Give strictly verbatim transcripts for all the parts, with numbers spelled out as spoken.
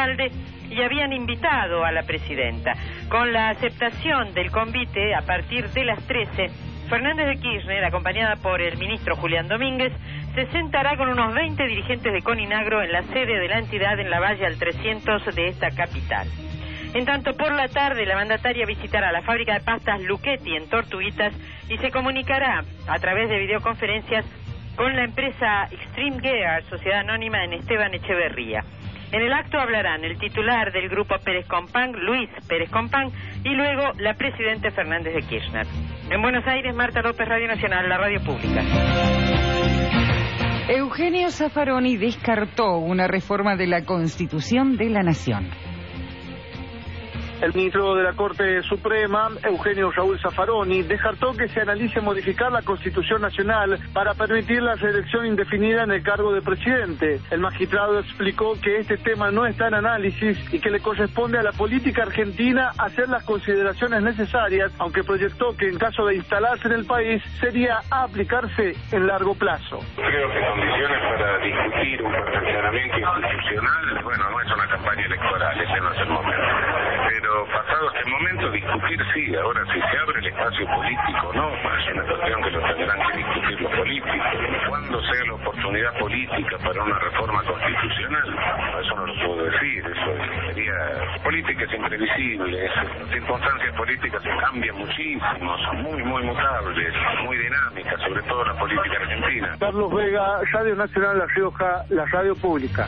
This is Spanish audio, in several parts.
Basualde y habían invitado a la presidenta. Con la aceptación del convite, a partir de las trece, Fernández de Kirchner, acompañada por el ministro Julián Domínguez, se sentará con unos veinte dirigentes de Coninagro en la sede de la entidad en la Valle al trescientos de esta capital. En tanto, por la tarde, la mandataria visitará la fábrica de pastas Luchetti en Tortuguitas y se comunicará a través de videoconferencias con la empresa Extreme Gear, sociedad anónima, en Esteban Echeverría. En el acto hablarán el titular del grupo Pérez Compán, Luis Pérez Compán, y luego la presidenta Fernández de Kirchner. En Buenos Aires, Marta López, Radio Nacional, la radio pública. Eugenio Zaffaroni descartó una reforma de la Constitución de la Nación. El ministro de la Corte Suprema, Eugenio Raúl Zaffaroni, descartó que se analice modificar la Constitución Nacional para permitir la reelección indefinida en el cargo de presidente. El magistrado explicó que este tema no está en análisis y que le corresponde a la política argentina hacer las consideraciones necesarias, aunque proyectó que en caso de instalarse en el país sería a aplicarse en largo plazo. Creo que condiciones para discutir un perfeccionamiento institucional, bueno, no es una campaña electoral, ese no es el momento. Pero pasado este momento, discutir sí, ahora si se abre el espacio político, no, es una cuestión que lo tendrán que discutir los políticos. Cuando sea la oportunidad política para una reforma constitucional, eso no lo puedo decir, eso sería... Política es imprevisible, las circunstancias políticas cambian muchísimo, son muy, muy mutables, muy dinámicas, sobre todo la política argentina. Carlos Vega, Radio Nacional La Rioja, la radio pública.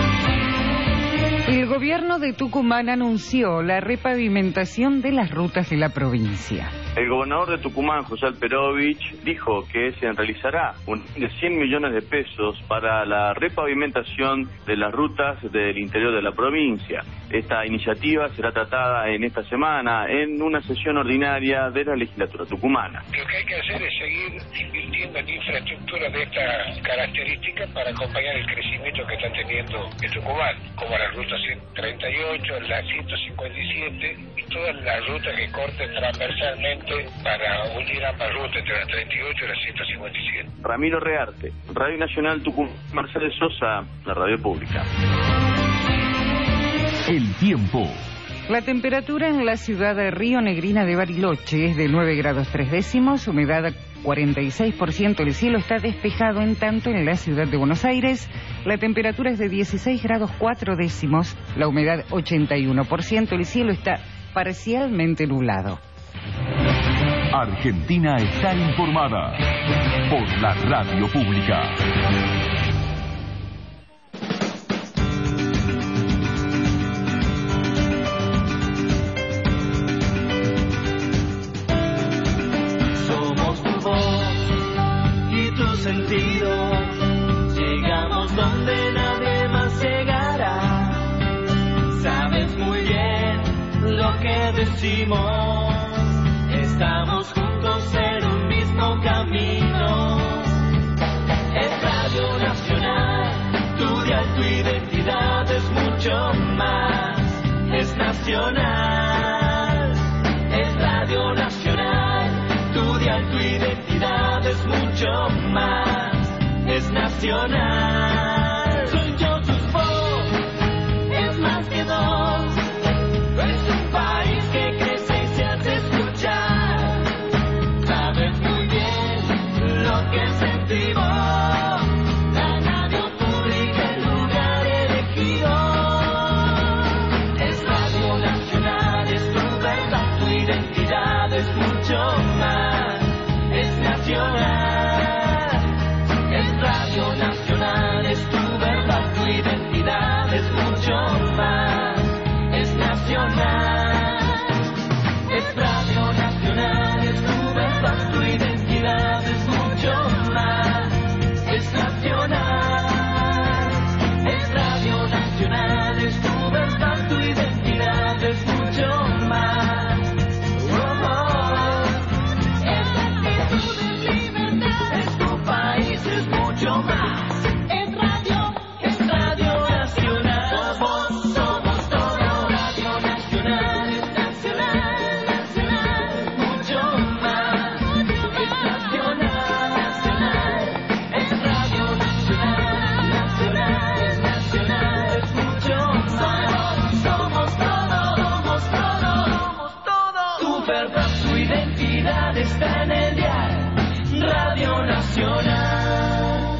El gobierno de Tucumán anunció la repavimentación de las rutas de la provincia. El gobernador de Tucumán, José Alperovich, dijo que se realizará un de cien millones de pesos para la repavimentación de las rutas del interior de la provincia. Esta iniciativa será tratada en esta semana en una sesión ordinaria de la legislatura tucumana. Lo que hay que hacer es seguir invirtiendo en infraestructura de esta característica para acompañar el crecimiento que está teniendo el Tucumán, como la ruta ciento treinta y ocho, la ciento cincuenta y siete y todas las rutas que corten transversalmente para unir ambas rutas entre la treinta y ocho y la ciento cincuenta y siete. Ramiro Rearte, Radio Nacional Tucumán. Mercedes Sosa, la radio pública. El tiempo. La temperatura en la ciudad de Río Negrina de Bariloche es de nueve grados tres décimos, humedad cuarenta y seis por ciento, el cielo está despejado. En tanto, en la ciudad de Buenos Aires, la temperatura es de dieciséis grados cuatro décimos, la humedad ochenta y uno por ciento, el cielo está parcialmente nublado. Argentina está informada por la radio pública. Somos tu voz y tu sentido. Llegamos donde nadie más llegará. Sabes muy bien lo que decimos. Estamos juntos en un mismo camino. Es Radio Nacional, tu dial, tu identidad es mucho más. Es nacional, es Radio Nacional, tu dial, tu identidad es mucho más. Es nacional. Soy yo tu voz, es más que dos. Es un país que crece y se hace escuchar. Sabes muy bien lo que sentimos. La radio pública, el lugar elegido. Es Radio Nacional, es tu verdad, tu identidad es mucho más. Es nacional. Es Radio Nacional, es tu verdad, tu identidad es mucho más. Es nacional. Es Radio Nacional, es tu verdad, tu identidad es mucho más. Es nacional. Es Radio Nacional, es tu verdad, tu identidad es mucho más. Oh, oh. Es actitud, es libertad, es tu país, es mucho más. Es radio, es Radio Nacional. Somos, somos todo Radio Nacional. está en el dial, Radio Nacional.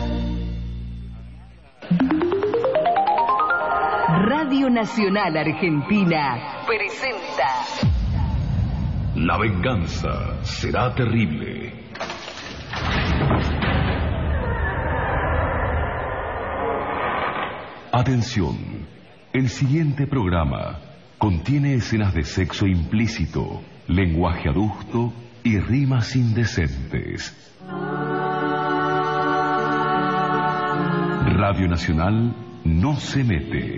Radio Nacional Argentina presenta La venganza será terrible. Atención, el siguiente programa contiene escenas de sexo implícito, lenguaje adusto y rimas indecentes. Radio Nacional no se mete.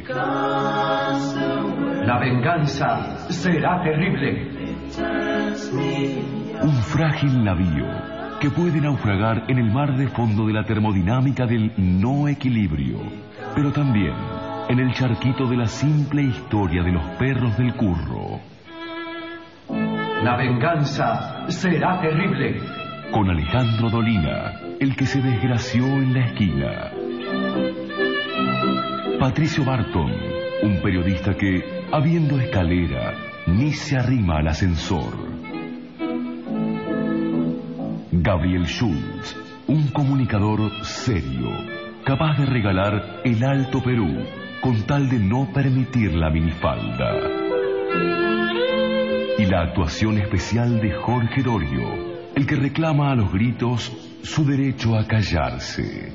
La venganza será terrible. Un frágil navío que puede naufragar en el mar de fondo de la termodinámica del no equilibrio, pero también en el charquito de la simple historia de los perros del curro. La venganza será terrible. Con Alejandro Dolina, el que se desgració en la esquina. Patricio Barton, un periodista que, habiendo escalera, ni se arrima al ascensor. Gabriel Schultz, un comunicador serio, capaz de regalar el Alto Perú con tal de no permitir la minifalda. Y la actuación especial de Jorge Dorio, el que reclama a los gritos su derecho a callarse.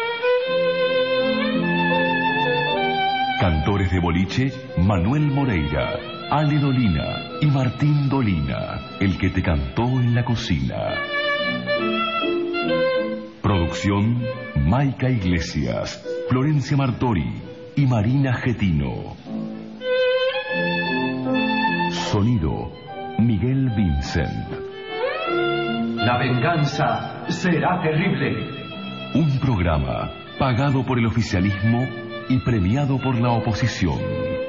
Cantores de boliche, Manuel Moreira, Ale Dolina y Martín Dolina, el que te cantó en la cocina. Producción, Maica Iglesias, Florencia Martori y Marina Getino. Sonido, Miguel Vincent. La venganza será terrible. Un programa pagado por el oficialismo y premiado por la oposición.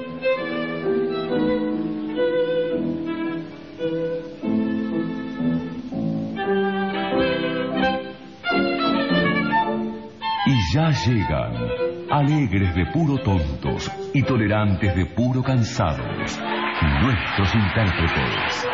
Y ya llegan, alegres de puro tontos y tolerantes de puro cansados, nuestros intérpretes.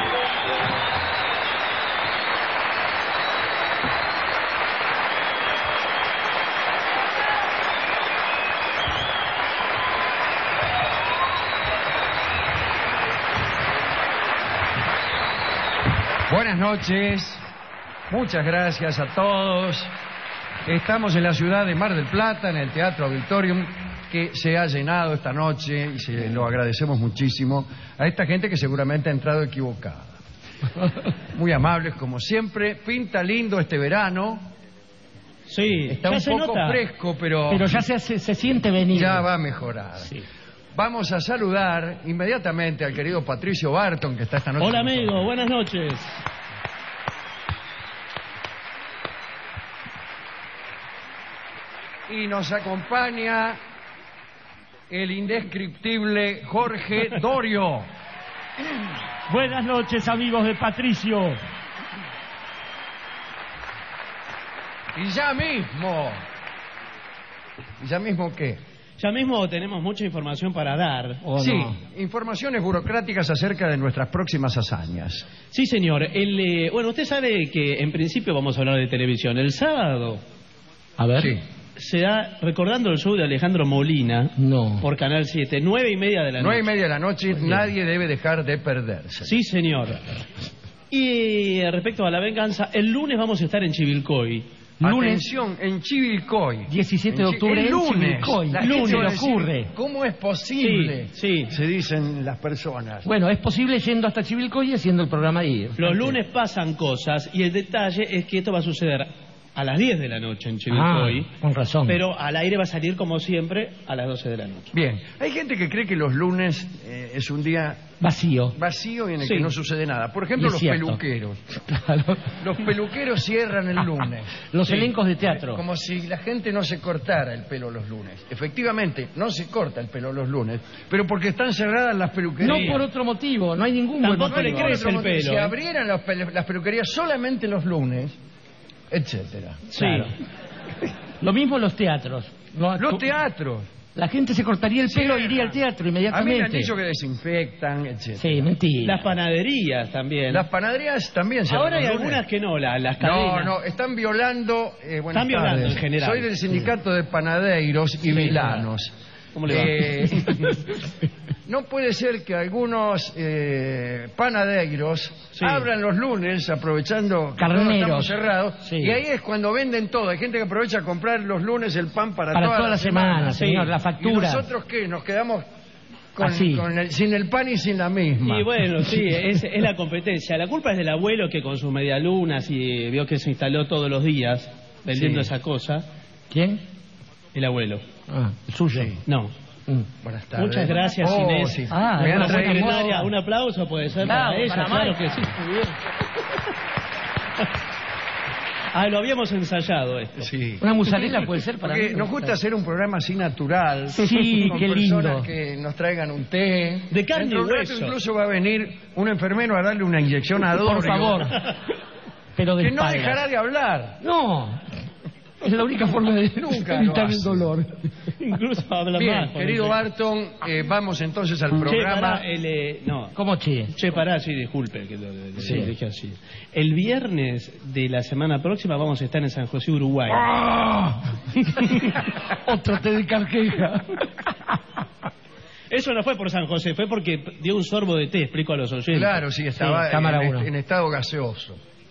Buenas noches, muchas gracias a todos. Estamos en la ciudad de Mar del Plata, en el Teatro Auditorium, que se ha llenado esta noche y se lo agradecemos muchísimo a esta gente que seguramente ha entrado equivocada. Muy amables como siempre. Pinta lindo este verano. Sí, está un poco nota. fresco, pero pero ya se, se, se siente venir. Ya va a mejorar. Sí. Vamos a saludar inmediatamente al querido Patricio Barton, que está esta noche. Hola, amigo, buenas noches. Y nos acompaña el indescriptible Jorge Dorio. Buenas noches, amigos de Patricio. Y ya mismo. ¿Y ya mismo qué? Ya mismo tenemos mucha información para dar. ¿O sí, no? Informaciones burocráticas acerca de nuestras próximas hazañas. Sí, señor. El, eh, bueno, usted sabe que en principio vamos a hablar de televisión. El sábado, a ver, sí. se da, recordando el show de Alejandro Molina, no. por Canal siete, nueve y media de la noche. Nueve y media de la noche, nadie debe dejar de perderse. Sí, señor. Y respecto a la venganza, el lunes vamos a estar en Chivilcoy. Lunes, atención, en Chivilcoy. diecisiete de octubre, el lunes. En Chivilcoy. La lunes, le ocurre. ¿Cómo es posible? Sí, sí. Se dicen las personas. Bueno, es posible yendo hasta Chivilcoy y haciendo el programa ahí. Los lunes pasan cosas y el detalle es que esto va a suceder a las diez de la noche en Chivilcoy. Ah, con razón. Pero al aire va a salir, como siempre, a las doce de la noche. Bien. Hay gente que cree que los lunes eh, es un día vacío. Vacío y en el sí. que no sucede nada. Por ejemplo, los cierto. peluqueros. Claro. Los peluqueros cierran el lunes. Los sí. elencos de teatro. Como si la gente no se cortara el pelo los lunes. Efectivamente, no se corta el pelo los lunes, pero porque están cerradas las peluquerías. No por otro motivo, no hay ningún Tampoco buen motivo. le crece el pelo. Si ¿eh? abrieran las, las peluquerías solamente los lunes, etcétera. Sí. Claro. Lo mismo los teatros. No, los teatros. La gente se cortaría el pelo e iría al teatro A mí inmediatamente. me han dicho que desinfectan, etcétera. Sí, mentira. Las panaderías también. Las panaderías también se Ahora hay reúnen. algunas que no, la- las No, cadenas. no, están violando... eh, buenas Están violando tardes. en general. Soy del sindicato de panaderos y Sí, vilanos. ¿Cómo le va? Eh, no puede ser que algunos eh, panaderos Sí. abran los lunes aprovechando que Carneros. todos estamos cerrados, Sí. y ahí es cuando venden todo. Hay gente que aprovecha a comprar los lunes el pan para, Para toda, toda la semana, señor, la factura. ¿Y nosotros qué? Nos quedamos con, Así. con el- sin el pan y sin la misma. Y bueno, sí, es, es la competencia. La culpa es del abuelo que con sus medialunas y vio que se instaló todos los días vendiendo Sí. esa cosa. ¿Quién? El abuelo. Ah, el suyo. No. Mm. Buenas tardes. Muchas gracias, Oh, Inés. sí. Ah, Me han La traído- secretaria, un aplauso puede ser Bravo, para ella, para claro Mike. que sí. Muy bien. Ah, lo habíamos ensayado esto. Sí. Una musarela puede ser para Porque mí. nos gusta hacer un programa así natural. Sí, con qué personas lindo. que nos traigan un té. De carne Dentro de un y rato hueso. incluso va a venir un enfermero a darle una inyección a Dorio. Por favor. Pero de Que no espaldas. dejará de hablar. No. Es la única forma de Nunca evitar lo el hace. dolor. Incluso habla Bien, más. cuando querido dice- Barton, eh, vamos entonces al Che, programa. pará, el, eh, no. ¿Cómo che? Che, pará, sí, disculpe que lo, lo- lo Sí. dije así. El viernes de la semana próxima vamos a estar en San José, Uruguay. ¡Ah! Otro té de carqueja. Eso no fue por San José, fue porque dio un sorbo de té, explico a los oyentes. Claro, sí, estaba Sí, cámara en, uno. en estado gaseoso.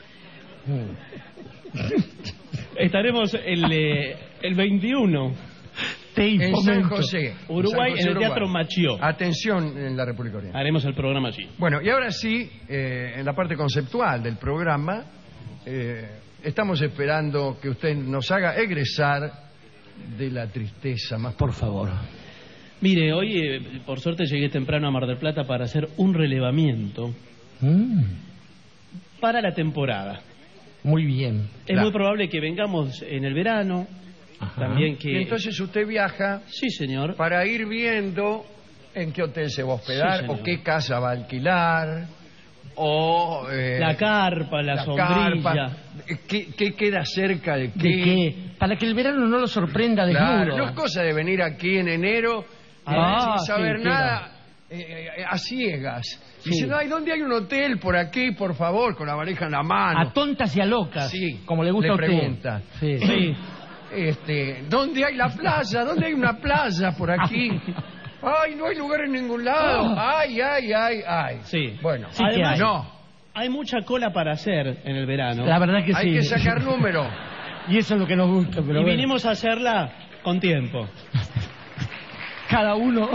Estaremos el, eh, el veintiuno, Té y En San fomento. José. Uruguay, San José, en el Uruguay. Teatro Machió. Atención en la República Oriental. Haremos el programa allí. Bueno, y ahora sí, eh, en la parte conceptual del programa, eh, estamos esperando que usted nos haga egresar de la tristeza más Por favor. Mire, hoy eh, por suerte llegué temprano a Mar del Plata para hacer un relevamiento Mm, para la temporada. muy bien. Es Claro. muy probable que vengamos en el verano, Ajá. también que... Y entonces usted viaja Sí, señor. para ir viendo en qué hotel se va a hospedar, Sí, o señor. qué casa va a alquilar, o... eh, La carpa, la, la sombrilla. carpa, qué, qué queda cerca de qué. ¿De qué? Para que el verano no lo sorprenda desnudo. Claro, no es cosa de venir aquí en enero Ah, sin saber sí, nada, eh, eh, a ciegas. Sí. Diciendo, ay, ¿dónde hay un hotel por aquí, por favor? Con la vareja en la mano. A tontas y a locas. Sí, Como le gusta le a usted. pregunta. Sí. Sí. Este, ¿dónde hay la playa? ¿Dónde hay una playa por aquí? Ay, no hay lugar en ningún lado. Ay, ay, ay, ay. Sí. Bueno, Sí que Además, hay. no, hay mucha cola para hacer en el verano. La verdad que hay sí. que sacar número. Y eso es lo que nos gusta. Pero y bueno, vinimos a hacerla con tiempo. cada uno.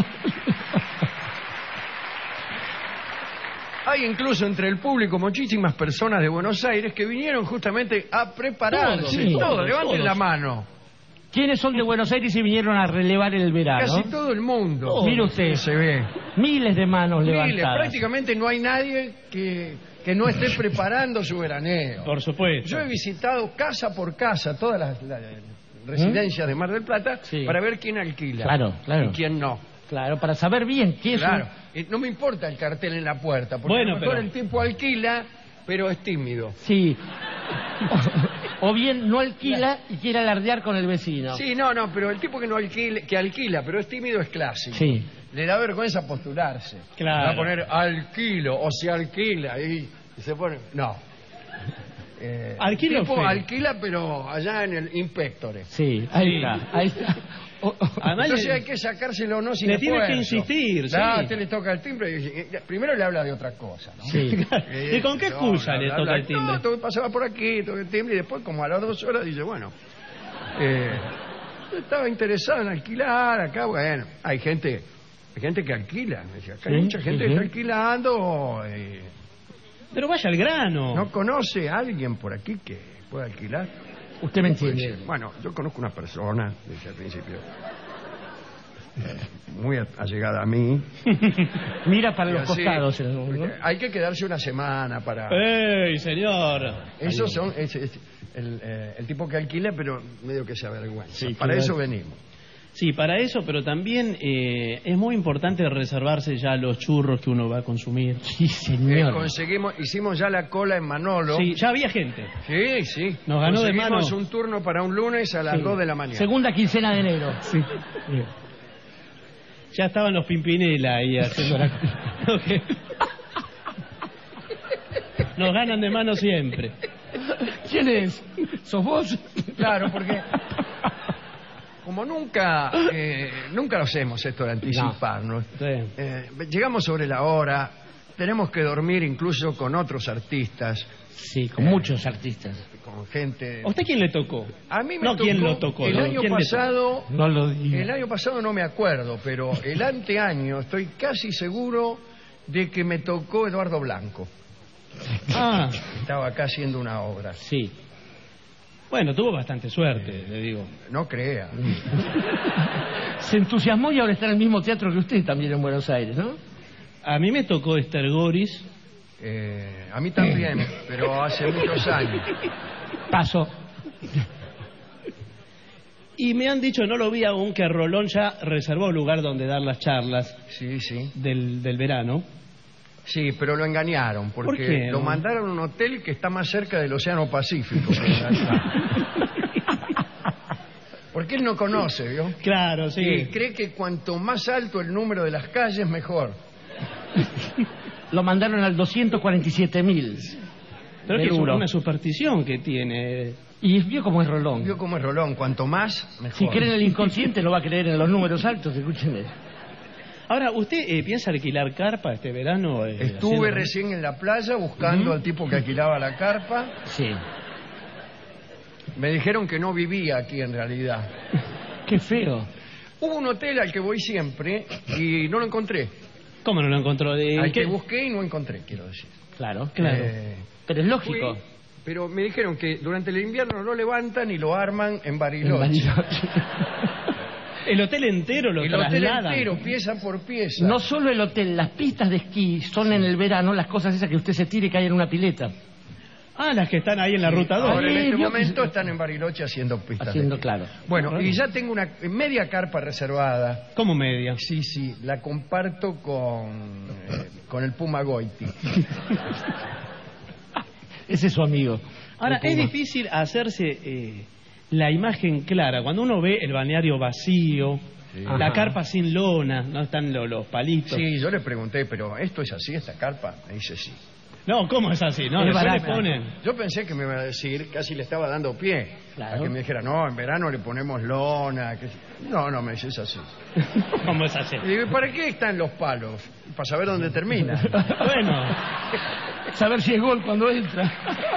Hay incluso entre el público muchísimas personas de Buenos Aires que vinieron justamente a prepararse. Todos, sí, Todos, todos, levanten todos. la mano. ¿Quiénes son de Buenos Aires y vinieron a relevar el verano? Casi todo el mundo. Mire usted. Se ve. Miles de manos Miles, levantadas. prácticamente no hay nadie que, que no esté preparando su veraneo. Por supuesto. Yo he visitado casa por casa todas las, las residencias de Mar del Plata Sí. para ver quién alquila Claro, claro. y quién no. Claro, para saber bien qué es Claro, y no me importa el cartel en la puerta, porque Bueno, a lo mejor pero- el tipo alquila, pero es tímido. un... Sí. O, o bien no alquila y quiere alardear con el vecino. Sí, no, no, pero el tipo que no alquila, que alquila, pero es tímido, es clásico. Sí. Le da vergüenza postularse. Claro. Va a poner alquilo o se alquila y, y se pone. No. Eh, Alquila el tipo usted. alquila, pero allá en el Inspectore. Sí, ahí Sí. está. Ahí está. O- o- Además, Entonces le- hay que sacárselo no sin le tienes que esfuerzo. insistir, Claro, sí. usted le toca el timbre y dice, eh, primero le habla de otra cosa, ¿no? Sí. Eh, ¿Y con qué excusa le bla, toca bla, el timbre? No, todo pasaba por aquí, toca el timbre y después como a las dos horas dice, bueno, eh, yo estaba interesado en alquilar acá, bueno, hay gente, hay gente que alquila, me decía, acá hay Sí, mucha gente sí, que está sí. alquilando, eh, Pero vaya al grano. ¿no conoce a alguien por aquí que pueda alquilar? Usted me Puede entiende. ser. Bueno, yo conozco una persona, dice al principio, eh, muy allegada a mí. Mira para Y los así, costados. ¿no? porque hay que quedarse una semana para... ¡Ey, señor! Esos son es, es el, eh, el tipo que alquila, pero medio que se avergüenza. Sí, para claro. eso venimos. Sí, para eso, pero también eh, es muy importante reservarse ya los churros que uno va a consumir. Sí, Eh, señor. conseguimos, hicimos ya la cola en Manolo. Sí, ya había gente. sí. sí. Nos ganó de Conseguimos mano. un turno para un lunes a las Sí. dos de la mañana. Segunda quincena de enero. Sí. Ya estaban los Pimpinela ahí haciendo la... Okay. Nos ganan de mano siempre. ¿Quién es? ¿Sos vos? Claro, porque como nunca eh, nunca lo hacemos esto de anticiparnos, no. sí. eh, llegamos sobre la hora, tenemos que dormir incluso con otros artistas. Sí, con eh, muchos artistas. Con gente... ¿A usted quién le tocó? A mí me no, tocó... ¿quién lo tocó? El no, año pasado... No lo diga. El año pasado no me acuerdo, pero el anteaño estoy casi seguro de que me tocó Eduardo Blanco. Ah. Estaba acá haciendo una obra. Sí. Bueno, tuvo bastante suerte, le digo. No crea. Se entusiasmó y ahora está en el mismo teatro que usted también en Buenos Aires, ¿no? A mí me tocó Esther Goris. Eh, a mí también, pero hace muchos años. Paso. Y me han dicho, no lo vi aún, que Rolón ya reservó lugar donde dar las charlas. Sí, sí. Del, del verano. Sí, pero lo engañaron, porque ¿Por qué? lo mandaron a un hotel que está más cerca del Océano Pacífico. Porque él no conoce, ¿vio? Claro, sí. Y cree que cuanto más alto el número de las calles, mejor. Lo mandaron al doscientos cuarenta y siete mil. Pero que es una superstición que tiene. Y vio cómo es Rolón. Vio cómo es Rolón, cuanto más, mejor. Si cree en el inconsciente, lo va a creer en los números altos, escúcheme. Ahora, ¿usted eh, piensa alquilar carpa este verano? Eh, Estuve haciendo... recién en la playa buscando uh-huh. al tipo que alquilaba la carpa. Sí. Me dijeron que no vivía aquí en realidad. Qué feo. Hubo un hotel al que voy siempre y no lo encontré. ¿Cómo no lo encontró? ¿De al qué? que busqué y no encontré, quiero decir. Claro, claro. Eh, Pero es lógico. Fui, pero me dijeron que durante el invierno lo levantan y lo arman en Bariloche. En Bariloche. El hotel entero lo el trasladan. El hotel entero, pieza por pieza. No solo el hotel, las pistas de esquí son en el verano las cosas esas que usted se tire y cae en una pileta. Ah, las que están ahí en la ruta dos. Ahora, en este sí, momento están en Bariloche haciendo pistas. Haciendo, de claro. Bueno, bueno, y ya tengo una media carpa reservada. ¿Cómo media? Sí, sí, la comparto con, eh, con el Puma Goiti. Ese es su amigo. Ahora, es difícil hacerse eh, la imagen clara. Cuando uno ve el balneario vacío, sí. la Ajá. carpa sin lona, no están los, los palitos. Sí, yo le pregunté, pero ¿esto es así, esta carpa? Me dice sí. No, ¿cómo es así? No, después le ponen. Yo pensé que me iba a decir, casi le estaba dando pie. Claro. A que me dijera, no, en verano le ponemos lona. Que... No, no, me dice, es así. ¿Cómo es así? Y digo, ¿y para qué están los palos? Para saber dónde termina. Bueno, saber si es gol cuando entra.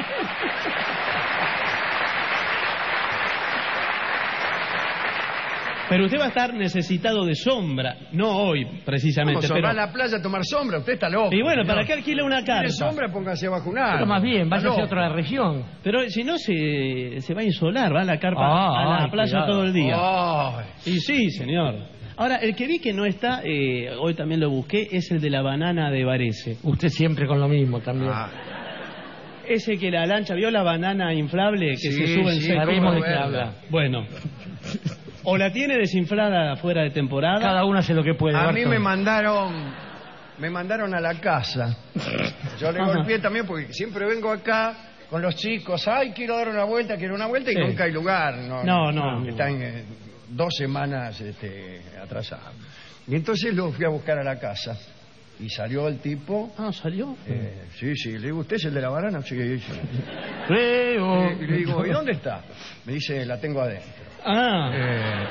Pero usted va a estar necesitado de sombra, no hoy, precisamente. ¿Cómo, pero... va a la playa a tomar sombra? Usted está loco. Y bueno, ¿para no. qué alquila una carpa? ¿Tiene sombra? Póngase bajo un árbol. Pero más bien, váyase a otra región. Pero si no, se, se va a insolar, va a la carpa ah, a la ay, playa cuidado. todo el día. Ay. Y sí, señor. Ahora, el que vi que no está, eh, hoy también lo busqué, es el de la banana de Varese. Usted siempre con lo mismo también. Ah. Ese que la lancha, ¿vio la banana inflable que sí, se sube en sí, seco? Sabemos de qué habla. Bueno. O la tiene desinflada fuera de temporada. Cada uno hace lo que puede. A Barton. mí me mandaron me mandaron a la casa. Yo le golpeé también porque siempre vengo acá con los chicos. Ay, quiero dar una vuelta, quiero una vuelta y sí. nunca hay lugar. No, no. no, no. Están eh, dos semanas este, atrasados. Y entonces lo fui a buscar a la casa. Y salió el tipo. Ah, ¿salió? Eh, sí, sí. Le digo, ¿usted es el de la banana? Sí, sí. Creo. Y, y le digo, ¿y dónde está? Me dice, la tengo adentro. Ah. Eh,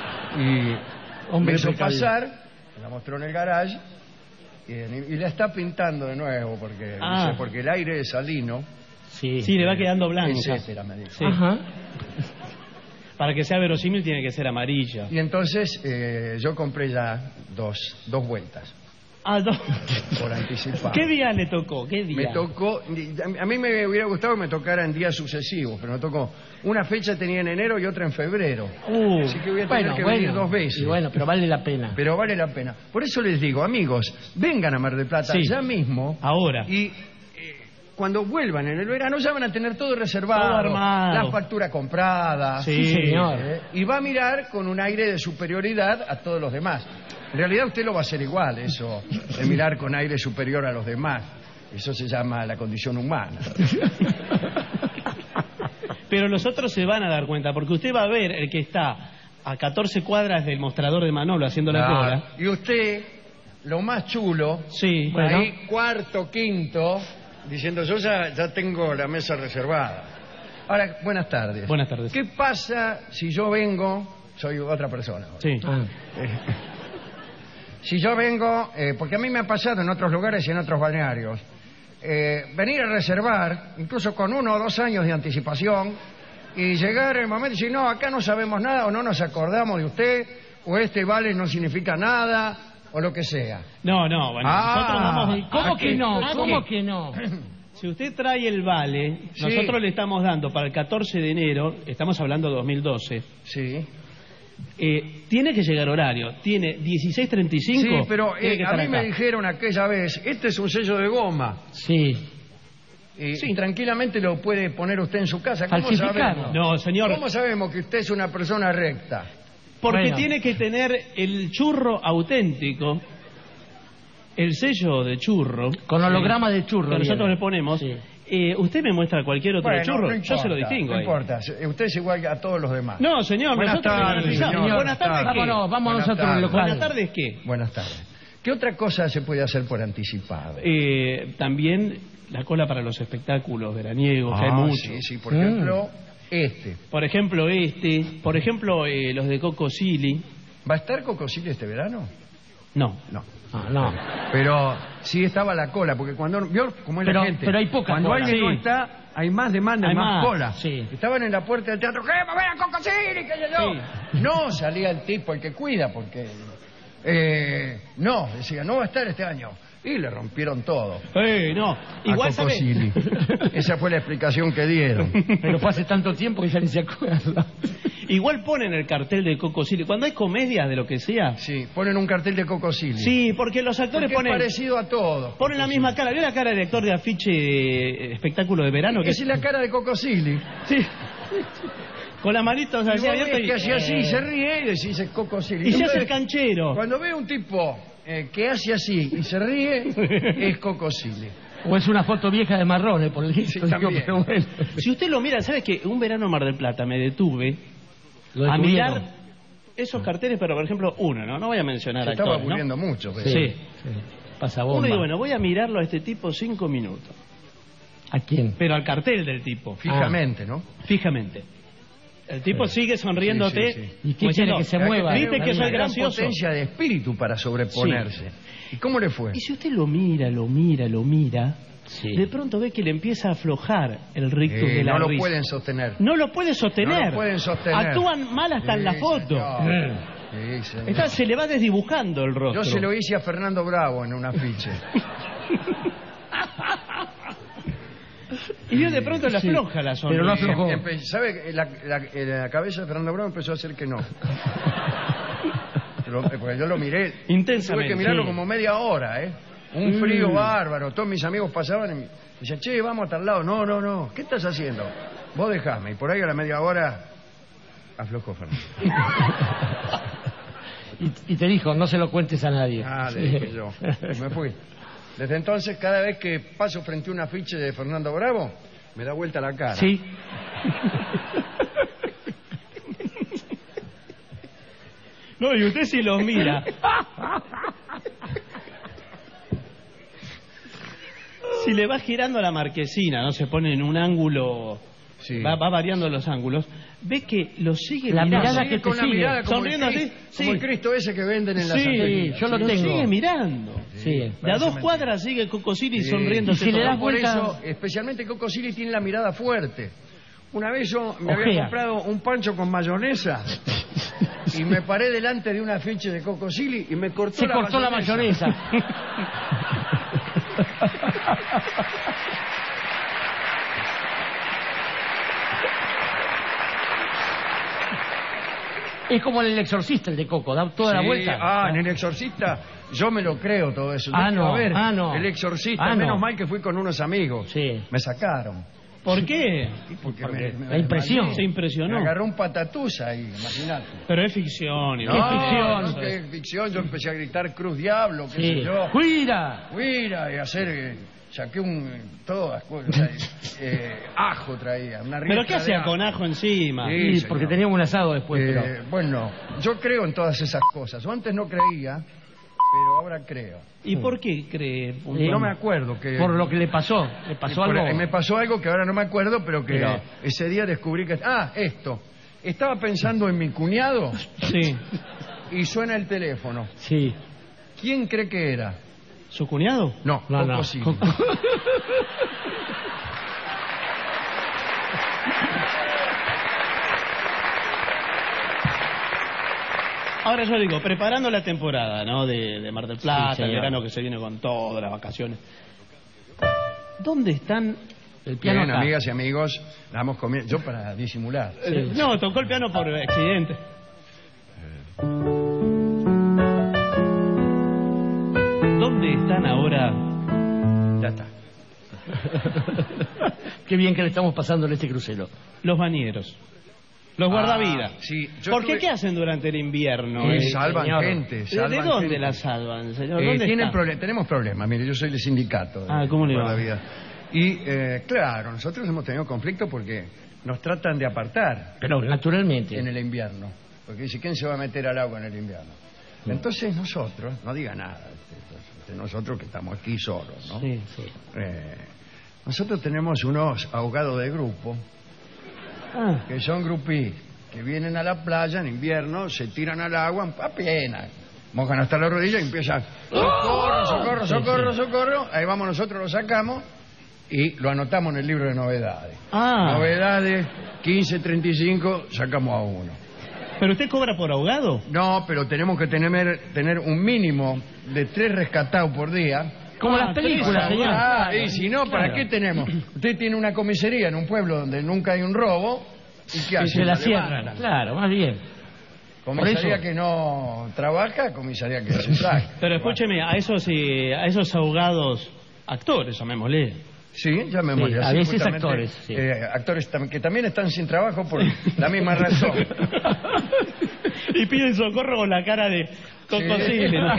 y Hombre, me hizo pasar, la mostró en el garage y, y la está pintando de nuevo porque ah. dice, porque el aire es salino. Sí, sí, le va quedando blanca. Etcétera, me dijo. Sí. Ajá. Para que sea verosímil tiene que ser amarilla. Y entonces eh, yo compré ya dos, dos vueltas. Ah, dos. Por anticipado. ¿Qué día le tocó? ¿Qué día? Me tocó, a mí me hubiera gustado que me tocara en días sucesivos, pero me tocó. Una fecha tenía en enero y otra en febrero. Uh, Así que voy a tener bueno, que bueno, venir dos veces. Y bueno, pero vale la pena. Pero vale la pena. Por eso les digo, amigos, vengan a Mar del Plata sí. ya mismo. Ahora. Y eh, cuando vuelvan en el verano ya van a tener todo reservado. Todo armado. La factura comprada. Sí, sí señor. Eh, y va a mirar con un aire de superioridad a todos los demás. En realidad usted lo va a hacer igual, eso de mirar con aire superior a los demás. Eso se llama la condición humana. Pero los otros se van a dar cuenta, porque usted va a ver el que está a catorce cuadras del mostrador de Manolo haciendo la cola. Y usted, lo más chulo, sí, bueno, ahí cuarto, quinto, diciendo yo ya, ya tengo la mesa reservada. Ahora, buenas tardes. Buenas tardes. ¿Qué pasa si yo vengo, soy otra persona ahora. Sí. Ah. Eh, si yo vengo, eh, porque a mí me ha pasado en otros lugares y en otros balnearios, eh, venir a reservar, incluso con uno o dos años de anticipación, y llegar el momento y decir, no, acá no sabemos nada, o no nos acordamos de usted, o este vale no significa nada, o lo que sea. No, no, bueno, ah, nosotros damos... ¿Cómo que no? ¿Ah, ¿Cómo qué? que no? Si usted trae el vale, sí, nosotros le estamos dando para el catorce de enero, estamos hablando de dos mil doce. Sí. Eh, tiene que llegar horario, tiene dieciséis treinta y cinco. Sí, pero eh, a mí acá. me dijeron aquella vez, este es un sello de goma. Sí. Y sí, tranquilamente lo puede poner usted en su casa. ¿Cómo sabemos? No, señor. ¿Cómo sabemos que usted es una persona recta? Porque bueno. tiene que tener el churro auténtico, el sello de churro. Con holograma de churro. Que nosotros le ponemos. Sí. Eh, usted me muestra cualquier otro bueno, churro, no importa, yo se lo distingo. No ahí. importa, usted es igual a todos los demás. No, señor, buenas tardes, señor. señor. Buenas tardes, ¿qué? Vámonos, vamos buenas nosotros tardes. local. Buenas tardes, ¿qué? Buenas tardes. ¿Qué otra cosa se puede hacer por anticipado? Eh, también la cola para los espectáculos veraniegos, ah, que hay muchos. Sí, sí, por ejemplo, mm. este. Por ejemplo, este. Por ejemplo, eh, los de Coco Silly. ¿Va a estar Coco Silly este verano? No. No. Ah, no. Pero sí estaba la cola, porque cuando... ¿Vio cómo es pero, la gente? Pero hay poca Cuando cola. alguien Sí. no está, hay más demanda, hay más, más cola. Sí. Estaban en la puerta del teatro, ¿qué? ¡Va a ver a Coco Silly! ¿Qué sé yo? Sí. No, salía el tipo, el que cuida, porque... Eh, no, decía, no va a estar este año. Y le rompieron todo. Eh, no. Igual a Coco sabe... Silly. Esa fue la explicación que dieron. Pero fue hace tanto tiempo que ya ni se acuerda. Igual ponen el cartel de Coco Silly. Cuando hay comedias de lo que sea. Sí, ponen un cartel de Coco Silly. Sí, porque los actores porque ponen. Es parecido a todo. Ponen la misma cara. ¿Vio la cara del actor de afiche eh, espectáculo de verano? Que es la cara de Coco Silly. Sí. Con las manitos así abiertas. Y que hace así, eh... se ríe y decís es Coco Silly. Y se hace el canchero. Cuando ve un tipo eh, que hace así y se ríe, es Coco Silly. O es una foto vieja de Marrone, por el sí, también. Pero bueno. Si usted lo mira, ¿sabe que un verano en Mar del Plata me detuve a mirar esos carteles, pero por ejemplo uno, ¿no? No voy a mencionar se actores, estaba aburriendo ¿no? mucho. Pero... Sí. sí. Pasa bomba. Uno digo, bueno, voy a mirarlo a este tipo cinco minutos. ¿A quién? Pero al cartel del tipo. Fijamente, ah. ¿no? Fijamente. El tipo sí. sigue sonriéndote. Sí, sí, sí. ¿Y qué quiere que se mueva? ¿Viste que soy gracioso? Potencia de espíritu para sobreponerse. Sí. ¿Y cómo le fue? Y si usted lo mira, lo mira, lo mira, sí. de pronto ve que le empieza a aflojar el rictus eh, de la No risa. lo pueden sostener. No lo puede sostener. No lo pueden sostener. Actúan mal hasta sí, en la foto. Sí, Está, se le va desdibujando el rostro. Yo se lo hice a Fernando Bravo en un afiche. Y yo de pronto le afloja sí, la sonrisa. Pero no aflojó. Empe ¿Sabe? La, la, la cabeza de Fernando Bravo empezó a hacer que no. Lo, porque yo lo miré. Intensamente. Tuve que mirarlo sí. como media hora, ¿eh? Un frío mm. bárbaro. Todos mis amigos pasaban y me decían, che, vamos a tal lado. No, no, no. ¿Qué estás haciendo? Vos dejame. Y por ahí a la media hora aflojó Fernando. y, y te dijo, no se lo cuentes a nadie. Ah, le dije yo. Me fui. Desde entonces, cada vez que paso frente a un afiche de Fernando Bravo, me da vuelta la cara. Sí. No, y usted si lo mira. Si le va girando la marquesina, ¿no? Se pone en un ángulo... Sí. Va, va variando los ángulos. Ve que lo sigue la mirando. mirada que te con la sigue. Mirada como sonriendo el, así. como sí. el Cristo ese que venden en la sí, santería. yo lo lo tengo. sigue mirando. Sí. De a dos mentira. cuadras sigue Coco Silly sí. sonriendo. Y si le das por vuelta... eso, especialmente Coco Silly tiene la mirada fuerte. Una vez yo me Ojea. había comprado un pancho con mayonesa y me paré delante de un afiche de Coco Silly y me cortó Se la cortó mayonesa. la mayonesa. Es como el exorcista, el de Coco, da toda sí, la vuelta. Ah, en el exorcista yo me lo creo todo eso. Ah, no, a ver, ah, no. El exorcista, ah, menos no. mal que fui con unos amigos. Sí. Me sacaron. ¿Por qué? Porque, Porque me, me, la impresión. me, se impresionó. Me agarró un patatús ahí, imagínate. Pero es ficción. No, ¿Qué no, ficción? no, que es ficción. Yo empecé a gritar Cruz Diablo, qué Sí. sé yo. ¡Cuida! Cuida, y hacer... Eh, saqué un... todas cosas, eh, ajo traía, una rieta. ¿Pero qué hacía ajo. con ajo encima? Sí, Sí, porque teníamos un asado después. Eh, pero... Bueno, yo creo en todas esas cosas. Yo antes no creía, pero ahora creo. ¿Y por qué cree? Eh, No me acuerdo que... Por lo que le pasó. Le pasó Por- algo. eh, Me pasó algo que ahora no me acuerdo, pero que Pero- ese día descubrí que... Ah, esto. Estaba pensando en mi cuñado Sí. y suena el teléfono. Sí. ¿Quién cree que era? ¿Su cuñado? No, No, no. Coco sí. Ahora yo digo, preparando la temporada, ¿no? De, de Mar del Plata, Sí, el señor. verano que se viene con todo, las vacaciones. ¿Dónde están el piano Bien, acá? amigas y amigos, vamos comiendo. Yo para disimular. Eh, No, tocó el piano por accidente. ¿Dónde están ahora? Ya está. Qué bien que le estamos pasando en este crucero. Los bañeros. Los Ah, guardavidas. sí, yo ¿Por qué? tuve- ¿Qué hacen durante el invierno? Eh, eh, salvan señor? gente, ¿De- salvan ¿De dónde gente. la salvan, señor? Eh, ¿Dónde tienen están? prole- tenemos problemas, mire, yo soy del sindicato. de Ah, ¿cómo le va? Guardavidas. Y, eh, claro, nosotros hemos tenido conflicto porque nos tratan de apartar Pero naturalmente. en el invierno. Porque dice, ¿quién se va a meter al agua en el invierno? Entonces nosotros, no diga nada, este, nosotros que estamos aquí solos, ¿no? Sí, sí. Eh, nosotros tenemos unos ahogados de grupo, Ah, que son grupis, que vienen a la playa en invierno, se tiran al agua, apenas, mojan hasta la rodilla y empiezan, socorro, socorro, Sí, socorro, sí. socorro, ahí vamos nosotros, lo sacamos y lo anotamos en el libro de novedades. ah. Novedades, quince treinta y cinco, sacamos a uno. ¿Pero usted cobra por ahogado? No, pero tenemos que tener, tener un mínimo de tres rescatados por día. Como Ah, las películas, tres, señor. Ah, y si no, ¿para Claro. qué tenemos? Usted tiene una comisaría en un pueblo donde nunca hay un robo, ¿y qué Y hace? se la levantan. cierran. Claro, más bien. Comisaría Por eso- que no trabaja, comisaría que se saca. Pero escúcheme, a esos, eh, a esos ahogados actores, llamémosle. Sí, llamémosle Sí, a así, veces justamente, actores, sí. eh, actores tam- que también están sin trabajo por la misma razón. Y piden socorro con la cara de Coco Sí. Sigle, ¿no?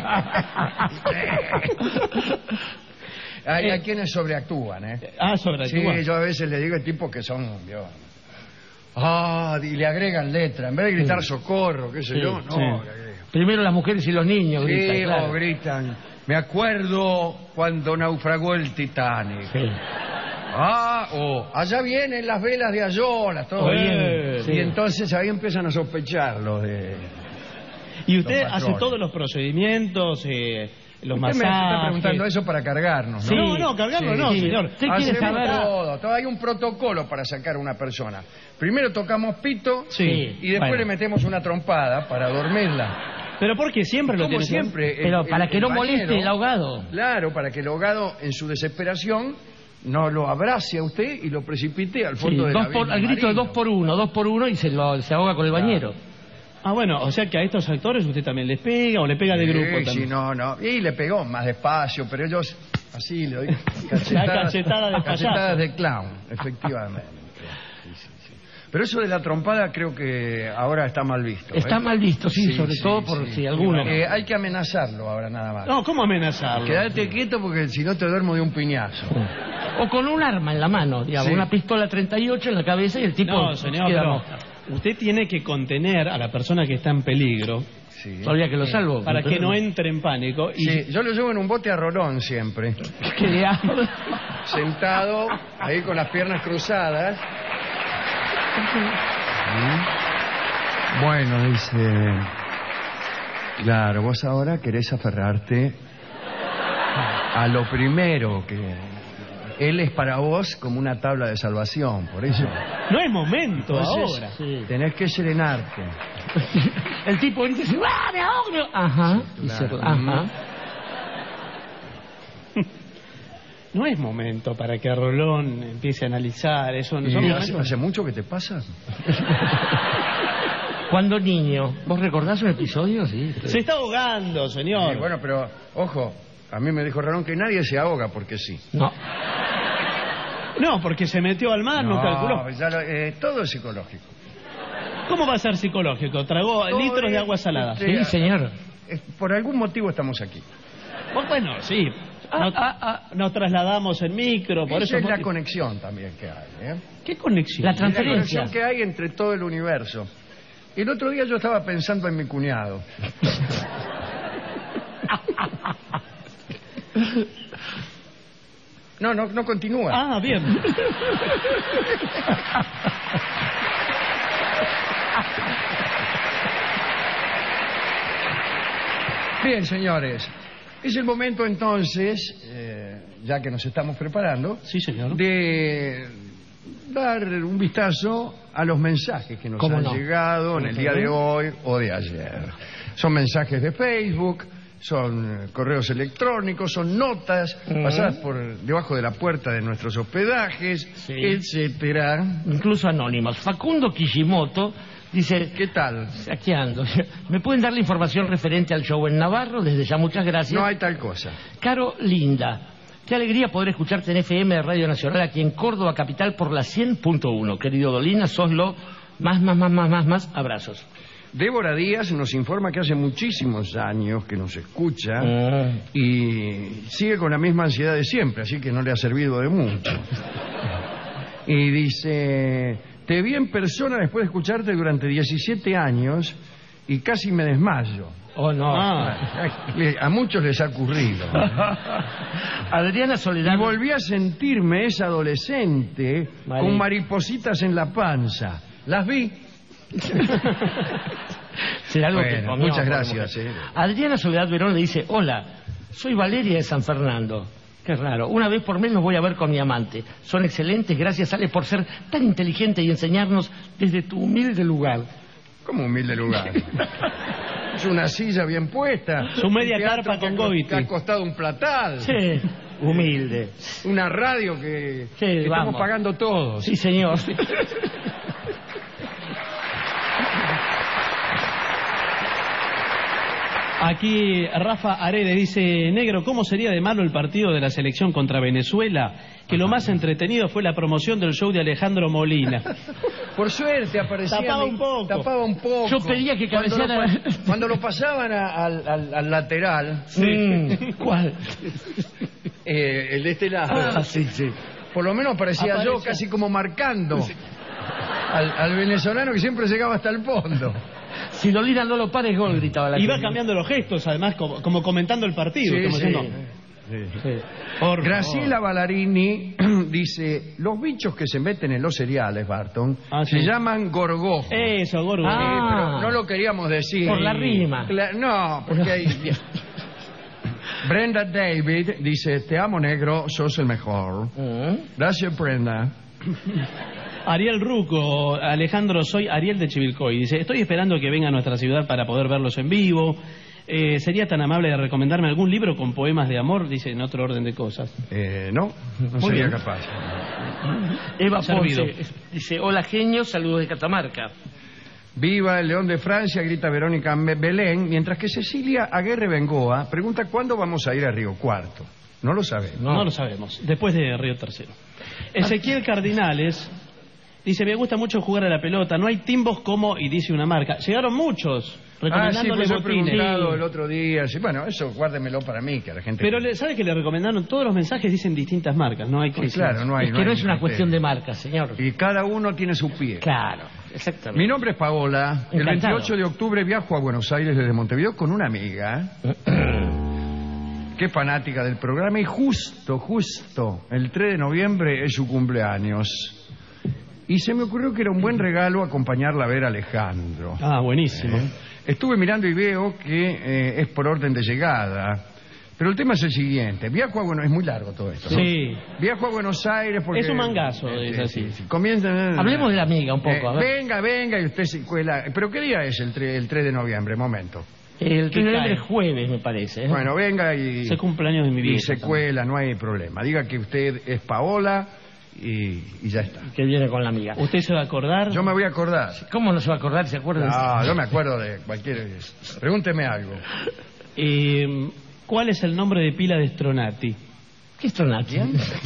Hay, Eh. hay quienes sobreactúan, ¿eh? Ah, sobreactúa. Sí, yo a veces le digo tipos que son... Dios, ah, y le agregan letra. En vez de gritar Sí. socorro, qué sé Sí, yo, no. sí. le agregan. Primero las mujeres y los niños Sí, gritan, claro. o gritan. Me acuerdo cuando naufragó el Titanic. Sí. Ah, o allá vienen las velas de Ayolas, todo Eh, bien. sí. Y entonces ahí empiezan a sospechar los de... Y usted Los hace patrones. todos los procedimientos, eh, los Usted me está masajes. preguntando eso para cargarnos, Sí. ¿no? No, no, cargarlo Sí. no, Sí. señor. ¿Usted quiere Hacemos saber? todo, todo. Hay un protocolo para sacar a una persona. Primero tocamos pito Sí. y después Bueno. le metemos una trompada para dormirla. Pero porque siempre lo Como tiene que- siempre. el- Pero el- para que el no bañero- moleste el ahogado. Claro, para que el ahogado en su desesperación no lo abrace a usted y lo precipite al Sí, fondo de dos la por- vida al grito de marino. dos por uno, dos por uno y se, lo, se ahoga con el Claro. bañero. Ah, bueno, o sea que a estos actores usted también les pega o le pega de Sí, grupo sí, también. no, no. Y le pegó más despacio, pero ellos así le doy La cachetadas, cachetada de cachetadas payaso. de clown, efectivamente. Sí, sí, sí. Pero eso de la trompada creo que ahora está mal visto. Está ¿eh? mal visto, sí, sobre todo por si alguno. Eh, hay que amenazarlo ahora nada más. No, ¿cómo amenazarlo? Quédate quieto porque si no te duermo de un piñazo. O con un arma en la mano, digamos, Sí. una pistola treinta y ocho en la cabeza y el tipo No, señor, queda pero mosca. usted tiene que contener a la persona que está en peligro Sí. Todavía que lo salvo. para que no entre en pánico. Y Sí, yo lo llevo en un bote a Rolón siempre. Que le hago- Sentado, ahí con las piernas cruzadas. ¿Mm? Bueno, dice... Claro, vos ahora querés aferrarte a lo primero que... Él es para vos como una tabla de salvación, por eso no es momento Entonces, ahora. Sí. tenés que serenarte. El tipo grita y dice, ¡ah, me ahogo! me ahogo". Ajá. Y se- Claro. ajá. No es momento para que Rolón empiece a analizar eso. No ¿Y son hace, momentos- hace mucho que te pasa? Cuando niño, ¿vos recordás un episodio? Sí. Se está ahogando, señor. Sí, bueno, pero ojo, a mí me dijo Rolón que nadie se ahoga porque sí. No. No, porque se metió al mar, no, calculó. ya lo- eh, todo es psicológico. ¿Cómo va a ser psicológico? Tragó Todo litros de es- agua salada. Sí, Sí, señor. Es- por algún motivo estamos aquí. Bueno, sí. nos, ah, ah, nos trasladamos en micro. Por Esa eso es la conexión también que hay. ¿eh? ¿Qué conexión? La La transferencia. conexión que hay entre todo el universo. El otro día yo estaba pensando en mi cuñado. No, no, no continúa. Ah, bien. Bien, señores. Es el momento entonces, eh, ya que nos estamos preparando, sí, señor, de dar un vistazo a los mensajes que nos ¿Cómo han no? llegado en el día de hoy o de ayer. Son mensajes de Facebook, son correos electrónicos, son notas Mm. pasadas por debajo de la puerta de nuestros hospedajes, Sí. etcétera. Incluso anónimos. Facundo Kishimoto dice... ¿Qué tal? Aquí ando. ¿Me pueden dar la información referente al show en Navarro? Desde ya, muchas gracias. No hay tal cosa. Caro Linda, qué alegría poder escucharte en F M de Radio Nacional aquí en Córdoba Capital por la cien punto uno. Querido Dolina, sos lo más, más, más, más, más, más. Abrazos. Débora Díaz nos informa que hace muchísimos años que nos escucha Mm. y sigue con la misma ansiedad de siempre, así que no le ha servido de mucho. Y dice, te vi en persona después de escucharte durante diecisiete años y casi me desmayo. Oh, no. Ah, a muchos les ha ocurrido. Adriana Soledad. Y volví a sentirme esa adolescente Mari. con maripositas en la panza. Las vi. Será algo que Bueno, comió, muchas por gracias. mujer. eh. Adriana Soledad Verón le dice, hola, soy Valeria de San Fernando. Qué raro. Una vez por mes los voy a ver con mi amante. Son excelentes. Gracias, Ale, por ser tan inteligente y enseñarnos desde tu humilde lugar. ¿Cómo humilde lugar? Es una silla bien puesta. Su media Un teatro carpa con que ha- Goiti. Que ha costado un platal. Sí, humilde. Una radio que, Sí, que estamos vamos. pagando todos. Sí, señor. Aquí Rafa Arede dice, negro, ¿cómo sería de malo el partido de la selección contra Venezuela? Que lo más entretenido fue la promoción del show de Alejandro Molina. Por suerte aparecía... Tapaba un poco. Tapaba un poco. Yo pedía que Cuando lo cabeceara- pa- Cuando lo pasaban a- al, al- al lateral, Mm, ¿cuál? eh, el de este lado, Ah, sí, sí. por lo menos parecía yo Aparece. casi como marcando al, al venezolano que siempre llegaba hasta el fondo. Si Dolina no lo para es gol, gritaba la Iba gente. cambiando los gestos, además, como, como comentando el partido. Sí, como sí. diciendo, Sí. por Graciela Ballarini dice, los bichos que se meten en los cereales, Barton, Ah, se sí. llaman gorgojos. Eso, Gorgo. Sí, Ah. pero no lo queríamos decir. Por la rima. Cla- no, porque hay... Brenda David dice, te amo negro, sos el mejor. Mm. Gracias, Brenda. Ariel Ruco, Alejandro, soy Ariel de Chivilcoy. Dice, estoy esperando que venga a nuestra ciudad para poder verlos en vivo. Eh, ¿Sería tan amable de recomendarme algún libro con poemas de amor? Dice, en otro orden de cosas. Eh, no, no Muy sería bien. capaz. Eva Servido. Ponce dice, hola genio, saludos de Catamarca. Viva el León de Francia, grita Verónica Me- Belén, mientras que Cecilia Aguirre Bengoa pregunta cuándo vamos a ir a Río Cuarto. No lo sabemos. No, lo sabemos. Después de Río Tercero. Ezequiel Cardinales dice, me gusta mucho jugar a la pelota. No hay timbos como, y dice una marca. Llegaron muchos Ah, sí, recomendándole pues yo he botines. preguntado el otro día. Sí, bueno, eso guárdemelo para mí, que a la gente... Pero le- ¿sabe que le recomendaron? Todos los mensajes dicen distintas marcas. No hay Sí, coincidencia. claro, no hay... Es que no hay es una criterio. cuestión de marca, señor. Y cada uno tiene su pie. Claro, exactamente. Mi nombre es Paola. El Encantado. veintiocho de octubre viajo a Buenos Aires desde Montevideo con una amiga que es fanática del programa y justo, justo el tres de noviembre es su cumpleaños. Y se me ocurrió que era un buen regalo acompañarla a ver a Alejandro. Ah, buenísimo. ¿Eh? Estuve mirando y veo que eh, es por orden de llegada. Pero el tema es el siguiente. Viajo a Buenos... Es muy largo todo esto, ¿no? Sí. Viajo a Buenos Aires porque... Es un mangazo, Eh, es sí, así. sí, sí. Comienza... Hablemos de la amiga un poco, Eh, a ver. venga, venga, y usted se cuela. ¿Pero qué día es el, tre- el tres de noviembre? Momento. El ¿Qué tres de cae? noviembre es jueves, me parece. ¿eh? Bueno, venga y... Ese cumpleaños de mi y vieja se también. cuela, no hay problema. Diga que usted es Paola y, y ya está. Que viene con la amiga. ¿Usted se va a acordar? Yo me voy a acordar. ¿Cómo no se va a acordar? ¿Se acuerda? No, yo me acuerdo de cualquier... Pregúnteme algo. Eh, ¿Cuál es el nombre de pila de Stronati? ¿Qué es Tronati?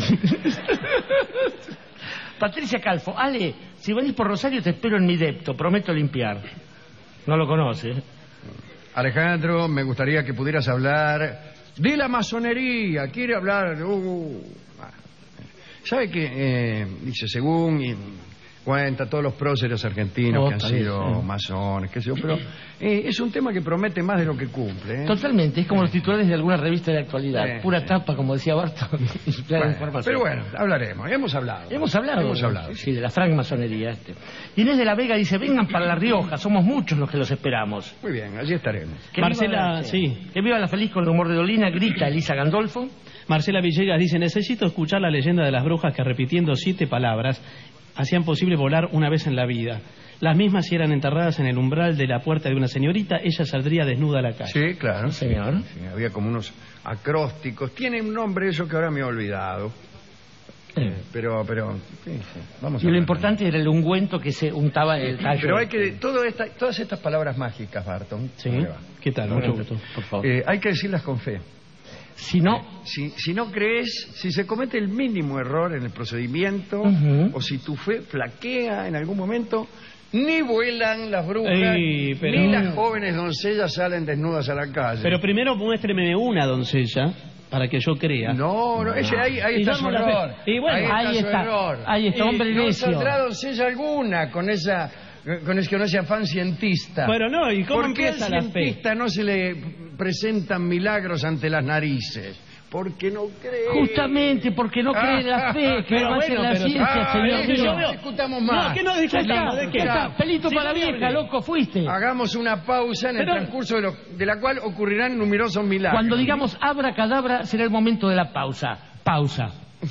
Patricia Calfo. Ale, si venís por Rosario te espero en mi depto. Prometo limpiar. No lo conoce. Alejandro, me gustaría que pudieras hablar de la masonería, quiere hablar... Uh, ¿Sabe qué? Eh, dice, según... Y, cuenta todos los próceres argentinos oh, que han sido sí. masones, qué sé yo, pero eh, es un tema que promete más de lo que cumple. ¿eh? Totalmente, es como los titulares de alguna revista de actualidad, sí, pura sí. tapa, como decía Barton. Bueno, pero bueno, hablaremos, hemos hablado. Hemos hablado, hemos hablado. Sí, de la francmasonería. Este. Inés de la Vega dice, vengan para La Rioja, somos muchos los que los esperamos. Muy bien, allí estaremos. Que Marcela, viva, sí. Que viva la feliz con el humor de Dolina, grita Elisa Gandolfo. Marcela Villegas dice, necesito escuchar la leyenda de las brujas que repitiendo siete palabras hacían posible volar una vez en la vida. Las mismas, si eran enterradas en el umbral de la puerta de una señorita, ella saldría desnuda a la calle. Sí, claro. Sí, señor. Sí, había como unos acrósticos. Tiene un nombre eso que ahora me he olvidado. Eh, pero, pero, sí, sí. Vamos a y lo importante era el ungüento que se untaba en el tallo. Pero hay que, todo esta, todas estas palabras mágicas, Barton. Sí. ¿Qué tal? Mucho gusto, por favor. Eh, hay que decirlas con fe. Si no, si, si no crees, si se comete el mínimo error en el procedimiento, uh-huh. o si tu fe flaquea en algún momento, ni vuelan las brujas, Ey, pero... ni las jóvenes doncellas salen desnudas a la calle. Pero primero muéstreme una doncella para que yo crea. No, no, ese, ahí, ahí está su error. Y bueno, ahí está, ahí su está, error. Ahí está, hombre no necio. No saldrá doncella alguna con esa... con es que no sea fan cientista. Pero no, ¿y cómo ¿Por qué al empieza la fe? cientista no se le presentan milagros ante las narices? Porque no cree. Justamente porque no cree en la fe, que pero va a ser bueno, la pero- ciencia, Ah, señor eso, mío. no discutamos más. No, que no Ya discutamos, está, ¿de qué? ya está, pelito Sí, para la no, vieja, no. loco, fuiste. Hagamos una pausa en el Pero- transcurso de, lo- de la cual ocurrirán numerosos milagros. Cuando digamos abracadabra será el momento de la pausa. Pausa.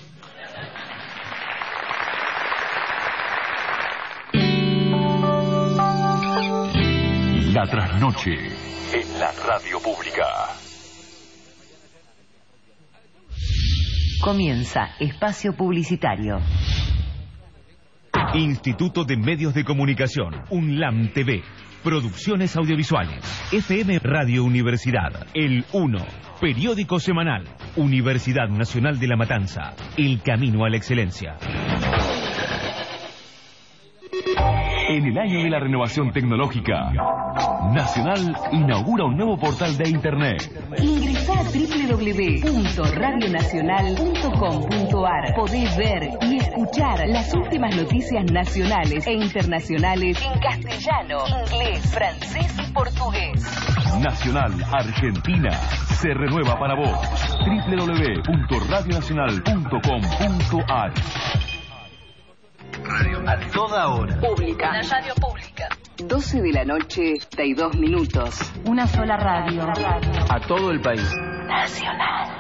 La trasnoche en la radio pública. Comienza Espacio Publicitario. Instituto de Medios de Comunicación, UNLAM T V, Producciones Audiovisuales, F M Radio Universidad, El uno, Periódico Semanal, Universidad Nacional de La Matanza, El Camino a la Excelencia. En el año de la renovación tecnológica, Nacional inaugura un nuevo portal de Internet. Ingresá a doble u doble u doble u punto radio nacional punto com punto a r. Podés ver y escuchar las últimas noticias nacionales e internacionales en castellano, inglés, francés y portugués. Nacional Argentina se renueva para vos. doble u doble u doble u punto radio nacional punto com punto a r. A toda hora. Pública. La radio pública. doce de la noche, treinta y dos minutos. Una sola radio. A todo el país. Nacional.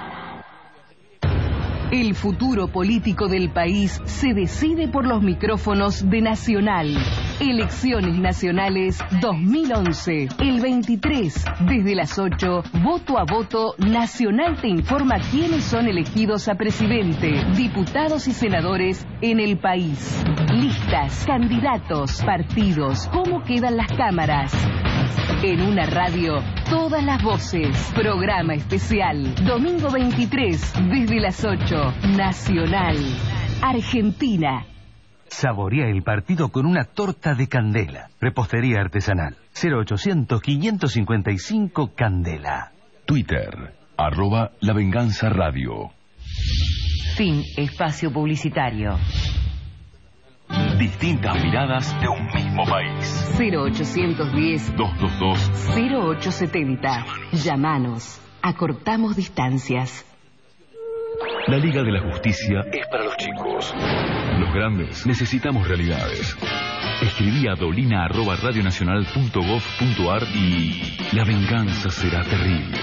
El futuro político del país se decide por los micrófonos de Nacional. Elecciones Nacionales dos mil once. El veintitrés, desde las ocho, voto a voto, Nacional te informa quiénes son elegidos a presidente, diputados y senadores en el país. Listas, candidatos, partidos, cómo quedan las cámaras. En una radio, todas las voces. Programa especial. Domingo veintitrés, desde las ocho. Nacional. Argentina. Saborea el partido con una torta de Candela. Repostería artesanal. cero ochocientos, quinientos cincuenta y cinco Candela. Twitter, arroba La Venganza Radio. Fin. Espacio publicitario. Distintas miradas de un mismo país. cero ochocientos diez, doscientos veintidós, cero ochocientos setenta. Llamanos. Acortamos distancias. La Liga de la Justicia es para los chicos. Los grandes necesitamos realidades. Escribí a dolina arroba radionacional punto gov punto a r y la venganza será terrible.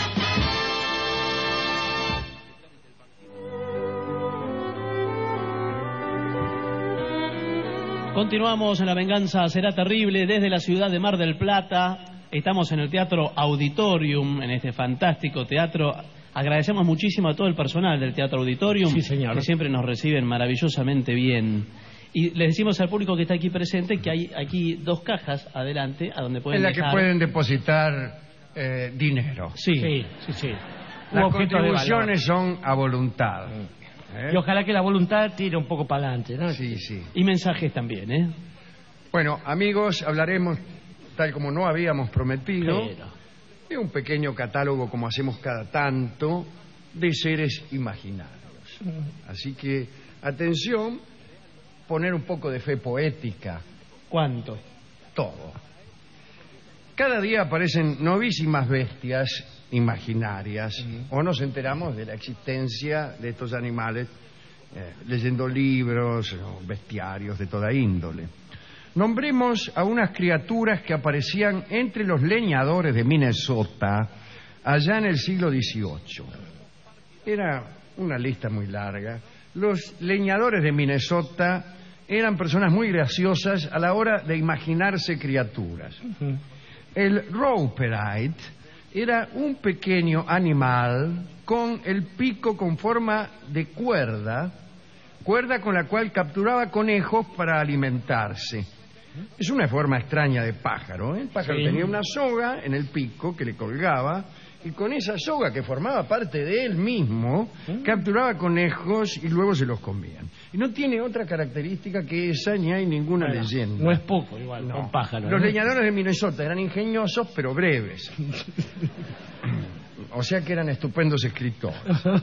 Continuamos en La Venganza Será Terrible desde la ciudad de Mar del Plata. Estamos en el Teatro Auditorium, en este fantástico teatro. Agradecemos muchísimo a todo el personal del Teatro Auditorium, sí, señor, que siempre nos reciben maravillosamente bien. Y les decimos al público que está aquí presente que hay aquí dos cajas adelante a donde pueden en la dejar... que pueden depositar eh, dinero. Sí, sí, sí, sí. Las contribuciones son a voluntad. ¿Eh? Y ojalá que la voluntad tire un poco para adelante, ¿no? Sí, sí. Y mensajes también, ¿eh? Bueno, amigos, hablaremos tal como no habíamos prometido Pero... Es un pequeño catálogo, como hacemos cada tanto, de seres imaginarios. Así que, atención, poner un poco de fe poética. ¿Cuánto? Todo. Cada día aparecen novísimas bestias imaginarias, uh-huh. o nos enteramos de la existencia de estos animales eh, leyendo libros, o bestiarios de toda índole. Nombremos a unas criaturas que aparecían entre los leñadores de Minnesota allá en el siglo dieciocho. Era una lista muy larga. Los leñadores de Minnesota eran personas muy graciosas a la hora de imaginarse criaturas. Uh-huh. El Roperite era un pequeño animal con el pico con forma de cuerda, cuerda con la cual capturaba conejos para alimentarse. Es una forma extraña de pájaro, ¿eh? El pájaro sí. tenía una soga en el pico que le colgaba, y con esa soga que formaba parte de él mismo, ¿Mm? capturaba conejos y luego se los comían. Y no tiene otra característica que esa, ni hay ninguna bueno, leyenda. No es poco, igual, no. un pájaro. Los ¿no? leñadores de Minnesota eran ingeniosos, pero breves. O sea que eran estupendos escritores.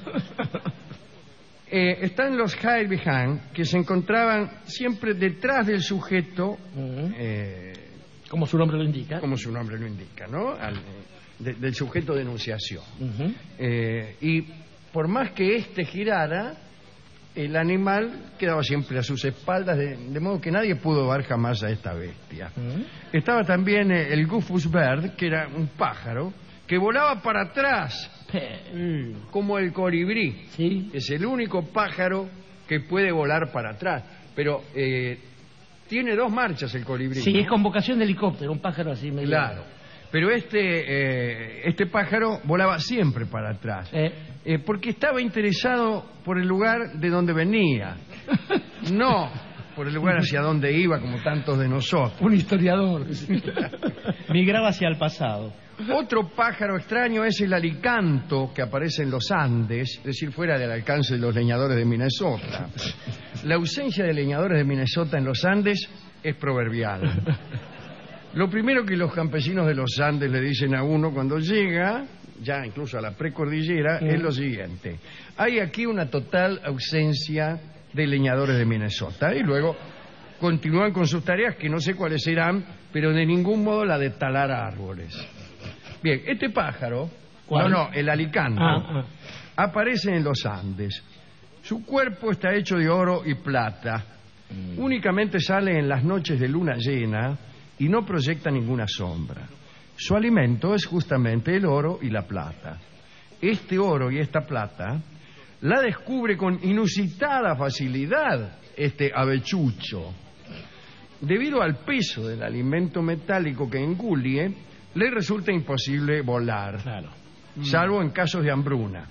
Eh, están los hide behind, que se encontraban siempre detrás del sujeto, uh-huh. eh, como su nombre lo indica, como su nombre lo indica, ¿no? Al, de, del sujeto de enunciación. Uh-huh. Eh, y por más que éste girara, el animal quedaba siempre a sus espaldas, de, de modo que nadie pudo ver jamás a esta bestia. Uh-huh. Estaba también eh, el Goofus Bird, que era un pájaro que volaba para atrás. Mm, como el colibrí. ¿Sí? Es el único pájaro que puede volar para atrás. Pero eh, tiene dos marchas el colibrí. Sí, ¿no? es con vocación de helicóptero, un pájaro así medio. Claro. Pero este, eh, este pájaro volaba siempre para atrás. Eh. Eh, porque estaba interesado por el lugar de donde venía. No por el lugar hacia donde iba, como tantos de nosotros. Un historiador. Migraba hacia el pasado. Otro pájaro extraño es el alicanto, que aparece en los Andes, es decir, fuera del alcance de los leñadores de Minnesota. La ausencia de leñadores de Minnesota en los Andes es proverbial. Lo primero que los campesinos de los Andes le dicen a uno cuando llega, ya incluso a la precordillera, mm. es lo siguiente: hay aquí una total ausencia de leñadores de Minnesota. Y luego continúan con sus tareas, que no sé cuáles serán, pero de ningún modo la de talar árboles. Bien, este pájaro, ¿cuál? no, no, el alicanto, ah, ah. aparece en los Andes. Su cuerpo está hecho de oro y plata. Mm. Únicamente sale en las noches de luna llena y no proyecta ninguna sombra. Su alimento es justamente el oro y la plata. Este oro y esta plata la descubre con inusitada facilidad este avechucho. Debido al peso del alimento metálico que engulle, le resulta imposible volar, claro. salvo en casos de hambruna.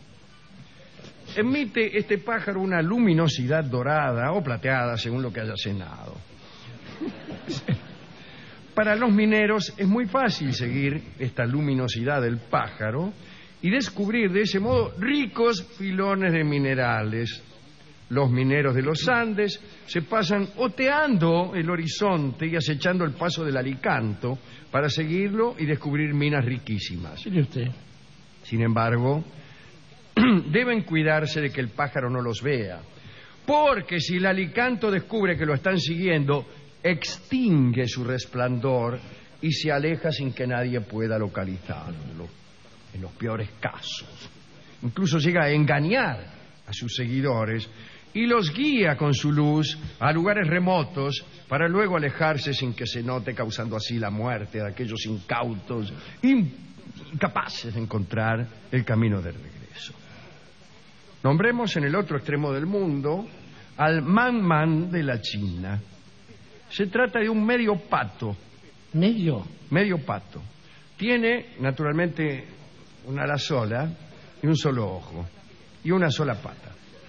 Emite este pájaro una luminosidad dorada o plateada, según lo que haya cenado. Para los mineros es muy fácil seguir esta luminosidad del pájaro y descubrir de ese modo ricos filones de minerales. Los mineros de los Andes se pasan oteando el horizonte y acechando el paso del alicanto para seguirlo y descubrir minas riquísimas. ¿Y usted? Sin embargo, deben cuidarse de que el pájaro no los vea, porque si el alicanto descubre que lo están siguiendo, extingue su resplandor y se aleja sin que nadie pueda localizarlo, en los peores casos. Incluso llega a engañar a sus seguidores y los guía con su luz a lugares remotos para luego alejarse sin que se note, causando así la muerte de aquellos incautos incapaces de encontrar el camino de regreso. Nombremos en el otro extremo del mundo al Man Man de la China. Se trata de un medio pato. ¿Medio? Medio pato. Tiene, naturalmente, una ala sola y un solo ojo y una sola pata.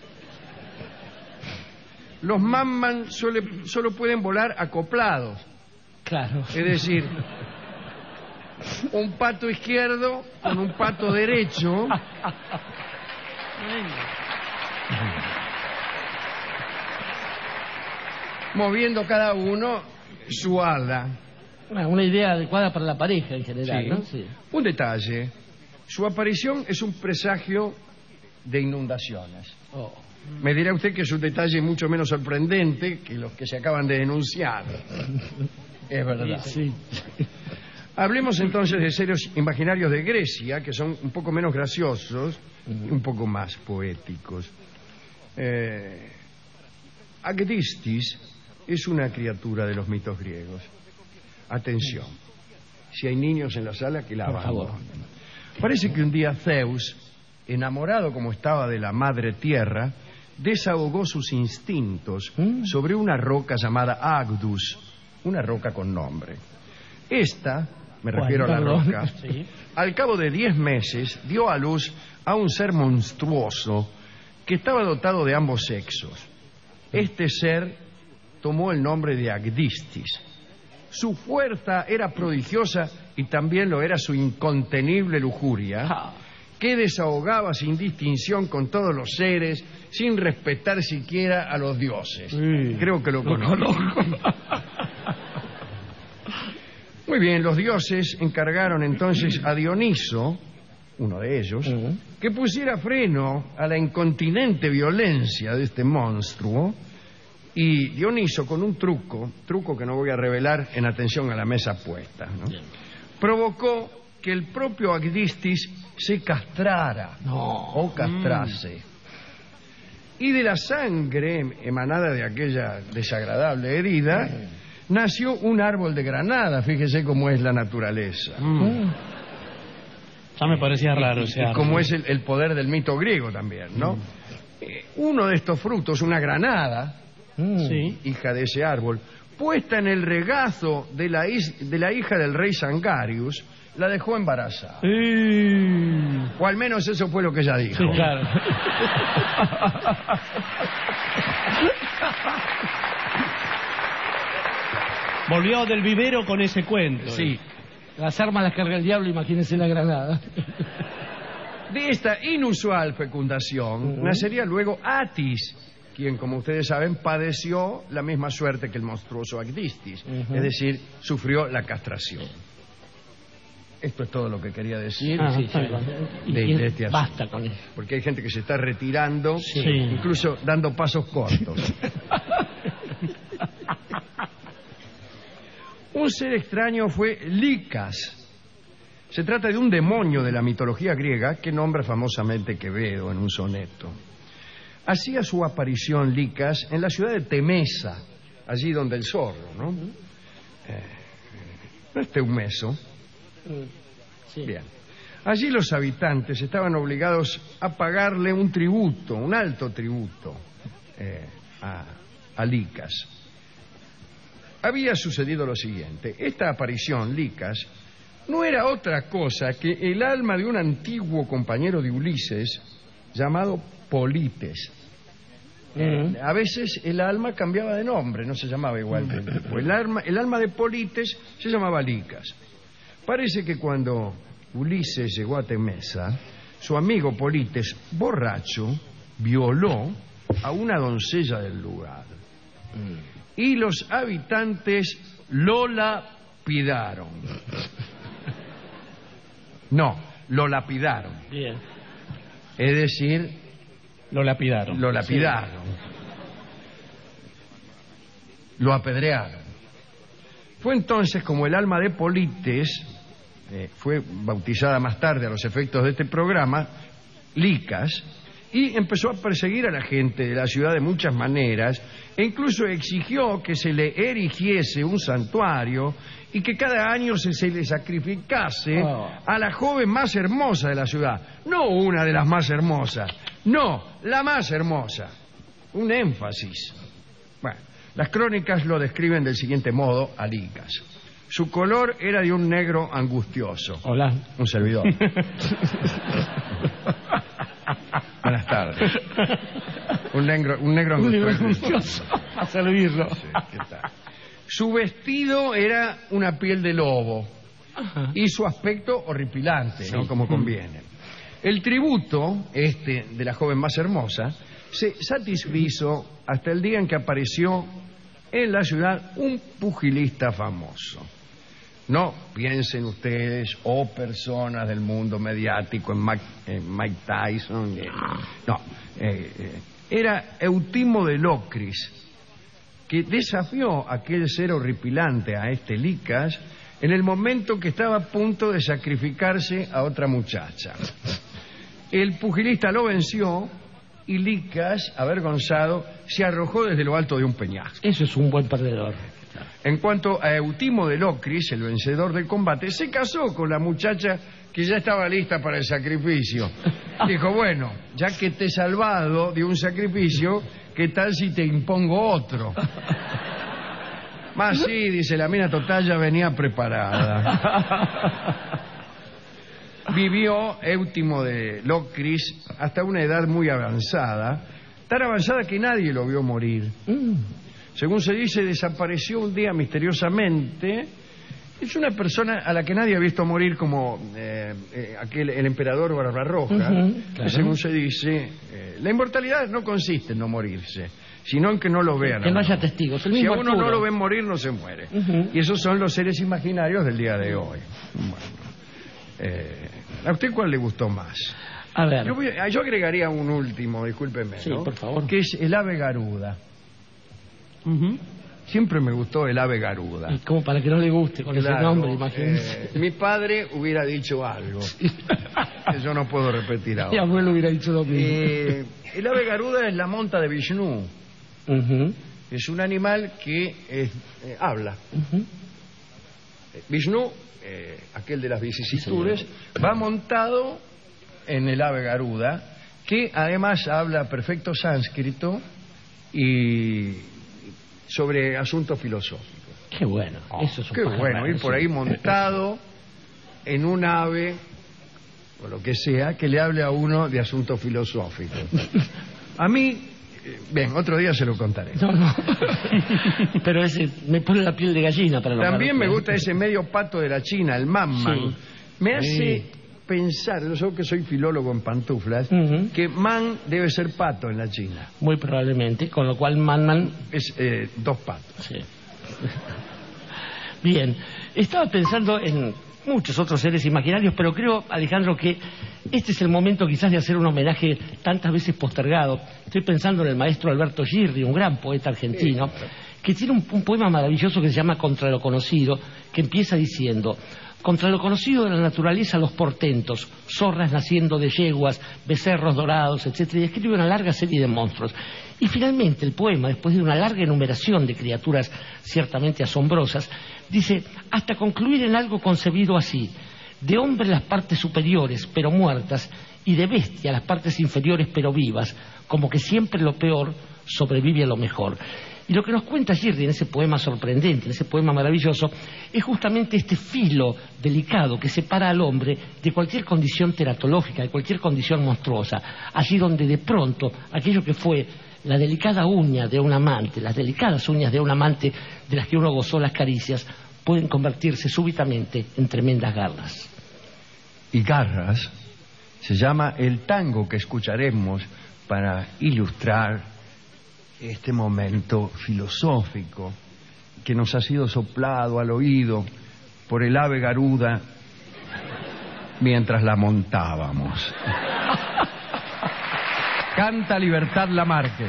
Los Man-Man solo pueden volar acoplados. Claro. Es decir, un pato izquierdo con un pato derecho. moviendo cada uno su ala. Una idea adecuada para la pareja en general, Sí. ¿no? Sí. Un detalle. Su aparición es un presagio de inundaciones. Oh. Me dirá usted que es un detalle mucho menos sorprendente que los que se acaban de denunciar. Es verdad. Sí. Hablemos entonces de seres imaginarios de Grecia, que son un poco menos graciosos y un poco más poéticos. Eh, Agdistis es una criatura de los mitos griegos. Atención, si hay niños en la sala, que la Por abandonen. favor. Parece que un día Zeus, enamorado como estaba de la madre tierra, desahogó sus instintos sobre una roca llamada Agdus, una roca con nombre. Esta, me refiero a la Perdón. roca, Sí. al cabo de diez meses dio a luz a un ser monstruoso que estaba dotado de ambos sexos. Este ser tomó el nombre de Agdistis. Su fuerza era prodigiosa y también lo era su incontenible lujuria, que desahogaba sin distinción con todos los seres, sin respetar siquiera a los dioses. Sí. Creo que lo Lo conozco. Muy bien, los dioses encargaron entonces a Dioniso, uno de ellos, que pusiera freno a la incontinente violencia de este monstruo. Y Dioniso, con un truco, truco que no voy a revelar en atención a la mesa puesta, ¿no? Provocó que el propio Agdistis se castrara o castrase. Y de la sangre emanada de aquella desagradable herida, nació un árbol de granada. Fíjese cómo es la naturaleza. Ya me parecía raro Y, ese y árbol. como es el, el poder del mito griego también, ¿no? Eh, uno de estos frutos, una granada, Sí. hija de ese árbol, puesta en el regazo de la, is- de la hija del rey Sangarius, la dejó embarazada. O al menos eso fue lo que ella dijo. Sí, claro. Volvió del vivero con ese cuento. Sí. Las armas las carga el diablo, imagínense la granada. De esta inusual fecundación nacería luego Atis, quien, como ustedes saben, padeció la misma suerte que el monstruoso Agdistis, Ujú. es decir, sufrió la castración. Esto es todo lo que quería decir Ah, sí, sí. Y- de, y de este asunto. basta con eso. Porque hay gente que se está retirando, Sí. incluso dando pasos cortos. Un ser extraño fue Licas. Se trata de un demonio de la mitología griega que nombra famosamente Quevedo en un soneto. Hacía su aparición Licas en la ciudad de Temesa, allí donde el zorro, ¿no? Eh, no es Teumeso. Sí. Bien. Allí los habitantes estaban obligados a pagarle un tributo, un alto tributo, eh, a, a Licas. Había sucedido lo siguiente. Esta aparición, Licas, no era otra cosa que el alma de un antiguo compañero de Ulises llamado Polites. Eh, a veces el alma cambiaba de nombre, no se llamaba igualmente. El alma, el alma de Polites se llamaba Licas. Parece que cuando Ulises llegó a Temesa, su amigo Polites, borracho, violó a una doncella del lugar. Y los habitantes lo lapidaron. No, lo lapidaron. Bien. Es decir, Lo lapidaron. lo lapidaron. Lo apedrearon. Fue entonces como el alma de Polites, eh, fue bautizada más tarde a los efectos de este programa, Licas, y empezó a perseguir a la gente de la ciudad de muchas maneras, e incluso exigió que se le erigiese un santuario y que cada año se, se le sacrificase Oh. a la joven más hermosa de la ciudad. No una de las más hermosas, no, la más hermosa. Un énfasis. Bueno, las crónicas lo describen del siguiente modo a Licas. Su color era de un negro angustioso. Hola. Un servidor. Buenas tardes. Un negro, un negro Un negro angustioso. angustioso. A servirlo. Sí, ¿qué tal? Su vestido era una piel de lobo y su aspecto horripilante, ¿no? Sí. Como conviene. El tributo, este de la joven más hermosa, se satisfizo hasta el día en que apareció en la ciudad un pugilista famoso. No piensen ustedes, o oh, personas del mundo mediático, en Mike, en Mike Tyson. Eh, no, eh, eh, era Eutimo de Locris, que desafió a aquel ser horripilante, a este Licas, en el momento que estaba a punto de sacrificarse a otra muchacha. El pugilista lo venció y Licas, avergonzado, se arrojó desde lo alto de un peñasco. Eso es un buen perdedor. En cuanto a Eutimo de Locris, el vencedor del combate, se casó con la muchacha que ya estaba lista para el sacrificio. Dijo, bueno, ya que te he salvado de un sacrificio, ¿qué tal si te impongo otro? Más sí, dice la mina, total ya venía preparada. Vivió Eutimo de Locris hasta una edad muy avanzada, tan avanzada que nadie lo vio morir. Mm. Según se dice, desapareció un día misteriosamente. Es una persona a la que nadie ha visto morir como eh, eh, aquel, el emperador Barbarroja. Uh-huh, claro. Según se dice, eh, la inmortalidad no consiste en no morirse, sino en que no lo vean. Que no haya testigos. El si mismo a uno Arturo. no lo ven morir, no se muere. Uh-huh. Y esos son los seres imaginarios del día de hoy. Bueno, eh, ¿a usted cuál le gustó más? A ver. Yo, voy, yo agregaría un último, discúlpeme, sí, ¿no? por favor. Que es el ave garuda. Uh-huh. Siempre me gustó el ave garuda. Y como para que no le guste con claro, ese nombre, imagínese. Eh, mi padre hubiera dicho algo sí. que yo no puedo repetir ahora. Mi abuelo hubiera dicho lo mismo. Eh, el ave garuda es la monta de Vishnu. Uh-huh. Es un animal que eh, eh, habla. Uh-huh. Vishnu, eh, aquel de las vicisitudes, sí, va montado en el ave garuda, que además habla perfecto sánscrito y sobre asuntos filosóficos. Qué bueno, oh, eso es un qué bueno, ir por ahí montado en un ave o lo que sea que le hable a uno de asuntos filosóficos. A mí, eh, bien, otro día se lo contaré. No, no. Pero ese me pone la piel de gallina para lo También me gusta ese medio pato de la China, el man-man. Sí. Me hace sí. pensar, yo sé que soy filólogo en pantuflas, uh-huh. que man debe ser pato en la China. Muy probablemente, con lo cual man-man es eh, dos patos. Sí. Bien, estaba pensando en muchos otros seres imaginarios, pero creo, Alejandro, que este es el momento quizás de hacer un homenaje tantas veces postergado. Estoy pensando en el maestro Alberto Girri, un gran poeta argentino, sí, claro. que tiene un, un poema maravilloso que se llama Contra lo conocido, que empieza diciendo: contra lo conocido de la naturaleza los portentos, zorras naciendo de yeguas, becerros dorados, etcétera, y escribe una larga serie de monstruos. Y finalmente el poema, después de una larga enumeración de criaturas ciertamente asombrosas, dice, hasta concluir en algo concebido así: de hombre las partes superiores, pero muertas, y de bestia las partes inferiores, pero vivas, como que siempre lo peor sobrevive a lo mejor. Y lo que nos cuenta Girri en ese poema sorprendente, en ese poema maravilloso, es justamente este filo delicado que separa al hombre de cualquier condición teratológica, de cualquier condición monstruosa, allí donde de pronto aquello que fue la delicada uña de un amante, las delicadas uñas de un amante de las que uno gozó las caricias, pueden convertirse súbitamente en tremendas garras. Y garras se llama el tango que escucharemos para ilustrar este momento filosófico que nos ha sido soplado al oído por el ave garuda mientras la montábamos. Canta Libertad Lamarque.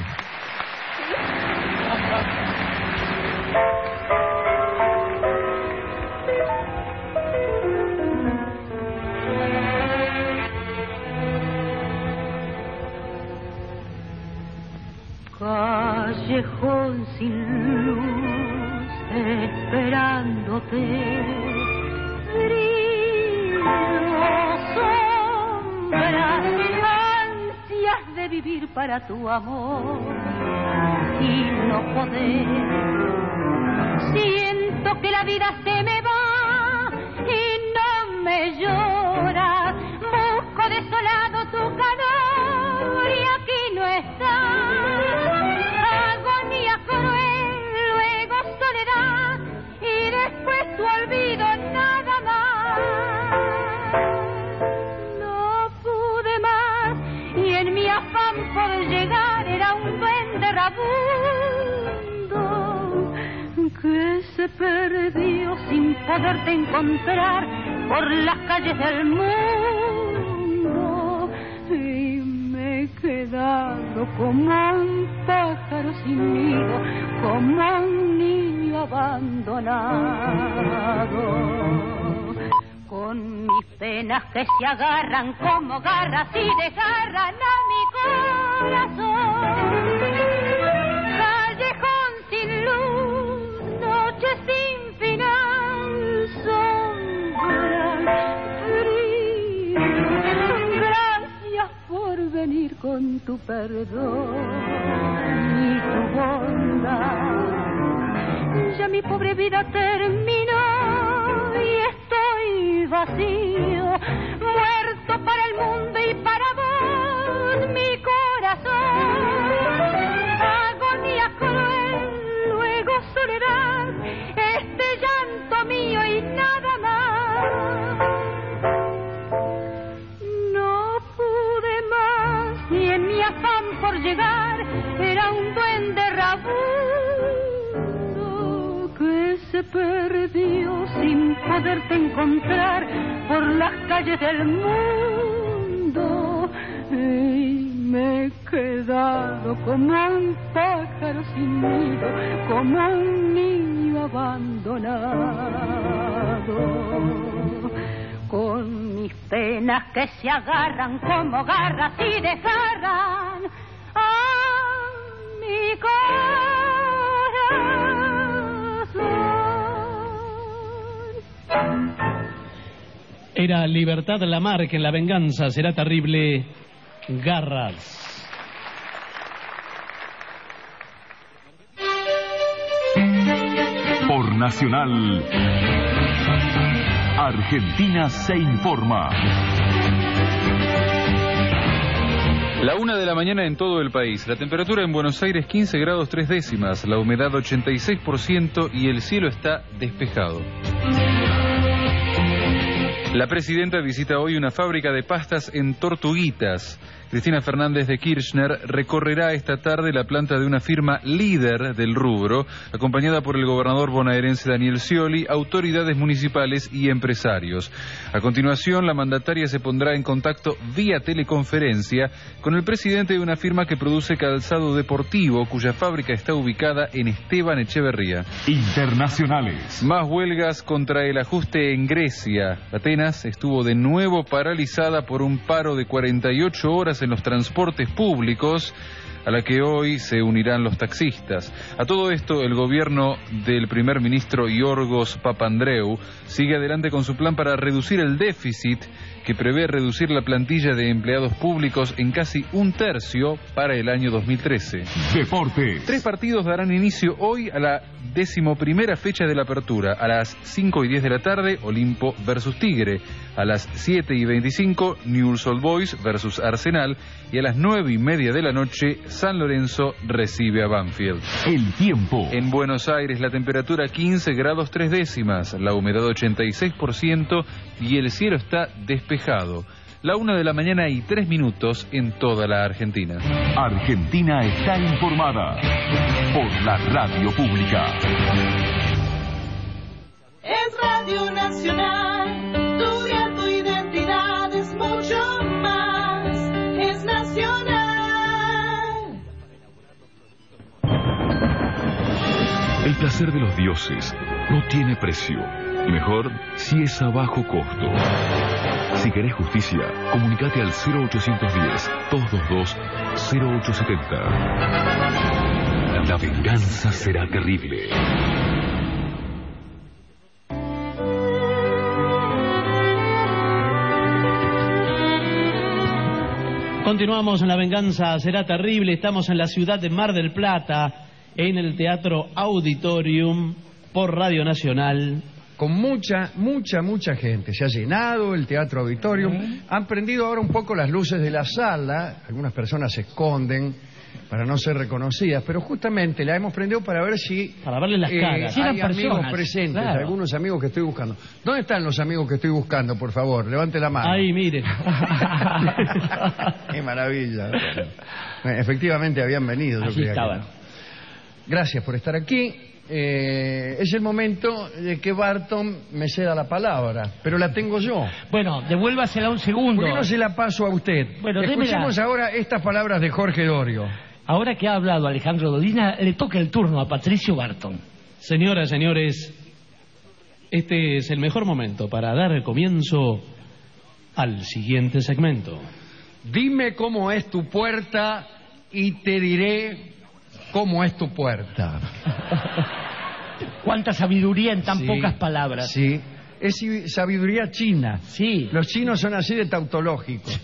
Callejón sin luz, esperándote, frío, sombra, ansias de vivir para tu amor y no poder. Siento que la vida se me va y no me llora. Busco desolado tu calor y aquí no está. Agonía cruel, luego soledad y después tu olvido, nada más. No pude más y en mi afán por llegar era un duende rabundo que se se perdió sin poderte encontrar por las calles del mundo, y me he quedado como un pájaro sin nido, como un niño abandonado, con mis penas que se agarran como garras y desgarran a mi corazón. Callejón sin luz, noche sin final, sombra, frío. Gracias por venir con tu perdón y tu bondad. Ya mi pobre vida terminó y estoy vacío, muerto para el mundo y para vos, mi corazón. Agonía cruel, luego soledad, este llanto mío y nada más. No pude más y en mi afán por llegar era un duende rabundo que se perdió sin poderte encontrar por las calles del mundo, y me he quedado como un pájaro sin nido, como un niño abandonado, con mis penas que se agarran como garras y desgarran a mi corazón. Era Libertad Lamarque en La venganza será terrible, Garras. Por Nacional, Argentina se informa. La una de la mañana en todo el país. La temperatura en Buenos Aires quince grados tres décimas, la humedad ochenta y seis por ciento y el cielo está despejado. La presidenta visita hoy una fábrica de pastas en Tortuguitas. Cristina Fernández de Kirchner recorrerá esta tarde la planta de una firma líder del rubro, acompañada por el gobernador bonaerense Daniel Scioli, autoridades municipales y empresarios. A continuación, la mandataria se pondrá en contacto vía teleconferencia con el presidente de una firma que produce calzado deportivo, cuya fábrica está ubicada en Esteban Echeverría. Internacionales. Más huelgas contra el ajuste en Grecia. Atenas estuvo de nuevo paralizada por un paro de cuarenta y ocho horas en los transportes públicos, a la que hoy se unirán los taxistas. A todo esto, el gobierno del primer ministro Yorgos Papandreou sigue adelante con su plan para reducir el déficit, que prevé reducir la plantilla de empleados públicos en casi un tercio para el año dos mil trece. Deportes. Tres partidos darán inicio hoy a la decimoprimera fecha de la apertura. A las cinco y diez de la tarde, Olimpo versus Tigre. A las siete y veinticinco, Newell's Old Boys versus Arsenal. Y a las nueve y media de la noche, San Lorenzo recibe a Banfield. El tiempo. En Buenos Aires, la temperatura quince grados tres décimas, la humedad ochenta y seis por ciento y el cielo está despejado. La una de la mañana y tres minutos en toda la Argentina. Argentina está informada por la radio pública. Es Radio Nacional, estudia tu identidad, es mucho más, es nacional. El placer de los dioses no tiene precio, y mejor si es a bajo costo. Si querés justicia, comunicate al cero ochocientos diez, doscientos veintidós, cero ochocientos setenta. La venganza será terrible. Continuamos en La venganza será terrible. Estamos en la ciudad de Mar del Plata, en el Teatro Auditorium, por Radio Nacional. Con mucha, mucha, mucha gente. Se ha llenado el Teatro Auditorium. Uh-huh. Han prendido ahora un poco las luces de la sala. Algunas personas se esconden para no ser reconocidas, pero justamente la hemos prendido para ver si... Para verles las caras. Eh, hay amigos presentes, claro. Algunos amigos que estoy buscando. ¿Dónde están los amigos que estoy buscando, por favor? Levante la mano. Ahí, mire. Qué maravilla. Bueno, efectivamente habían venido. Allí estaban. No. Gracias por estar aquí. eh, es el momento de que Barton me ceda la palabra, pero la tengo yo. Bueno, devuélvasela un segundo. ¿Por qué no se la paso a usted? Bueno, escuchemos démela. ahora estas palabras de Jorge Dorio. Ahora que ha hablado Alejandro Dolina, le toca el turno a Patricio Barton. Señoras, señores, este es el mejor momento para dar comienzo al siguiente segmento. Dime cómo es tu puerta y te diré cómo es tu puerta. Cuánta sabiduría en tan Sí, pocas palabras. Sí, es si- sabiduría china. Sí. Los chinos son así de tautológicos.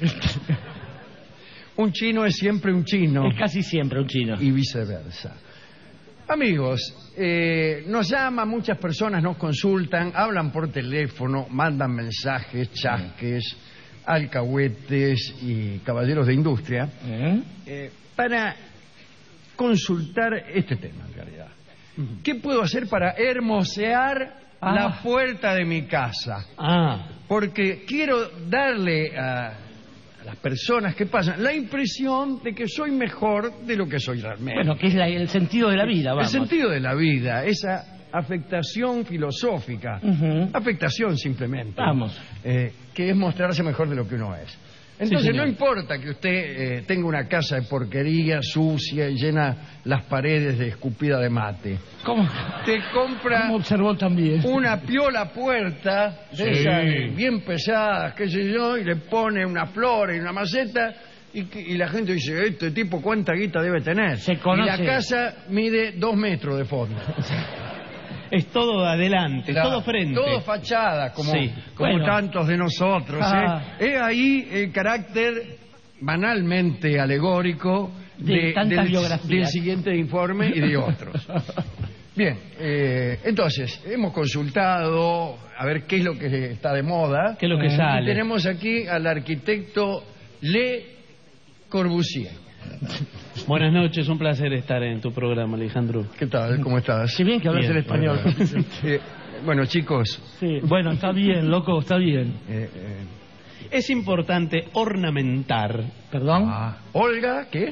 Un chino es siempre un chino. Es casi siempre un chino. Y viceversa. Amigos, eh, nos llaman, muchas personas nos consultan, hablan por teléfono, mandan mensajes, chasques, alcahuetes y caballeros de industria eh, para consultar este tema en realidad. ¿Qué puedo hacer para hermosear Ah. la puerta de mi casa? Ah, Porque quiero darle a, a las personas que pasan la impresión de que soy mejor de lo que soy realmente. Bueno, que es la- el sentido de la vida, vamos. El sentido de la vida, esa afectación filosófica, Ujú. afectación simplemente, Vamos. eh, que es mostrarse mejor de lo que uno es. Entonces señor. no importa que usted eh, tenga una casa de porquería, sucia y llena las paredes de escupida de mate. ¿Cómo? Te compra ¿Cómo observó también? una piola puerta de Sí. esas eh, bien pesadas, qué sé yo, y le pone una flor y una maceta y, que- y la gente dice, este tipo cuánta guita debe tener. Se Y conoce. la casa mide dos metros de fondo. es todo adelante, La- todo frente. Todo fachada, como, Sí. como Bueno. tantos de nosotros. Ah. ¿eh? Es ahí el carácter banalmente alegórico De tantas del, biografías. del siguiente informe y de otros. Bien, eh, entonces, hemos consultado a ver qué es lo que está de moda. ¿Qué es lo que Eh, sale? Y tenemos aquí al arquitecto Le Corbusier. Buenas noches, un placer estar en tu programa, Alejandro. ¿Qué tal? ¿Cómo estás? Si bien que hablas Bien, el español. Bueno, eh, bueno, chicos, Sí. Bueno, está bien, loco, está bien. eh, eh, Es importante ornamentar, ¿Perdón? ah, Olga, ¿qué?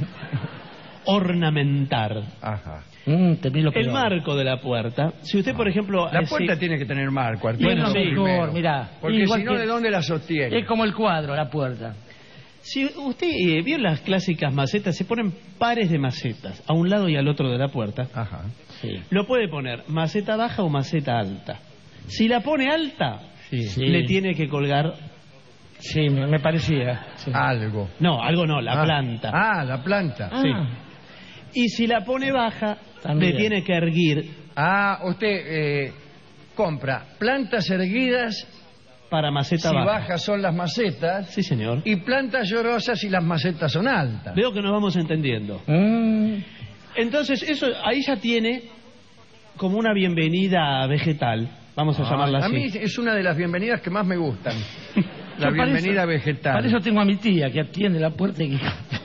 ornamentar Ajá. Mm, temí lo el peor. marco de la puerta. Si usted, por ejemplo... La eh, puerta si- tiene que tener marco, Y es Arturo, lo sí, mejor, primero. mirá. Porque Igual si no, que- ¿de dónde la sostiene? Es como el cuadro, la puerta. Si usted eh, vio las clásicas macetas, se ponen pares de macetas, a un lado y al otro de la puerta. Ajá. Sí. Lo puede poner maceta baja o maceta alta. Si la pone alta, Sí. le tiene que colgar... Sí, me, me parecía. Sí. Algo. No, algo no, la Ah. planta. Ah, la planta. Ah. Sí. Y si la pone baja, También. le tiene que erguir Ah, usted eh, compra plantas erguidas, para maceta si baja. bajas son las macetas, Sí, señor. y plantas llorosas si las macetas son altas. Veo que nos vamos entendiendo. Mm. Entonces, eso ahí ya tiene como una bienvenida vegetal, vamos a Ah, llamarla a así. mí es una de las bienvenidas que más me gustan. La Yo para bienvenida eso- vegetal. Para eso tengo a mi tía que atiende la puerta y...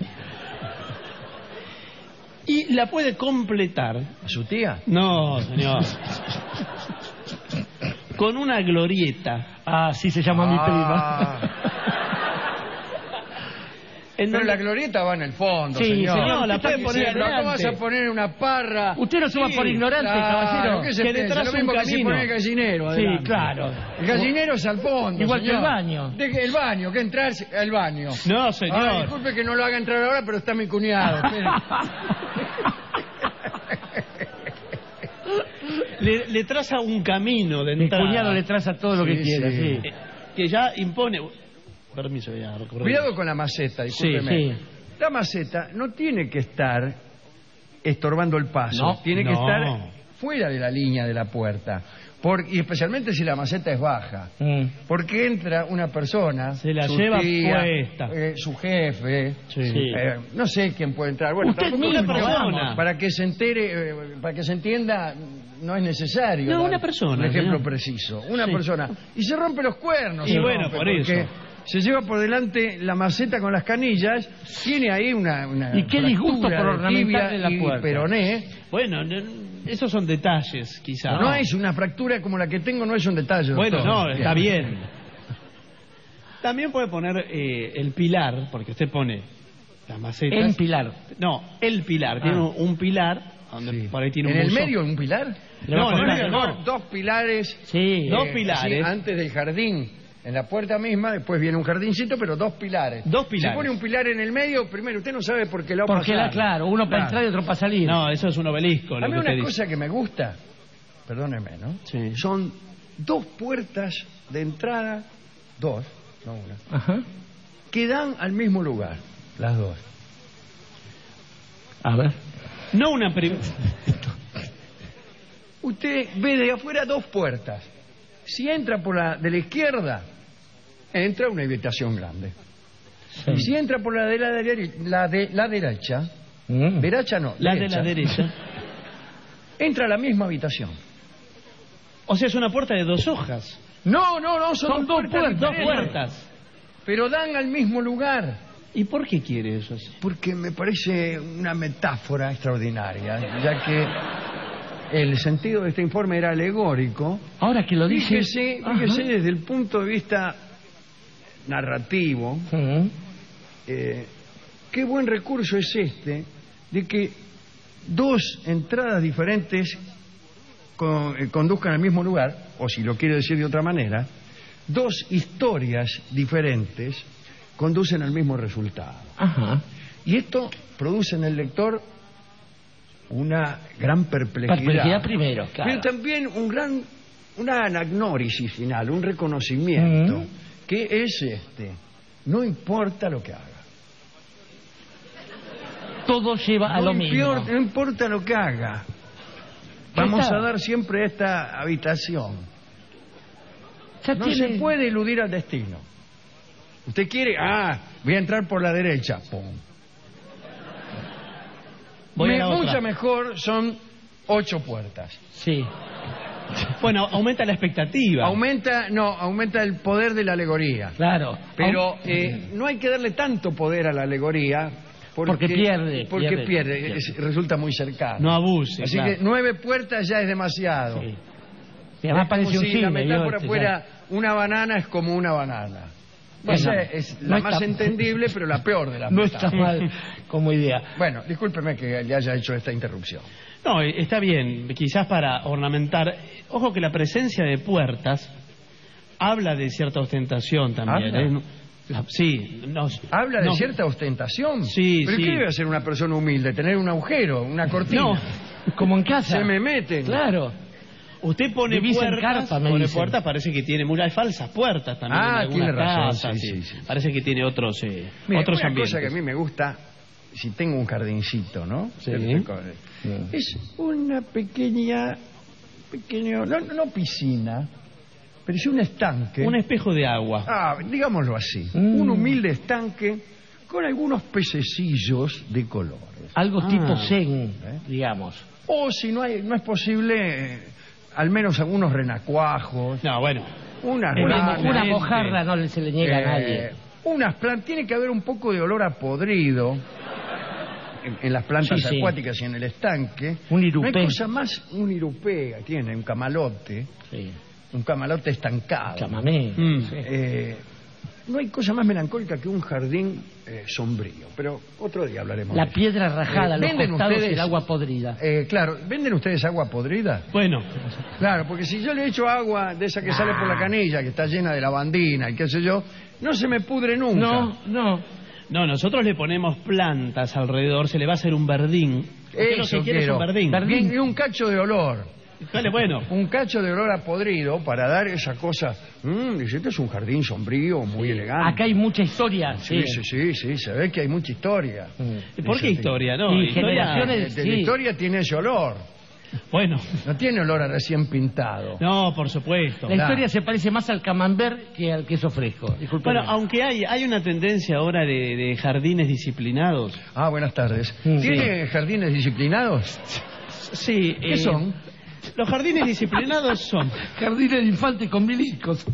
Y la puede completar. ¿A su tía? No, señor. Con una glorieta. Ah, sí se llama mi prima. En Pero donde- la glorieta va en el fondo, Sí, señor. señor, No, la ¿Qué puede está poner diciendo? ¿Cómo vas adelante. a poner una parra? Usted no suma Sí, por ignorante, claro, caballero. ¿qué se Que le piensa? traza Lo mismo un que si camino. pone el gallinero Sí, adelante. claro. El gallinero es al fondo, Igual que señor. el baño. Deje el baño, que entrar al baño. No, señor. Ay, disculpe que no lo haga entrar ahora, pero está mi cuñado. espere. le, le traza un camino de Mi entrada. cuñado le traza todo lo que Sí, quiera, sí. sí. Eh, que ya impone... Permiso, voy a recorrer. Cuidado con la maceta, discúlpeme. Sí, sí. La maceta no tiene que estar estorbando el paso, No, tiene que no. estar fuera de la línea de la puerta. Por, y especialmente si la maceta es baja. Mm. Porque entra una persona, Se la su lleva tía, puesta. eh, su jefe, Sí. eh, no sé quién puede entrar. Bueno, Usted tampoco mismo, pero vamos. para que se entere, eh, para que se entienda, no es necesario. No, dar una persona, Un ejemplo señor. preciso. Una Sí. persona. Y se rompe los cuernos. Y se bueno, rompe, por porque eso. se lleva por delante la maceta con las canillas, tiene ahí una, una Y qué disgusto fractura por de ornamentarle tibia la y puerta. peroné. Bueno, no- esos son detalles, quizá. No, es una fractura como la que tengo, no es un detalle. Bueno, doctor. no, está bien. También puede poner eh, el pilar, porque usted pone la maceta. En pilar. No, el pilar. Ah. Tiene un, un pilar donde Sí. por ahí tiene un ¿En el buzo. medio un pilar? No, en el no, medio no. no, dos pilares. Sí. Dos eh, pilares. así, antes del jardín. En la puerta misma, después viene un jardincito, pero dos pilares. Dos pilares. Si pone un pilar en el medio, primero, usted no sabe por qué lo va a Porque pasar. era claro, uno para entrar y otro para salir. No, eso es un obelisco. A Lo mí que una usted cosa dice. que me gusta, perdóneme, ¿no? Sí. Son dos puertas de entrada, dos, no una, Ajá. que dan al mismo lugar, las dos. A ver. No una prim- Usted ve de afuera dos puertas. Si entra por la de la izquierda, entra a una habitación grande. Sí. Y si entra por la de la, dere- la de la derecha, Mm. derecha no, La de la derecha. entra a la misma habitación. O sea, es una puerta de dos hojas. No, no, no, son, Son dos dos puertas, puertas. Dos diferentes, puertas. pero dan al mismo lugar. ¿Y por qué quiere eso así? Porque me parece una metáfora extraordinaria, ya que el sentido de este informe era alegórico. Ahora que lo dice... Fíjese, Ajá. fíjese desde el punto de vista narrativo, Mm. eh, qué buen recurso es este de que dos entradas diferentes con- eh, conduzcan al mismo lugar, o si lo quiere decir de otra manera, dos historias diferentes conducen al mismo resultado. Ajá. Y esto produce en el lector una gran perplejidad. Perplejidad primero, claro. Pero también un gran, una anagnórisis final, un reconocimiento, Mm. que es este, no importa lo que haga. Todo lleva a No lo mismo. impior- no importa lo que haga. Vamos está. a dar siempre esta habitación. Ya No tiene- se puede eludir al destino. Usted quiere, ah, voy a entrar por la derecha, pum. Voy a Me- la otra. mucho mejor son ocho puertas. Sí. Bueno, aumenta la expectativa. Aumenta, no, aumenta el poder de la alegoría. Claro. Pero Aun- eh, no hay que darle tanto poder a la alegoría porque, Porque pierde, porque pierde, pierde, pierde. es- resulta muy cercano. No abuse. Así claro. que nueve puertas ya es demasiado. Sí. Y además Es como parece un si cine, la ¿vio? metáfora Este, fuera una banana es como una banana. Bueno, Esa es no la está- más entendible, pero la peor de las No está metáforas. mal como idea. Bueno, discúlpeme que le haya hecho esta interrupción. No, eh, está bien, quizás para ornamentar. Ojo que la presencia de puertas habla de cierta ostentación también. ¿Habla? ¿eh? No- la- sí, nos- Habla de no- cierta ostentación. Sí, ¿Pero sí. qué debe hacer una persona humilde? Tener un agujero, una cortina. No, Como en casa. Se me meten. Claro. usted pone Vivís en puertas, carpa, me pone dicen. puertas, parece que tiene muchas falsas puertas también Ah, en tiene algunas razón, casas, sí, sí. sí, sí. Parece que tiene otros eh, Mire, otros una ambientes. cosa que a mí me gusta, si tengo un jardincito, ¿no? Sí. Es una pequeña, pequeño, no, no piscina, pero es un estanque. Un espejo de agua. Ah, digámoslo así, Mm. un humilde estanque con algunos pececillos de colores. Algo Ah. tipo zen, ¿Eh? digamos. O si no hay, no es posible, eh, al menos algunos renacuajos, No, bueno. unas Una, ranas, una gente. mojarra no le- se le niega eh, a nadie. unas plantas, tiene que haber un poco de olor a podrido en, en las plantas Sí, sí. acuáticas y en el estanque. Un No irupé. hay cosa más, un irupé tiene, un camalote, Sí. un camalote estancado. Chamamé. Mm. Sí. Eh, no hay cosa más melancólica que un jardín eh, sombrío, pero otro día hablaremos La de eso. piedra rajada, Eh, los ¿venden costados y ustedes- el agua podrida. Eh, claro, ¿venden ustedes agua podrida? Bueno, Claro, porque si yo le echo agua de esa que sale por la canilla, que está llena de lavandina y qué sé yo, no se me pudre nunca. No, no. no, nosotros le ponemos plantas alrededor, se le va a hacer un verdín. Usted lo Eso que quiere es quiero. un verdín. Bien, y un cacho de olor. Dale, bueno. Un cacho de olor a podrido para dar esa cosa. Mmm, dice, este es un jardín sombrío, muy elegante. Acá hay mucha historia. Sí, sí, sí, sí, se ve que hay mucha historia. ¿Por qué Dice, historia? No, Y historia- generaciones- de- de la sí. historia tiene ese olor. Bueno, No tiene olor a recién pintado. no, por supuesto. La historia se parece más al camembert que al queso fresco. Disculpe. Bueno, aunque hay hay una tendencia ahora de, de jardines disciplinados. Ah, buenas tardes. Mm, ¿Tiene jardines disciplinados? Sí. ¿Qué eh, son? Los jardines disciplinados son. Jardines de infante con milicos.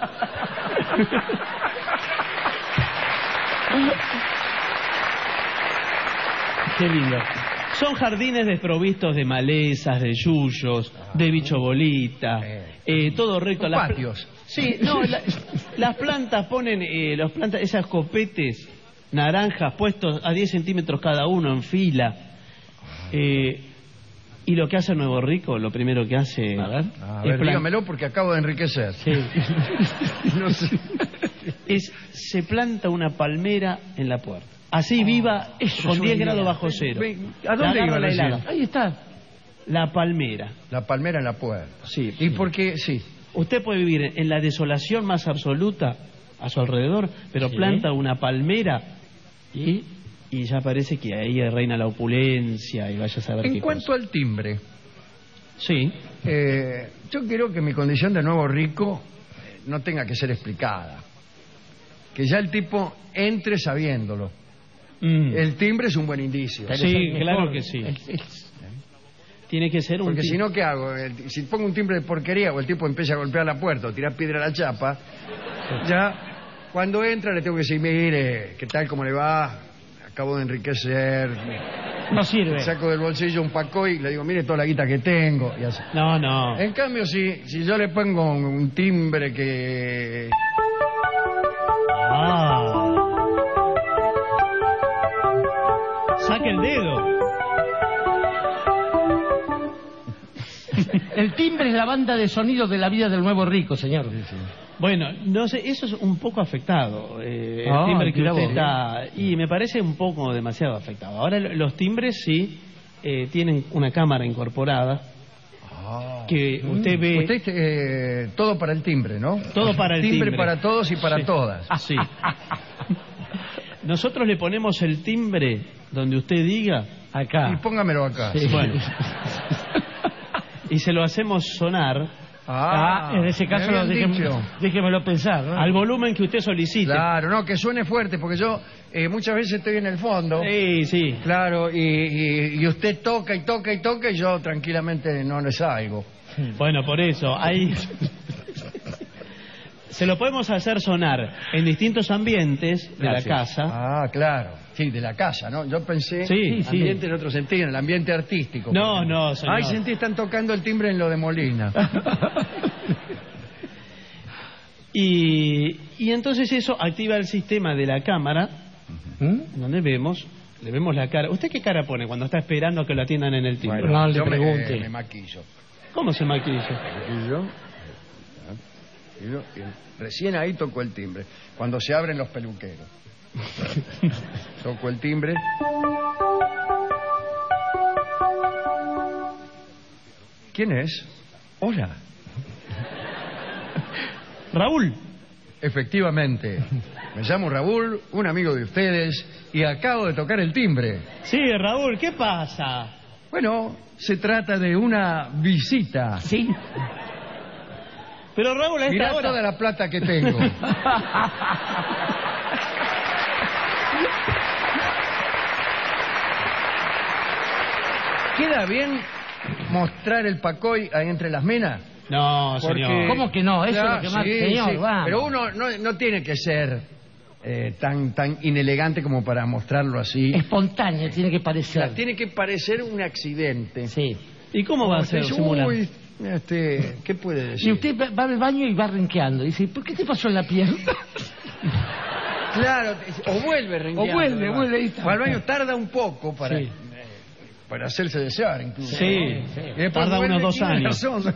Qué lindo. Son jardines desprovistos de malezas, de yuyos, de bicho bolita, eh, todo recto. Son Las pl- patios. Sí, no, la- las plantas ponen, eh, las plantas, esas copetes naranjas puestos a diez centímetros cada uno en fila. Eh, Y lo que hace Nuevo Rico, lo primero que hace... A ver, a es ver plan- dígamelo porque acabo de enriquecer. Sí. No sé. es, se planta una palmera en la puerta. Así viva, eso con es diez una grados idea. bajo cero. Ven, ¿a dónde La agarra iba la recién? helada. Ahí está. La palmera. La palmera en la puerta. Sí. ¿Y por qué? Sí. Usted puede vivir en la desolación más absoluta a su alrededor, pero Sí. planta una palmera y, y ya parece que ahí reina la opulencia y vaya a saber En qué cuanto cosa. al timbre, Sí. eh, yo quiero que mi condición de nuevo rico eh, no tenga que ser explicada. Que ya el tipo entre sabiéndolo. Mm. El timbre es un buen indicio. Sí, claro que sí. Tiene que ser un Porque ti- si no, ¿qué hago? El- si pongo un timbre de porquería o el tipo empieza a golpear la puerta o tirar piedra a la chapa, ya cuando entra le tengo que decir, mire, ¿qué tal, cómo le va? Acabo de enriquecer. No sirve. Saco del bolsillo un pacoy y le digo, mire toda la guita que tengo. Y así. No, no. En cambio, si, si yo le pongo un, un timbre que... Ah. Saque el dedo. El timbre es la banda de sonido de la vida del nuevo rico, señor. Bueno, no sé, eso es un poco afectado. Eh, Ah, el timbre que mirá usted vos. está... Y me parece un poco demasiado afectado. Ahora lo- los timbres sí eh, tienen una cámara incorporada que usted ve... Usted, eh, todo para el timbre, ¿no? Todo para el timbre. para todos y para Sí. todas. Sí. Nosotros le ponemos el timbre donde usted diga... Acá. Y póngamelo acá. Sí. Bueno. Y se lo hacemos sonar Ah, en ese caso me habían déjeme- dicho. déjemelo pensar, ¿no? al volumen que usted solicite. Claro, no, que suene fuerte, porque yo eh, muchas veces estoy en el fondo. Sí, sí. Claro, y, y- y usted toca y toca y toca y yo tranquilamente no le salgo. Bueno, por eso, ahí... Se lo podemos hacer sonar en distintos ambientes de Gracias. la casa. Ah, claro. Sí, de la casa, ¿no? Yo pensé Sí, sí. ambiente en otro sentido, en el ambiente artístico. No, por ejemplo. no, señor. Ay, sentí, están tocando el timbre en lo de Molina. Y, y entonces eso activa el sistema de la cámara, donde vemos, le vemos la cara. ¿Usted qué cara pone cuando está esperando que lo atiendan en el timbre? Bueno, No le yo me, pregunte. eh, me maquillo. ¿Cómo se maquilla? Maquillo. maquillo, y recién ahí tocó el timbre. Cuando se abren los peluqueros. Tocó el timbre. ¿Quién es? Hola. Raúl. Efectivamente. Me llamo Raúl, un amigo de ustedes, y acabo de tocar el timbre. Sí, Raúl, ¿qué pasa? Bueno, se trata de una visita. Sí. Pero Raúl, a esta Mirá hora... toda la plata que tengo. ¿Queda bien mostrar el pacoy ahí entre las menas? No, Porque- señor. ¿Cómo que no? Eso Claro, es lo que más... sí, Señor, sí. vamos. Pero uno no, no tiene que ser eh, tan, tan inelegante como para mostrarlo así. Espontáneo, tiene que O sea, parecer. tiene que parecer un accidente. Sí. ¿Y cómo va a Usted ser dice, simular? uy, este, ¿qué puede decir? Y usted va va al baño y va renqueando. Dice, ¿por qué te pasó en la pierna? Claro, o vuelve renqueando, O vuelve, además. vuelve, ahí está. Va al baño, tarda un poco para, Sí. eh, para hacerse desear, incluso. Sí, Y después tarda vuelve, unos dos tiene años. razón.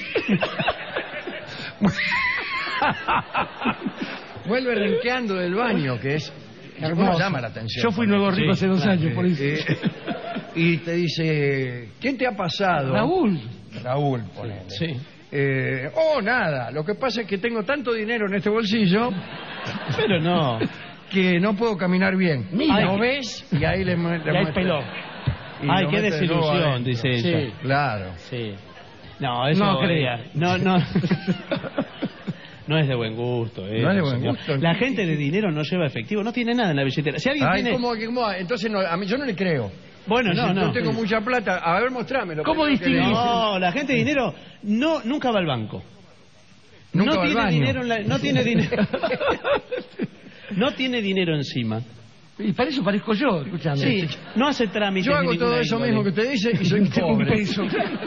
Vuelve renqueando del baño, que es hermoso, Hermoso. llama la atención. Yo fui nuevo rico Sí, hace dos claro. años, por eso. Eh, y te dice, ¿quién te ha pasado? Raúl. Raúl, ponele. Sí. Eh, oh, nada, lo que pasa es que tengo tanto dinero en este bolsillo Pero no. que no puedo caminar bien. Mira. ¿Lo ves? Y ahí le, mu- le Y ahí muestra. peló. Y Ay, lo qué mete de nuevo desilusión, adentro. dice ella. Sí. Claro. Sí. No, eso... No crea. eh, No, no... No es de buen gusto, eso, No es de buen señor. gusto. La gente de dinero no lleva efectivo, no tiene nada en la billetera. Si alguien Ay, tiene... ¿cómo, cómo? Entonces no, a mí yo no le creo. Bueno, no, Si no. Yo tengo mucha plata. A ver, mostrámelo. ¿Cómo primero que le- distinguís? No, la gente de dinero no, nunca va al banco. Nunca no va al tiene baño. dinero en la- no tiene dinero. No tiene dinero encima. Y para eso parezco yo, escuchame. Sí, no hace trámites. Yo de hago ninguna todo eso índole. mismo que usted dice y soy Un pobre. peso.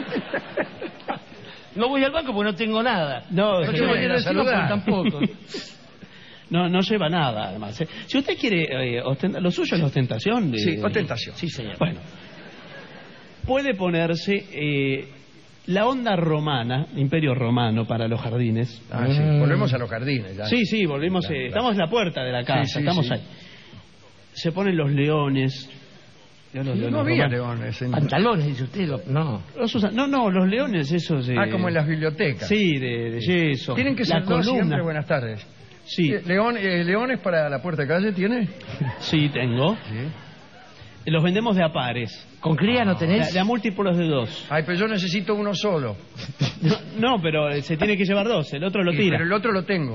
No voy al banco porque no tengo nada. No, No señor. tengo dinero a encima porque saludar. tampoco. No, no lleva nada, además. ¿eh? Si usted quiere eh, ostentar, lo suyo es la ostentación. De, Sí, de- ostentación. Sí, señor. Bueno, puede ponerse eh, la onda romana, Imperio Romano para los jardines. Ah, sí. Mm. Volvemos a los jardines. Ya. Sí, sí, volvemos. Claro, eh, claro. Estamos en la puerta de la casa, Sí, sí, estamos sí. ahí. Se ponen los leones. Los No leones había romanos. leones. En... Pantalones, dice usted. lo- No. Los usan- No, no, los leones esos. eh, Ah, como en las bibliotecas. Sí, de, de yeso. Tienen que la ser dos columna. siempre. Buenas tardes. Sí. Eh, León, eh, ¿Leones para la puerta de calle tiene? Sí, tengo. Sí. Los vendemos de a pares. ¿Con cría no tenés? De, de a múltiplos de dos. Ay, pero yo necesito uno solo. No, no, pero eh, se tiene que llevar dos. El otro lo Sí, tira. pero el otro lo tengo.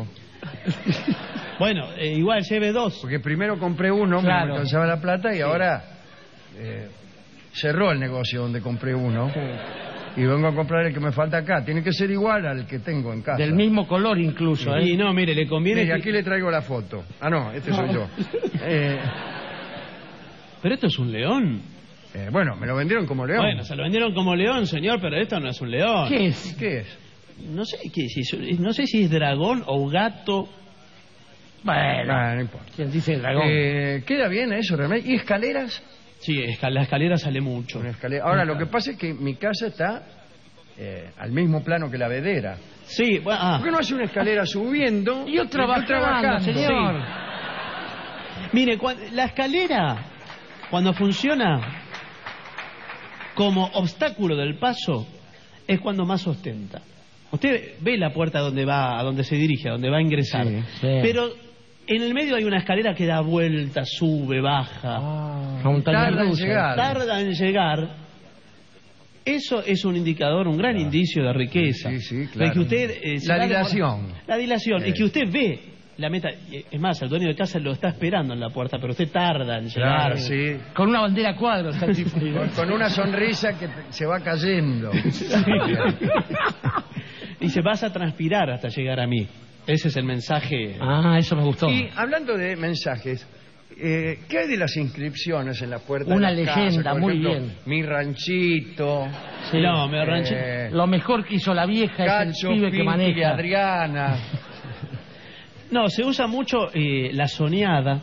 Bueno, eh, igual lleve dos. Porque primero compré uno, Claro. me alcanzaba la plata y ahora eh, cerró el negocio donde compré uno. Y vengo a comprar el que me falta acá. Tiene que ser igual al que tengo en casa. Del mismo color incluso, ¿eh? Y no, mire, le conviene. Mire, que- aquí le traigo la foto. Ah, no, este soy No. yo. Eh, Pero esto es un león. eh, bueno, me lo vendieron como león. Bueno, se lo vendieron como león, señor, pero esto no es un león. ¿Qué es? ¿Qué es? No sé qué es eso. No sé si es dragón o gato. Bueno, Ah, no importa. ¿quién dice el dragón? Eh, ¿Queda bien eso realmente? ¿Y escaleras? Sí, esca- la escalera sale mucho. Una escalera. Ahora, lo que pasa es que mi casa está eh, al mismo plano que la vedera. Sí, bueno, ah. ¿Por qué no hace una escalera subiendo Y otra bajando, señor. Mire, cua- la escalera, cuando funciona como obstáculo del paso, es cuando más ostenta. Usted ve la puerta donde va, a donde se dirige, a donde va a ingresar. Sí, sí. Pero en el medio hay una escalera que da vuelta, sube, baja. Montaña Tarda en rusa. llegar. Tarda en llegar. Eso es un indicador, un gran indicio de riqueza. Sí, sí, De claro. que usted, eh, se La va a demorar- dilación. La dilación. Eh. Y que usted ve la meta. eh, Es más, el dueño de casa lo está esperando en la puerta, pero usted tarda en llegar. Claro, sí. Con una bandera a cuadros está el tipo. Con, con una sonrisa que te- se va cayendo. Y se vas a transpirar hasta llegar a mí. Ese es el mensaje. Ah, eso me gustó. Y hablando de mensajes, eh, ¿qué hay de las inscripciones en la puerta Una de las leyenda, casas? Por muy ejemplo, bien. Mi ranchito. Sí. No, me arranché. eh, Lo mejor que hizo la vieja es Cacho, el pibe que Pinky y maneja. Adriana. No, se usa mucho eh, la soñada.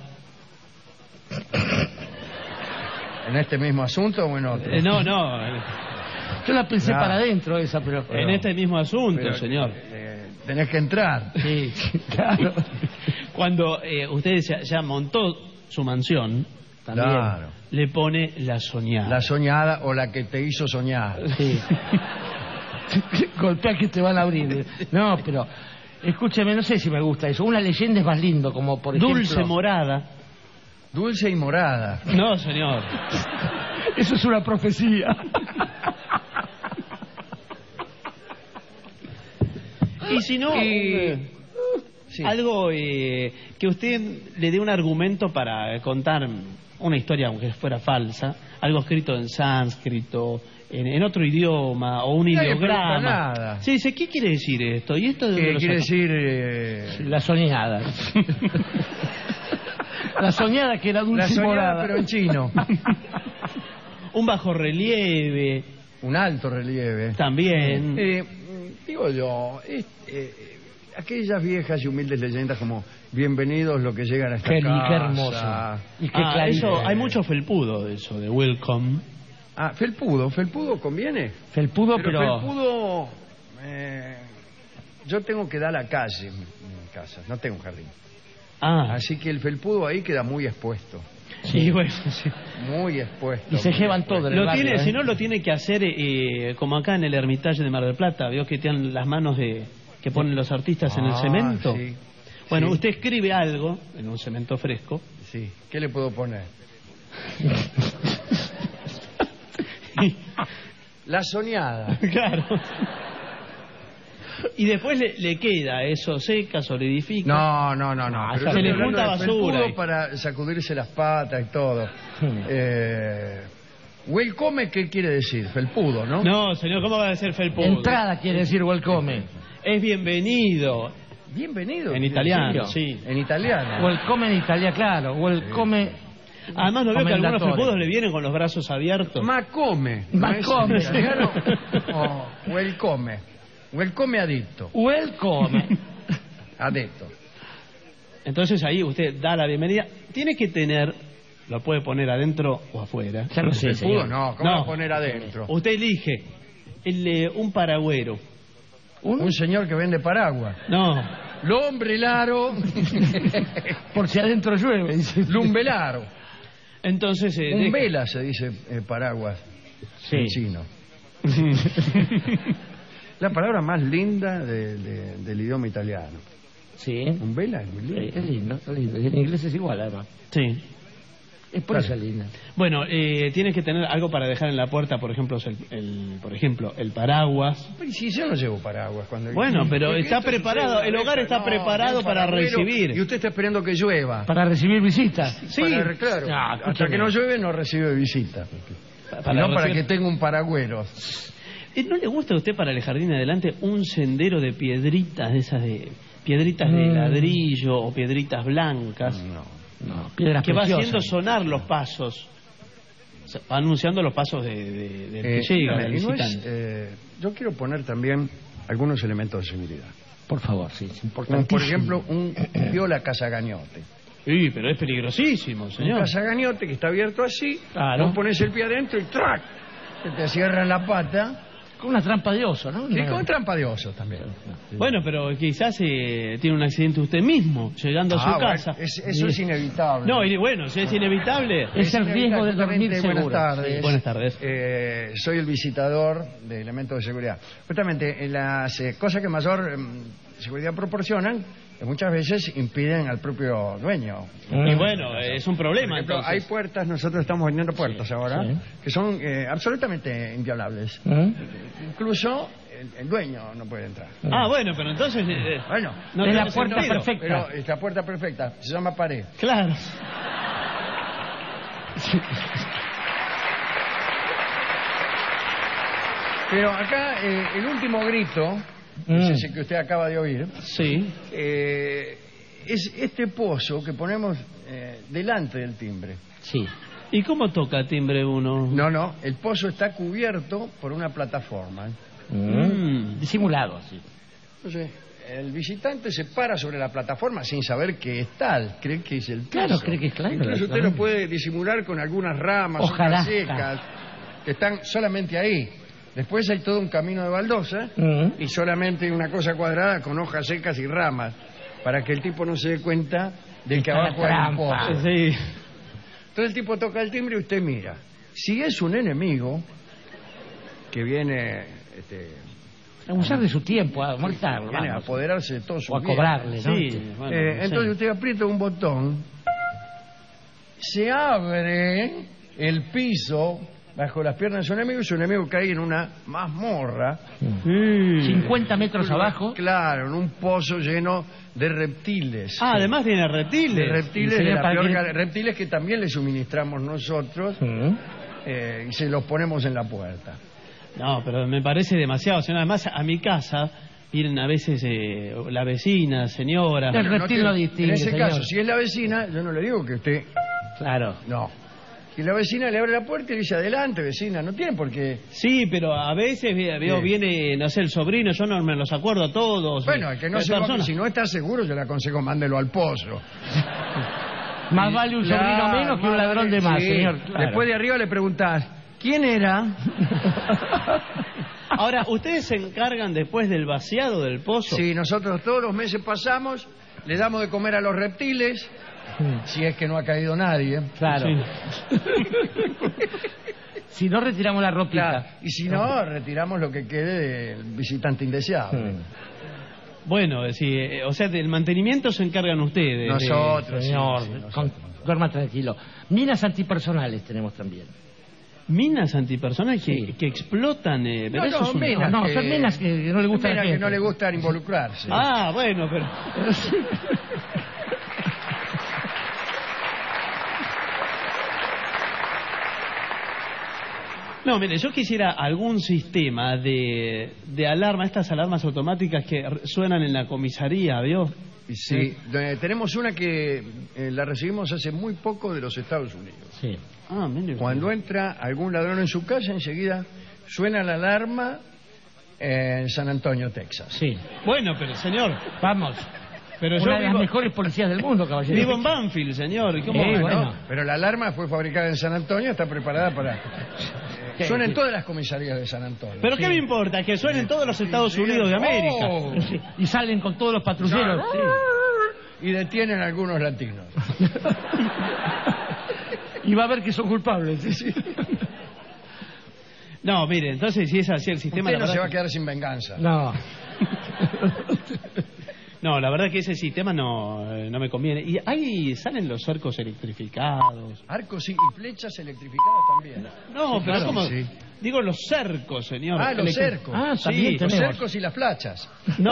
¿En este mismo asunto o en otro? Eh, no, no. eh, Yo la pensé No. para adentro esa, pero... En este mismo asunto, Pero, señor. eh, tenés que entrar. Sí, claro. Cuando eh, usted ya, ya montó su mansión, también Claro. le pone la soñada. La soñada o la que te hizo soñar. Sí. Golpea que te van a abrir. No, pero... Escúcheme, no sé si me gusta eso. Una leyenda es más lindo, como por ejemplo... Dulce morada. Dulce y morada. No, señor. Eso es una profecía. Y si no, Y- eh, Sí. algo eh, que usted le dé un argumento para contar una historia, aunque fuera falsa, algo escrito en sánscrito, en, en otro idioma o un Nadie ideograma. pregunta nada. Sí, dice, ¿qué quiere decir esto? ¿Y esto de dónde ¿Qué lo quiere sacó? decir? eh, La soñada. La soñada que era la dulce y soñada, morada. pero en chino. Un bajo relieve Un alto relieve. también. Eh, digo yo, es- eh, aquellas viejas y humildes leyendas como bienvenidos los que llegan a esta Qué, casa. qué hermoso. Y qué Ah, clarito. eso, hay mucho felpudo de eso, de welcome. Ah, felpudo, felpudo conviene. Felpudo, Pero, pero... felpudo, eh, yo tengo que dar la calle en mi casa, no tengo jardín. Ah, Así que el felpudo ahí queda muy expuesto, sí, bueno, sí. muy expuesto. Y se muy llevan expuesto. todo. en el Lo barrio, tiene, ¿eh? si no lo tiene que hacer eh, como acá en el Hermitage de Mar del Plata, veo que tienen las manos de que ponen los artistas en el Ah, cemento. sí. Bueno, Sí. usted escribe algo en un cemento fresco. Sí, ¿qué le puedo poner? La soñada. Claro. Y después le, le queda eso, seca, solidifica. No, no, no, no. Ah, Pero se estoy le hablando junta de basura felpudo ahí. para sacudirse las patas y todo. Eh, welcome, ¿qué quiere decir? Felpudo, ¿no? No, señor, ¿cómo va a ser felpudo? Entrada quiere decir welcome. Es bienvenido. Bienvenido. En ¿quiere italiano, decir? sí. En italiano. Welcome en Italia, claro. Welcome... Además, no veo que algunos Commendatore. felpudos le vienen con los brazos abiertos. Ma come. Ma come. ¿No es en italiano? O welcome. Welcome adicto. Welcome. Adetto. Entonces ahí usted da la bienvenida. Tiene que tener Lo puede poner adentro o afuera. Ya lo sé, ¿El señor. pudo? No, ¿cómo No. va a poner adentro? Usted elige el, eh, un paragüero. ¿Un? Un señor que vende paraguas. No. Lombrelaro. Por si adentro llueve. dice. Lumbelaro. Entonces, eh, Un deja- vela se dice eh, paraguas Sí. en chino. La palabra más linda de- de- del idioma italiano. Sí. Un vela es muy lindo. Sí, es lindo, es lindo. Y en inglés es igual, además. Sí. Es por eso linda. Bueno, eh, tienes que tener algo para dejar en la puerta, por ejemplo, el, el- por ejemplo, el paraguas. Pero si yo no llevo paraguas cuando... Bueno, pero Porque está esto preparado, sucede el una hogar vez, está no, preparado un para paragüero, recibir. Y usted está esperando que llueva. Para recibir visitas. Sí. Para- claro. No, Hasta escúchame. que no llueve no recibe visita. Para Y no para recibir- que tenga un paragüero. Eh, ¿No le gusta a usted para el jardín adelante un sendero de piedritas, de esas de piedritas de Mm. ladrillo o piedritas blancas? No. No, piedras Que va preciosas. haciendo sonar los pasos. O sea, va anunciando los pasos de, de- del Eh, que llega, dígame, del y no es, visitante. eh, yo quiero poner también algunos elementos de seguridad. Por favor, sí, es Como importante. por ejemplo un viola casagañote. Sí, pero es peligrosísimo, Un señor. casagañote que está abierto así, Claro. vos pones el pie adentro y ¡trac! Se te cierra la pata. Con una trampa de oso, ¿no? Y No. con trampa de oso también. Bueno, pero quizás eh, tiene un accidente usted mismo, llegando a su Ah, bueno, casa. es- eso es inevitable. No, y bueno, si es inevitable. Es el riesgo de dormir Justamente, seguro. Buenas tardes. Sí, buenas tardes. Eh, soy el visitador de elementos de seguridad. Justamente, en las eh, cosas que mayor em, seguridad proporcionan, eh, muchas veces impiden al propio dueño. Y bueno, eh, es un problema. Por ejemplo, entonces. hay puertas, nosotros estamos vendiendo puertas ahora, sí. que son eh, absolutamente inviolables. ¿Eh? Incluso el, el dueño no puede entrar. Ah, bueno, pero entonces. eh, Bueno, no Es tiene la puerta sentido. perfecta. pero esta puerta perfecta se llama pared. Claro. Pero acá eh, el último grito, Mm. es ese que usted acaba de oír, Sí. eh, es este pozo que ponemos eh, delante del timbre. Sí. ¿Y cómo toca timbre uno? No, no, el pozo está cubierto por una plataforma. Mm. Disimulado, sí. Entonces, el visitante se para sobre la plataforma sin saber que es tal, cree que es el piso. Claro, cree que es claro. Incluso usted lo puede disimular con algunas ramas, Ojalá. hojas secas, que están solamente ahí. Después hay todo un camino de baldosa Mm. y solamente una cosa cuadrada con hojas secas y ramas, para que el tipo no se dé cuenta del que Está la abajo hay un trampa. pozo. Sí. Entonces el tipo toca el timbre y usted mira. Si es un enemigo que viene, este, Abusar de su tiempo, a molestarlo. viene a vamos. apoderarse de todo su O a bien. cobrarle, ¿no? Sí, bueno, Eh, no sé. entonces usted aprieta un botón, se abre el piso bajo las piernas de su enemigo y su enemigo cae en una mazmorra. Mm. cincuenta metros abajo. Claro, en un pozo lleno de reptiles. Ah, además tiene reptiles. de reptiles, Sería de la para peor que- cal- reptiles que también le suministramos nosotros Mm. eh, y se los ponemos en la puerta. No, pero me parece demasiado. señor. Además, a mi casa vienen a veces eh, la vecina, señora. El reptil tiene- no distingue, En ese señor. caso, si es la vecina, yo no le digo que usted... Claro. No. Si la vecina le abre la puerta y dice, adelante, vecina, no tiene por qué... Sí, pero a veces ve- veo, Sí. viene, no sé, el sobrino, yo no me los acuerdo a todos. Bueno, eh, el que no hay se va, personas. si no está seguro, yo le aconsejo mándelo al pozo. Más vale un sobrino Claro, menos que un más ladrón vale- de más, sí. señor. Claro. Después de arriba le preguntás, ¿quién era? Ahora, ¿ustedes se encargan después del vaciado del pozo? Sí, nosotros todos los meses pasamos, le damos de comer a los reptiles, si es que no ha caído nadie. Claro. Sí. Si no retiramos la ropita. Claro, y si no, retiramos lo que quede del visitante indeseable. Bueno, sí, eh, o sea, del mantenimiento se encargan ustedes. Nosotros, sí, Señor, sí, nosotros. con- duerma tranquilo. Minas antipersonales tenemos también. Minas antipersonales que, Sí. que explotan. Eh, pero No, eso no, es un- minas No, que- son minas que no le gusta a la Minas que gente. no le gusta involucrarse. Ah, bueno, pero. No, mire, yo quisiera algún sistema de, de alarma, estas alarmas automáticas que r- suenan en la comisaría, ¿vio? Sí, eh, tenemos una que eh, la recibimos hace muy poco de los Estados Unidos. Sí. Ah, mire. Cuando entra algún ladrón en su casa, enseguida suena la alarma en San Antonio, Texas. Sí. Bueno, pero señor, Vamos. Pero Una yo de las vivo- mejores policías del mundo, caballero. Vivo en Banfield, señor. ¿y cómo Sí, va? bueno, No. pero la alarma fue fabricada en San Antonio, está preparada para... Sí, Son en sí. todas las comisarías de San Antonio. ¿Pero qué me importa? Que suenen todos los Estados Sí, Unidos de América. oh. Sí, y salen con todos los patrulleros. Sí. Y detienen a algunos latinos. Y va a ver que son culpables. Sí, sí. No, mire, entonces si es así el sistema... Usted la no se verdad va a que- quedar sin venganza. No. No, la verdad que ese sistema no, eh, no me conviene. Y ahí salen los cercos electrificados. Arcos y y flechas electrificadas también. No, Sí, pero claro, ¿cómo? sí. Digo los cercos, señor. Ah, los Electri- cercos. Ah, Sí, también Los tenemos. cercos y las flachas. No.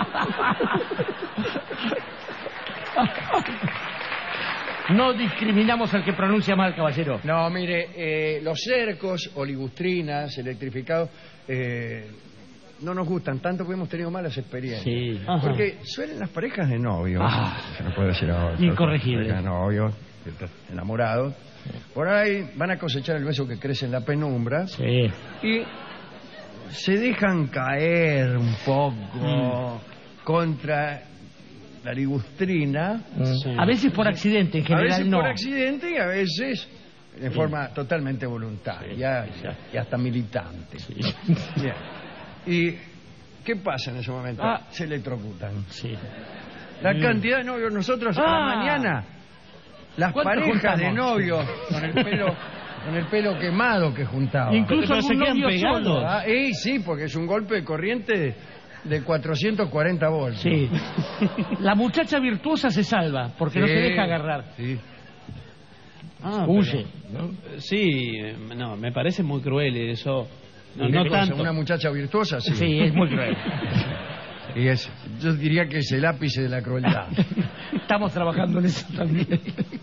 No discriminamos al que pronuncia mal, caballero. No, mire, eh, los cercos o ligustrinas electrificados eh, no nos gustan tanto porque hemos tenido malas experiencias. Sí. Ajá. Porque suelen las parejas de novios, Ah. se no puede decir ahora, Incorregible. parejas de novios, enamorados, por ahí van a cosechar el beso que crece en la penumbra Sí. y se dejan caer un poco Mm. contra la ligustrina. Sí. A veces por accidente, en A general veces no. por accidente y a veces de forma totalmente voluntaria y hasta militante. Bien. ¿Y qué pasa en ese momento? Ah. Se electrocutan. Sí. La Mm. cantidad de novios, nosotros a Ah. la mañana, las ¿Cuánto parejas de juntamos? novios con el pelo, con el pelo quemado que juntaban. Incluso Pero se algún quedan novio pegados. solo. Ah, y sí, porque es un golpe de corriente de cuatrocientos cuarenta voltios. Sí. La muchacha virtuosa se salva porque no Sí, se deja agarrar. Sí. Ah, Huye. pero- Sí, eh, no, me parece muy cruel eso. No, ¿Qué no cosa? tanto. Una muchacha virtuosa, sí. Sí, es muy cruel. Y es, yo diría que es el ápice de la crueldad. Estamos trabajando en eso también.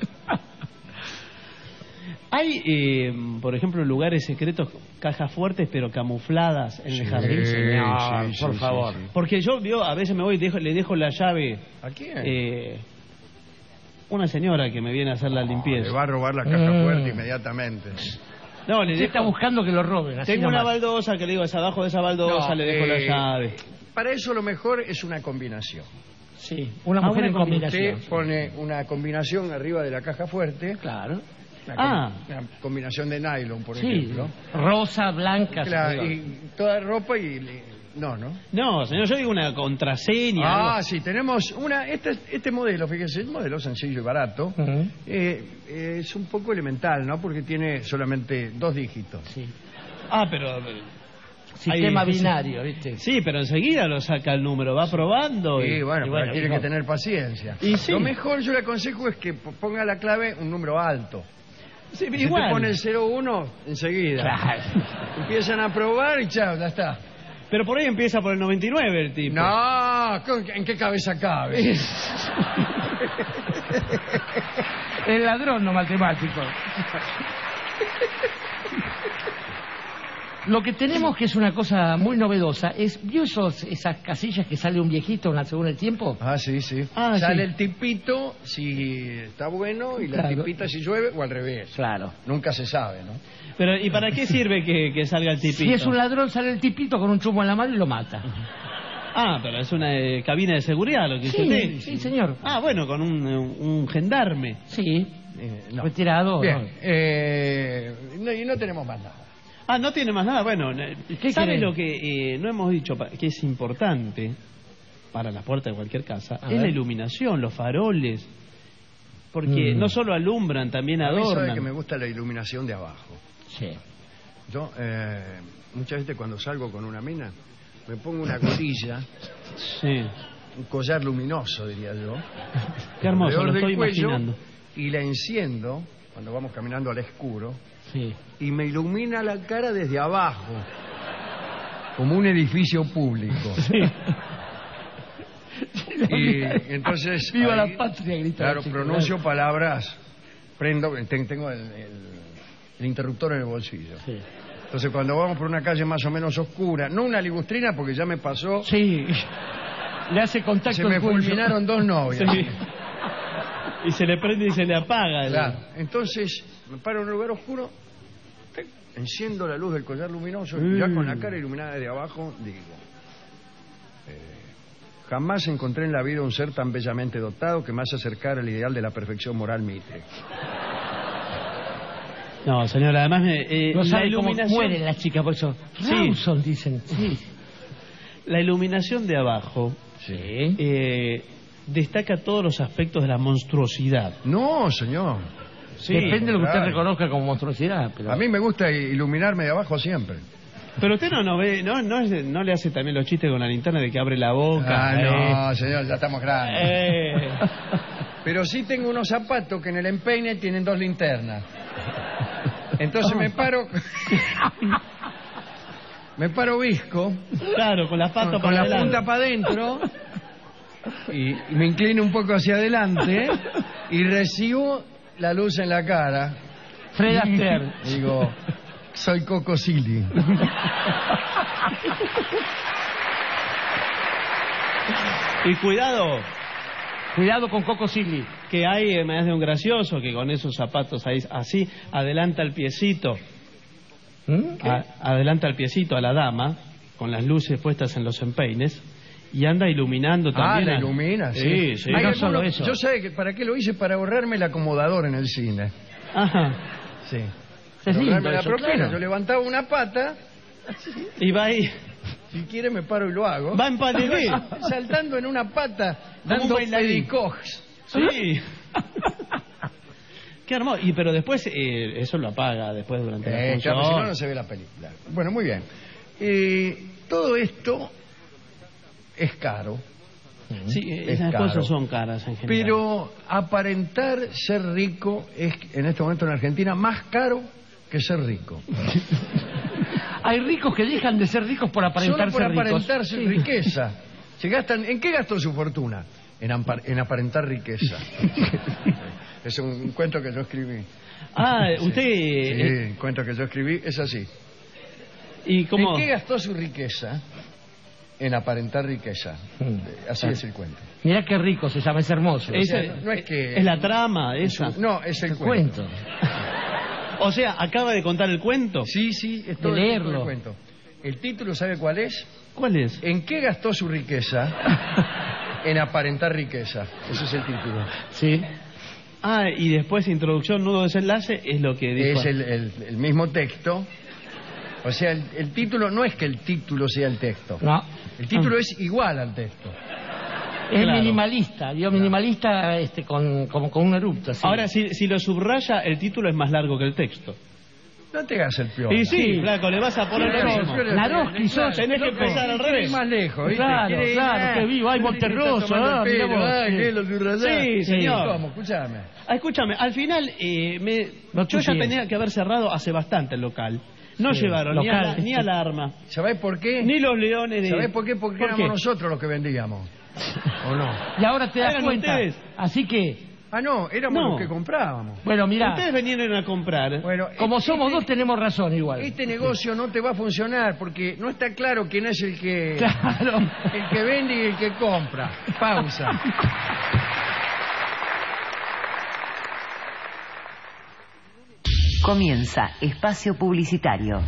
Hay, eh, por ejemplo, lugares secretos, cajas fuertes pero camufladas en el jardín. señor, sí, por sí, favor. sí, sí. Porque yo veo, a veces me voy y dejo- le dejo la llave. ¿A quién? Eh, una señora que me viene a hacer la Le limpieza. va a robar la caja Mm. fuerte inmediatamente. No, le Usted está dejo. buscando que lo roben. así Tengo una nomás. baldosa que le digo, es abajo de esa baldosa, No, le dejo eh, la llave. Para eso lo mejor es una combinación. Sí, una Ah, mujer una en combinación. Usted pone una combinación arriba de la caja fuerte. Claro. Una, Ah. com- una combinación de nylon, por Sí, ejemplo. rosa, blanca. Claro, sí. y toda ropa y... le- no, ¿no? No, señor, yo digo una contraseña. Ah, algo. sí, tenemos una... Este, este modelo, fíjese, un modelo sencillo y barato. Ujú. eh, eh, es un poco elemental, ¿no? Porque tiene solamente dos dígitos. Sí. Ah, pero... Sistema Ahí- binario, ¿viste? Sí, pero enseguida lo saca el número, va probando. Sí, y- bueno, y pero tiene hijo. que tener paciencia. Y sí. Lo mejor yo le aconsejo es que p- ponga la clave un número alto. Sí, Si igual. te pone el cero uno, enseguida. Claro. Empiezan a probar y chao, ya está. Pero por ahí empieza por el noventa y nueve el tipo. No, ¿con- ¿en qué cabeza cabe? El ladrón no matemático. Lo que tenemos que es una cosa muy novedosa es, ¿vio esos, esas casillas que sale un viejito una- según el tiempo? Ah, sí, sí. Ah, Sale sí. el tipito si está bueno y la Claro. tipita si llueve o al revés. Claro. Nunca se sabe, ¿no? Pero, ¿y para qué sirve que, que salga el tipito? Si es un ladrón, sale el tipito con un chumbo en la mano y lo mata. Ah, pero es una eh, cabina de seguridad lo que Sí, dice usted. sí, señor. Ah, bueno, con un, un, un gendarme. Sí, Eh, no. retirado. Bien, ¿no? eh, no, y no tenemos más nada. Ah, no tiene más nada. Bueno, eh, qué ¿sabe quiere? lo que eh, no hemos dicho pa- que es importante para la puerta de cualquier casa? A es ver. la iluminación, los faroles. Porque Mm. no solo alumbran, también A mí sabe adornan. que me gusta la iluminación de abajo. Sí. Yo, eh, muchas veces cuando salgo con una mina, me pongo una colilla, Sí. un collar luminoso, diría yo. Qué hermoso, alrededor lo del estoy cuello, imaginando. Y la enciendo cuando vamos caminando al oscuro Sí. y me ilumina la cara desde abajo, como un edificio público. Sí. Y entonces... ¡Viva ahí, la patria! Grita Claro, el chico. pronuncio palabras, prendo, ten- tengo el, el- el interruptor en el bolsillo. Sí. Entonces cuando vamos por una calle más o menos oscura, no una ligustrina porque ya me pasó, Sí. Le hace contacto se el me cuello. fulminaron dos novias. Sí. Y se le prende y se le apaga. el- Claro. Entonces me paro en un lugar oscuro, tic, enciendo la luz del collar luminoso y ya con la cara iluminada desde abajo digo, eh, Jamás encontré en la vida un ser tan bellamente dotado que más acercara al ideal de la perfección moral Mitre. No, señor, además eh, no la sabe iluminación... cómo mueren las chicas por eso. Sí. Rawson, dicen. Sí. La iluminación de abajo Sí. eh, destaca todos los aspectos de la monstruosidad. No, señor. Sí, Depende de lo que usted claro. reconozca como monstruosidad. Pero... A mí me gusta iluminarme de abajo siempre. Pero usted no, no ve, no, no, es- no le hace también los chistes con la linterna de que abre la boca. Ah, eh. no, señor, ya estamos grandes. Eh. Pero sí tengo unos zapatos que en el empeine tienen dos linternas. Entonces me paro... me paro visco. Claro, con la pata con, para con la adelante. punta para adentro. Y, y me inclino un poco hacia adelante. Y recibo la luz en la cara. Fred Astaire. Digo, soy Coco Silly. Y cuidado, Cuidado con Coco Silly. que hay eh, más de un gracioso que con esos zapatos ahí así adelanta el piecito. ¿Mm? ¿Qué? A- adelanta el piecito a la dama con las luces puestas en los empeines y anda iluminando Ah, también. la a- ilumina, sí. Sí, sí. Hay No algunos- solo eso. Yo sé que para qué lo hice, para ahorrarme el acomodador en el cine. Ajá. Sí. Es Para lindo ahorrarme la eso, propina. claro. Yo levantaba una pata, Y va ahí, si quiere me paro y lo hago. va en patinete. Saltando en una pata, Como un dando bailarín. pedicogs. Sí. Qué hermoso. Y pero después eh, eso lo apaga después durante la Eh, función. claro, si no, no se ve la película. Bueno, muy bien. Eh, todo esto es caro. Sí, eh, Es esas caro. cosas son caras en general. Pero aparentar ser rico es en este momento en Argentina más caro que ser rico. Hay ricos que dejan de ser ricos por aparentar Solo por ser ricos. aparentar su Sí. riqueza. Se gastan, ¿en qué gastó su fortuna? En, ampar- en aparentar riqueza. Es un cuento que yo escribí. Ah, usted... Sí, eh, un cuento que yo escribí es así. ¿Y cómo? ¿En qué gastó su riqueza? En aparentar riqueza. Así Ah. es el cuento. Mirá qué rico se llama, es hermoso. Esa- O sea, no es que- es la trama esa. No, es el El cuento. cuento. O sea, acaba de contar el cuento. Sí, sí, es todo De el leerlo. tipo de cuento. El título, ¿sabe cuál es? ¿Cuál es? ¿En qué gastó su riqueza? En aparentar riqueza. Ese es el título. Sí. Ah, y después introducción, nudo, desenlace, es lo que dijo. Es el, el- el mismo texto. O sea, el, el título no es que el título sea el texto. No. El título es igual al texto. Es Claro. minimalista, digo minimalista este, con, como con un erupto. Así. Ahora, si, si lo subraya, el título es más largo que el texto. No te hagas el peor. Y sí, flaco, le vas a poner lo mismo. Naroski, sos. Tenés que empezar al revés. más lejos, ¿viste? Claro, Quiere ir, claro, ah, qué vivo. Ay, Monterroso, está tomando ah, el mirá pelo, vos, ah, sí. que lo subrayás. Sí, señor. ¿Cómo? Escuchame. Ah, escúchame, al final, eh, me, No yo te ya fíes. tenía que haber cerrado hace bastante el local. No Sí, llevaron ni, local, a la, ni este- alarma, ¿Sabés por qué? ni los leones de... ¿Sabés por qué? Porque ¿Por éramos qué? nosotros los que vendíamos. ¿O no? Y ahora te das Eran cuenta. ustedes. Así que, Ah, no, éramos No. los que comprábamos. bueno, mirá, Ustedes vinieron a comprar. Bueno, como este- somos dos tenemos razón igual. Este negocio no te va a funcionar porque no está claro quién es el que Claro. el que vende y el que compra. Pausa. Comienza Espacio Publicitario.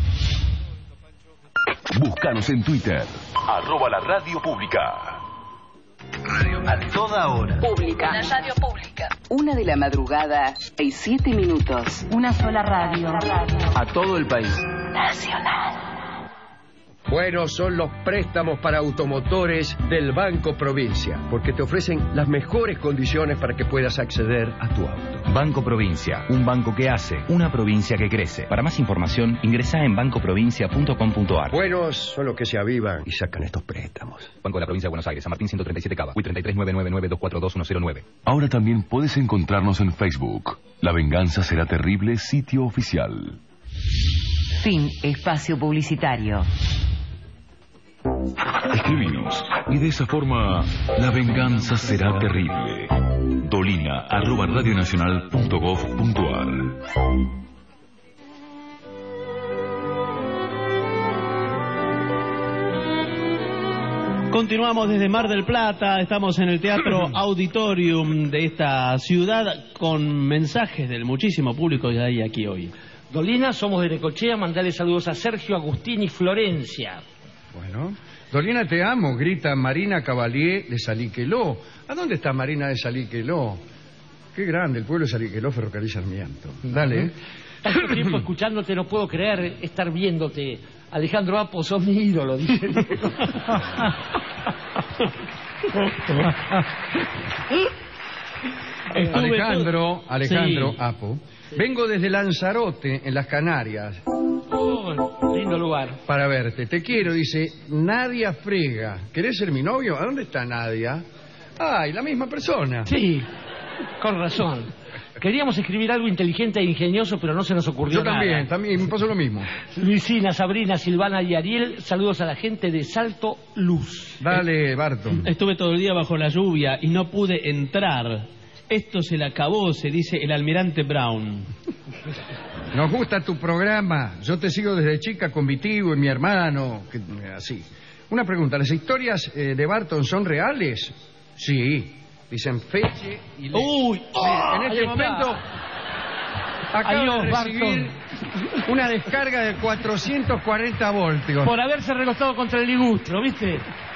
Búscanos en Twitter. Arroba la radio pública. A toda hora. Pública. La radio pública. Una de la madrugada y siete minutos. Una sola radio. A todo el país. Nacional. Bueno, son los préstamos para automotores del Banco Provincia, porque te ofrecen las mejores condiciones para que puedas acceder a tu auto. Banco Provincia, un banco que hace, una provincia que crece. Para más información, ingresa en banco provincia punto com punto ar. Buenos son los que se avivan y sacan estos préstamos. Banco de la Provincia de Buenos Aires, San Martín ciento treinta y siete Cava, U I treinta y tres nueve nueve nueve dos cuatro dos uno cero nueve. Ahora también puedes encontrarnos en Facebook. La venganza será terrible, sitio oficial. Fin Espacio Publicitario. Escribinos y de esa forma la venganza será terrible. Dolina arroba radionacional punto gov punto ar. Continuamos desde Mar del Plata, estamos en el Teatro Auditorium de esta ciudad con mensajes del muchísimo público que hay aquí hoy. Dolina, somos de Necochea, mandale saludos a Sergio, Agustín y Florencia. Bueno. Dolina, te amo, grita Marina Cavalier de Saliqueló. ¿A dónde está Marina de Saliqueló? Qué grande, el pueblo de Saliqueló, Ferrocarril Sarmiento. Dale. Uh-huh. Tanto tiempo escuchándote, no puedo creer estar viéndote. Alejandro Apo, sos mi ídolo, dice. Alejandro, Alejandro Sí. Apo. Vengo desde Lanzarote, en las Canarias. Oh, lindo lugar. Para verte. Te quiero, dice Nadia Frega. ¿Querés ser mi novio? ¿A dónde está Nadia? Ay, la misma persona. Sí, con razón. Queríamos escribir algo inteligente e ingenioso, pero no se nos ocurrió Yo también, nada. también me pasó lo mismo. Luisina, Sabrina, Silvana y Ariel, saludos a la gente de Salto Luz. Dale, Barton. Estuve todo el día bajo la lluvia y no pude entrar. Esto se le acabó, se dice el almirante Brown. Nos gusta tu programa. Yo te sigo desde chica con Vitivo y mi hermano. Que, así. Una pregunta. ¿Las historias eh, de Barton son reales? Sí. Dicen Feche y Le... Uy, oh, en este ahí momento está. acabo Adiós, de recibir Barton. una descarga de cuatrocientos cuarenta voltios. Por haberse recostado contra el ligustro, ¿viste?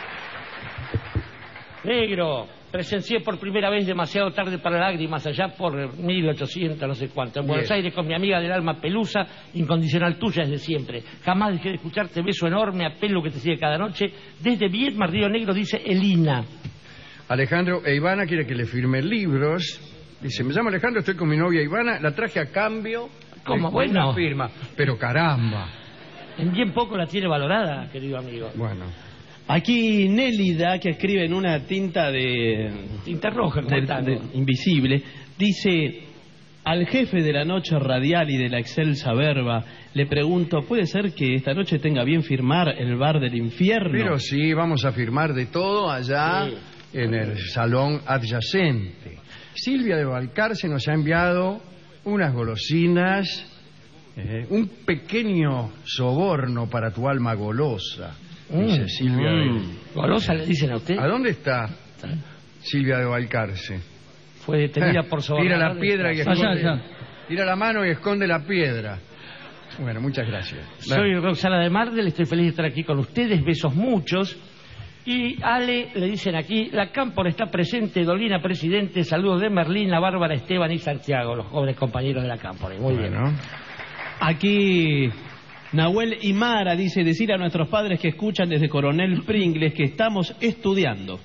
Negro, presencié por primera vez Demasiado tarde para lágrimas, allá por mil ochocientos, no sé cuánto, en Buenos Bien. Aires, con mi amiga del alma Pelusa, incondicional tuya desde siempre. Jamás dejé de escucharte, beso enorme, apelo que te sigue cada noche. Desde Viedma, Río Negro, dice Elina. Alejandro e Ivana quiere que le firme libros. Dice, me llamo Alejandro, estoy con mi novia Ivana, la traje a cambio ¿Cómo? de Bueno. una firma. Pero caramba. En bien poco la tiene valorada, querido amigo. Bueno. Aquí Nélida, que escribe en una tinta de... Tinta roja, como de- el tango. de- invisible, dice... Al jefe de la noche radial y de la excelsa verba, le pregunto, ¿puede ser que esta noche tenga bien firmar el bar del infierno? Pero sí, vamos a firmar de todo allá Sí. en el salón adyacente. Silvia de Balcarce nos ha enviado unas golosinas, eh, un pequeño soborno para tu alma golosa, dice Mm. Silvia Mm. de... ¿Golosa le dicen a usted? ¿A dónde está Silvia de Balcarce? Fue detenida por sobornar. Tira la piedra y Allá, esconde... allá. Tira la mano y esconde la piedra. Bueno, muchas gracias. Soy Roxana de Mardel, estoy feliz de estar aquí con ustedes, besos muchos. Y Ale, le dicen aquí, la Cámpora está presente, Dolina presidente, saludos de Merlín, la Bárbara, Esteban y Santiago, los jóvenes compañeros de la Cámpora. Muy bien. Bueno. Aquí Nahuel y Mara dice, decir a nuestros padres que escuchan desde Coronel Pringles que estamos estudiando.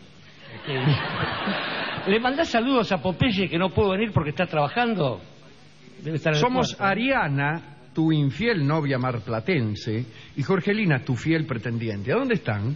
¿Le mandás saludos a Popeye, que no puedo venir porque está trabajando? Debe estar en el Somos cuarto. Ariana, tu infiel novia marplatense, y Jorgelina, tu fiel pretendiente. ¿A dónde están?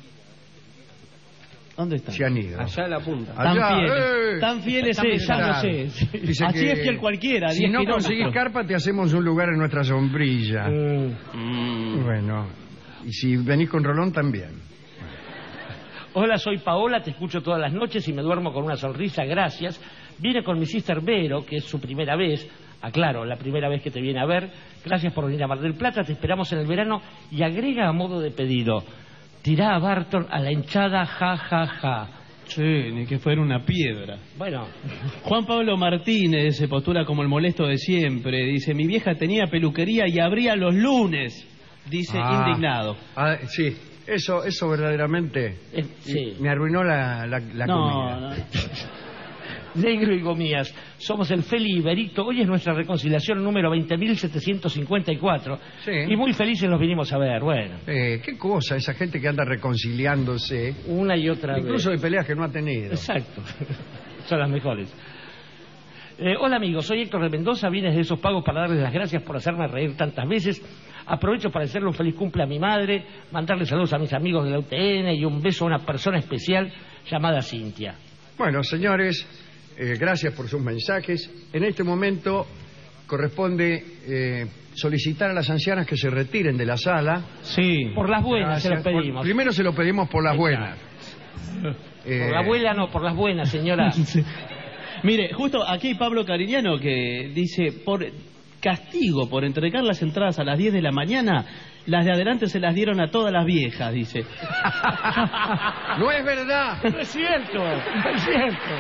¿Dónde están? Se han ido. Allá a la punta. Allá, Tan fieles, ¡eh! tan fieles Están besándose. besándose. Dice Así que es fiel cualquiera. Si diez no kilómetros. conseguís carpa, te hacemos un lugar en nuestra sombrilla. Mm. Bueno, y si venís con Rolón, también. Hola, soy Paola, te escucho todas las noches y me duermo con una sonrisa, gracias. Viene con mi sister Vero, que es su primera vez, aclaro, la primera vez que te viene a ver. Gracias por venir a Mar del Plata, te esperamos en el verano. Y agrega a modo de pedido, tirá a Barton a la hinchada, ja, ja, ja. Sí, ni que fuera una piedra. Bueno. Juan Pablo Martínez se postula como el molesto de siempre. Dice, mi vieja tenía peluquería y abría los lunes. Dice, Ah. indignado. Ah, sí, eso, eso verdaderamente Eh, sí. me arruinó la, la, la No, comida. no. Negro y Gomías, somos el Feli Iberito, hoy es nuestra reconciliación número veinte mil setecientos cincuenta y cuatro. Sí. Y muy felices nos vinimos a ver, bueno. Eh, qué cosa, esa gente que anda reconciliándose. Una y otra Incluso vez. de peleas que no ha tenido. Exacto. Son las mejores. Eh, hola amigos, soy Héctor de Mendoza, vine de esos pagos para darles las gracias por hacerme reír tantas veces. Aprovecho para desearle un feliz cumple a mi madre, mandarle saludos a mis amigos de la U T N y un beso a una persona especial llamada Cintia. Bueno, señores, eh, gracias por sus mensajes. En este momento corresponde eh, solicitar a las ancianas que se retiren de la sala. Sí. Por las buenas se Gracias. lo pedimos. Por- primero se lo pedimos por las buenas. Eh, Por la abuela no, por las buenas, señora. Mire, justo aquí hay Pablo Cariñano que dice, por castigo por entregar las entradas a las diez de la mañana, las de adelante se las dieron a todas las viejas, dice. No es verdad. No es cierto, no es cierto.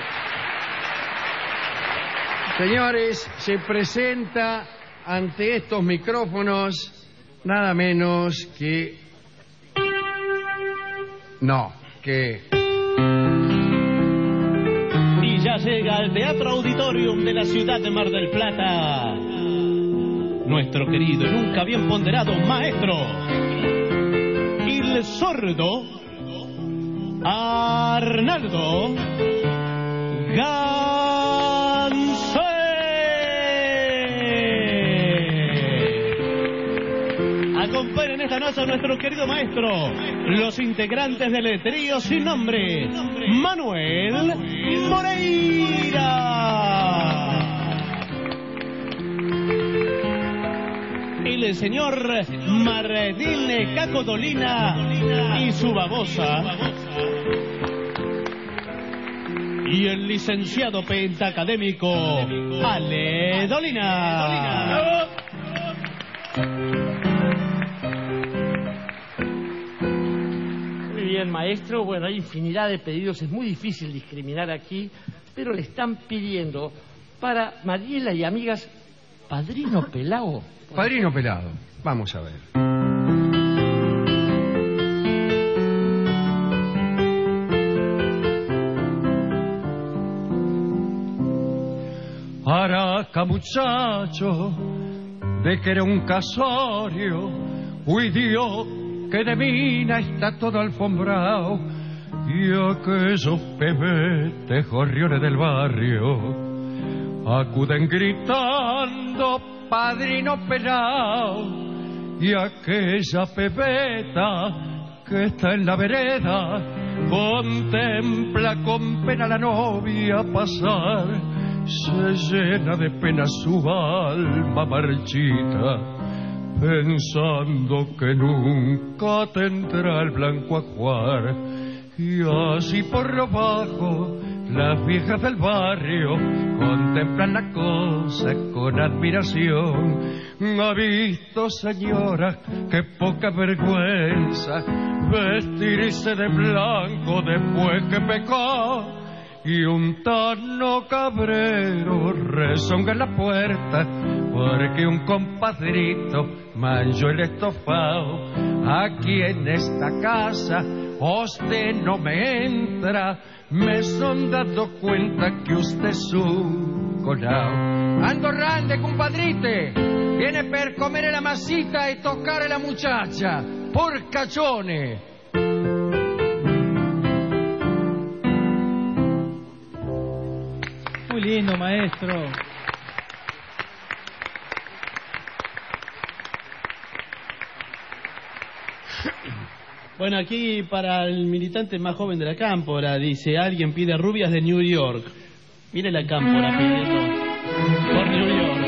Señores, se presenta ante estos micrófonos nada menos que No, que... Y ya llega al Teatro Auditorium de la ciudad de Mar del Plata nuestro querido y nunca bien ponderado maestro, el sordo Arnaldo Gansé. Acompañen esta noche a nuestro querido maestro, los integrantes del trío sin nombre, Manuel Moreira, el señor Martín Caco Dolina y su babosa, y el licenciado pentacadémico Ale Dolina. Muy bien, maestro. Bueno, hay infinidad de pedidos, es muy difícil discriminar aquí, pero le están pidiendo para Mariela y amigas Padrino Pelao. Padrino Pelado, vamos a ver. Araca, muchacho, de que era un casorio, uy Dios, que de mina está todo alfombrado, y aquellos pebetes gorriones del barrio acuden gritando Padrino Pelao, y aquella pebeta que está en la vereda contempla con pena a la novia pasar, se llena de pena su alma marchita, pensando que nunca tendrá el blanco ajuar, y así por lo bajo las viejas del barrio contemplan la cosa con admiración. ¿Ha visto, señora, qué poca vergüenza vestirse de blanco después que pecó? Y un tano cabrero rezonga en la puerta porque un compadrito manchó el estofado. Aquí en esta casa usted no me entra, me son dado cuenta que usted es un colao. Ando rande, compadrite, viene per comer la masita y tocar a la muchacha, por cachones. Muy lindo, maestro. Bueno, aquí para el militante más joven de la cámpora, dice, alguien pide rubias de New York. Mire la cámpora pidiendo por New York.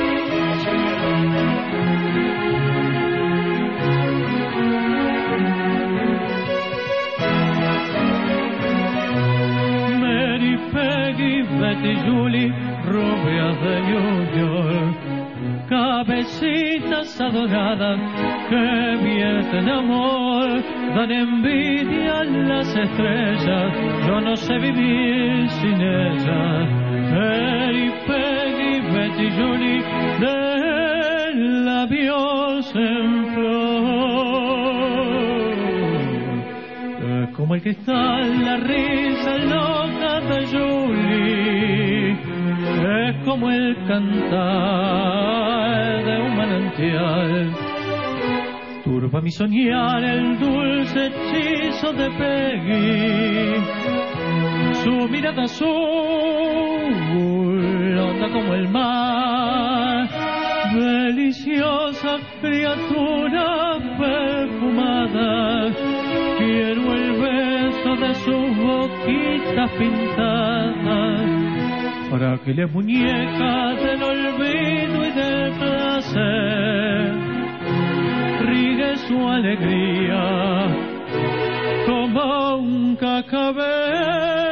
Mary, Peggy, Betty, Julie, rubias de New York, cabecitas adoradas que vierten amor, dan envidia a las estrellas, yo no sé vivir sin ellas. Mary, Peggy, Betty, Julie, de labios en flor, como el cristal, la risa loca de Julie, es como el cantar de un manantial. Turba mi soñar el dulce hechizo de Peggy, su mirada azul, honda como el mar, deliciosa criatura perfumada. Quiero el beso de sus boquitas pintadas, frágiles muñecas del olvido y del placer, ríe su alegría como un cascabel.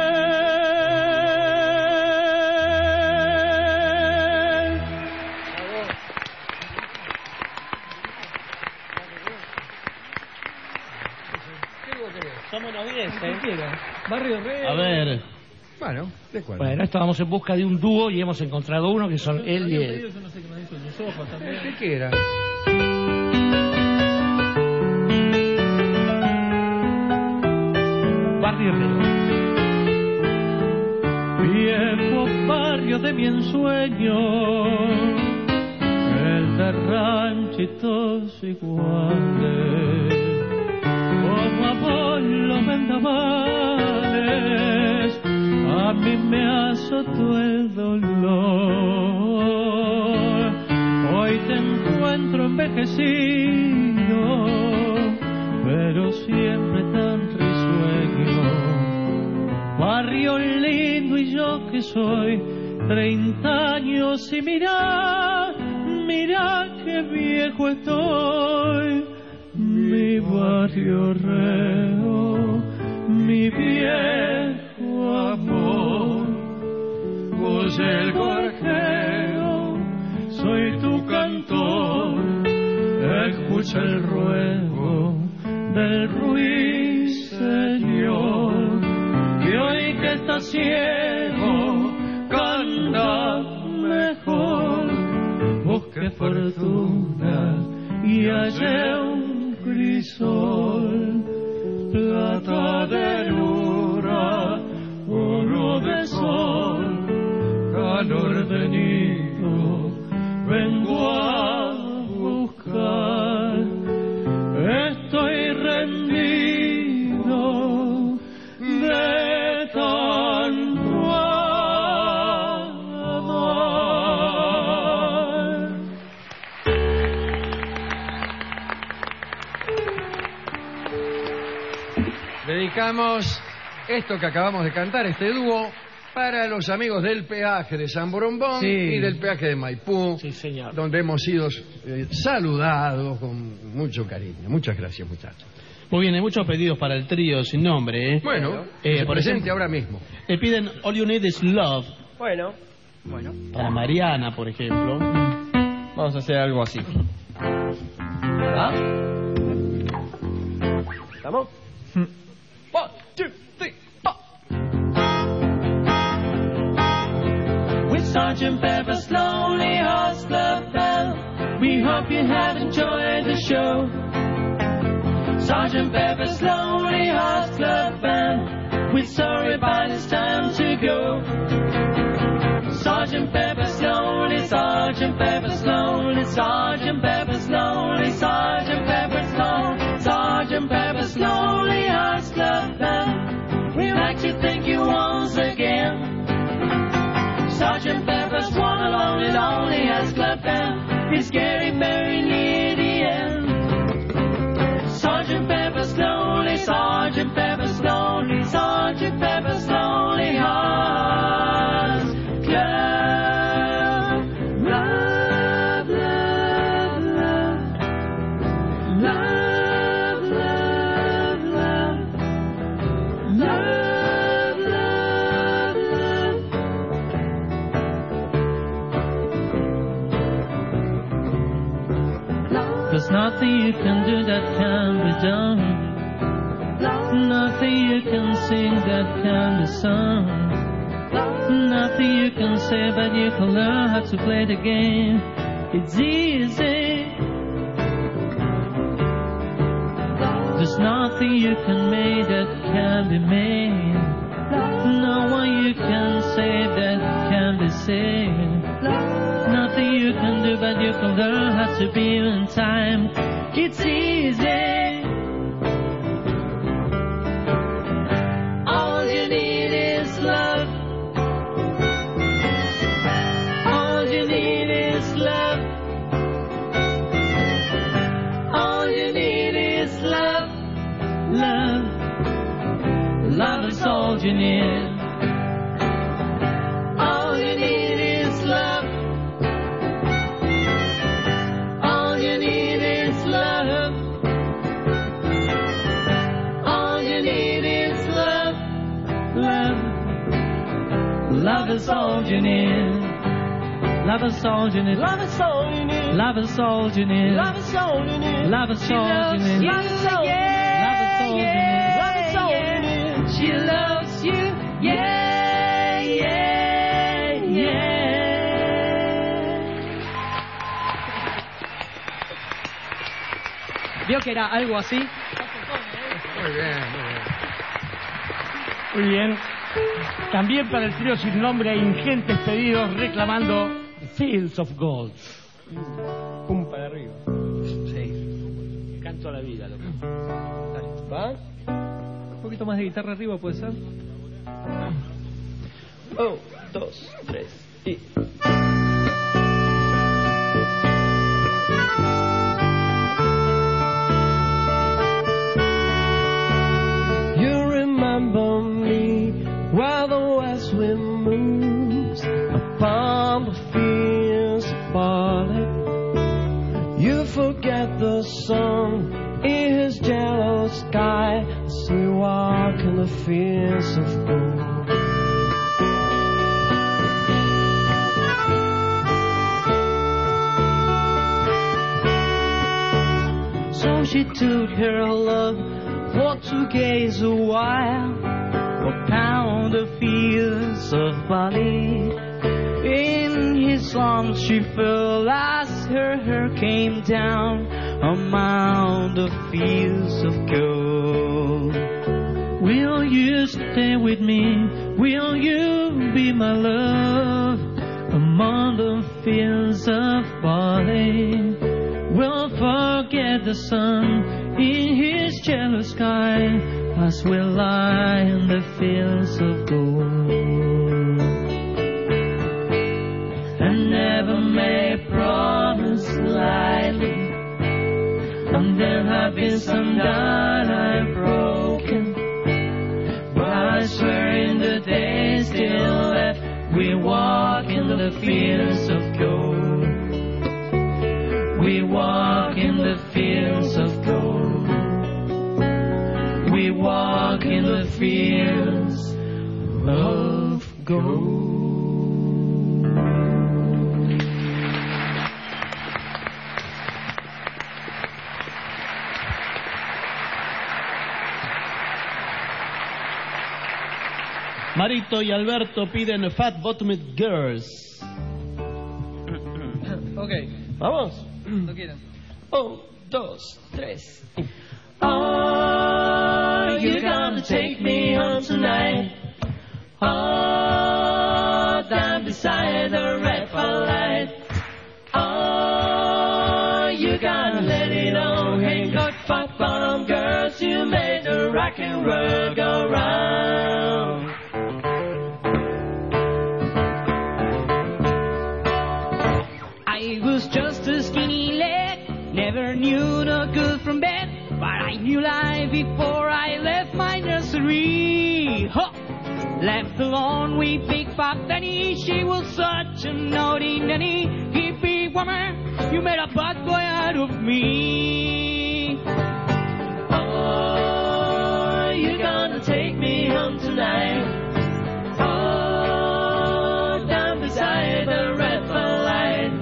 Somos los diez, ¿eh? Barrio Rey. A ver. Bueno, de acuerdo. Bueno, estábamos en busca de un dúo y hemos encontrado uno que son él y él. ¿Qué quiera? Dios mío. Viejo barrio de mi ensueño, el de ranchitos iguales, como a vos los vendavales, a mí me azotó el dolor. Hoy te encuentro envejecido, pero siempre tan risueño. Barrio lindo y yo que soy treinta años y mira, mira qué viejo estoy. Mi barrio reo, mi viejo amor, vos el gorjeo, soy tu cantor, escucha el ruego del ruiseñor, que hoy que está ciego canta mejor. Busque fortuna y hallé un crisol, plata de luna, oro de sol, calor de nido, vengo a buscar. Estoy rendido de tanto amar. Dedicamos esto que acabamos de cantar, este dúo, para los amigos del peaje de San Borombón Sí. y del peaje de Maipú, Sí, señor. donde hemos sido eh, saludados con mucho cariño. Muchas gracias, muchachos. Muy bien, hay muchos pedidos para el trío sin nombre, ¿eh? Bueno, Eh, se por presente ejemplo, ahora mismo. le piden All You Need Is Love Bueno, bueno. para Mariana, por ejemplo. Vamos a hacer algo así. ¿Ah? ¿Estamos? One, two, three, four. With Sergeant Pepper's Lonely Hearts Club Band, we hope you have enjoyed the show. Sergeant Pepper's Lonely Hearts Club Band, we're sorry but it's time to go. Sergeant Pepper's Lonely, Sergeant Pepper's Lonely, Sergeant Pepper's Lonely, Sergeant Pepper's Lonely, Sergeant Pepper's Lonely Hearts Club Band, we'd like to thank you once again. Sergeant Pepper's one lonely, lonely Hearts Club Band is getting very near the end. Sergeant Pepper's Lonely, Sergeant Pepper's Lonely, Sergeant Pepper's Lonely Hearts Club. Love, love, love. Love, love, love. Love, love, love. There's nothing you can do that can be done. Nothing you can sing that can be sung. Nothing you can say, but you can learn how to play the game. It's easy. There's nothing you can make that can be made. No one you can say that can be said. Nothing you can do, but you can learn how to be in time. It's easy. All you need is love. All you need is love. All you need is love. Love. Love is all you need. All you need is love. All you need is love. All you need is love. Love. Love is all you need. Love is all you need. Love is all you need. Love is all you need. Love is all you need. Love is all you need. Love is all you need. Love is all you need. Love is all you need. She loves you. Yeah, yeah, yeah. ¿Vio que era algo así? Muy bien, muy bien. Muy bien. También para el trío sin nombre hay ingentes pedidos reclamando Fields of Gold. Pum para arriba. Sí. Canto a la vida, loco. Dale. ¿Va? Un poquito más de guitarra arriba, ¿puede ser? Un, dos, tres y... You remember me while the west wind moves upon the fields of barley. You forget the sun in his yellow sky as we walk in the fields of gold. So she took her love for to gaze a while upon the fields of barley. In his arms she fell as her hair came down among the fields of gold. Will you stay with me? Will you be my love among the fields of barley? We'll forget the sun in his yellow sky as we lie in the fields of gold. And never may promise lightly, and there have been some that I've broken, but I swear in the days still left we walk in the fields of gold. We walk in the fields of gold. We walk in the fields of gold. Marito y Alberto piden Fat Bottomed Girls. Ok. Vamos. No quieran. Un, dos, tres. Oh, you're gonna take me home tonight. Oh, down beside the red light. Oh, you're gonna let it all hang out. Fat bottom girls, you made the rock and roll go round. I was just a skinny lad, never knew no good from bad, but I knew life before I left my nursery. Huh. Left alone with Big Fat Danny, she was such a naughty nanny. Hippie woman, you made a bad boy out of me. Oh, you're gonna take me home tonight. Oh, down beside the red light.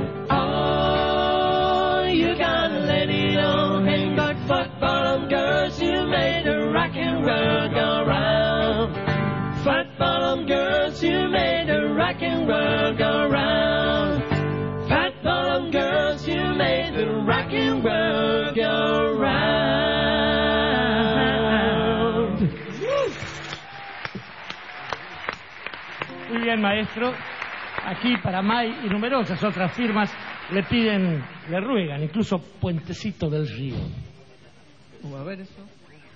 Oh, you're gonna let it all hang out. Fat bottom girls, you made the rock and roll go round. Fat bottom girls, you made the rock and roll go round. Fat bottom girls, you made the rock and roll go round. Muy bien, maestro. Aquí para May y numerosas otras firmas le piden, le ruegan, incluso Puentecito del Río. Vamos a ver eso.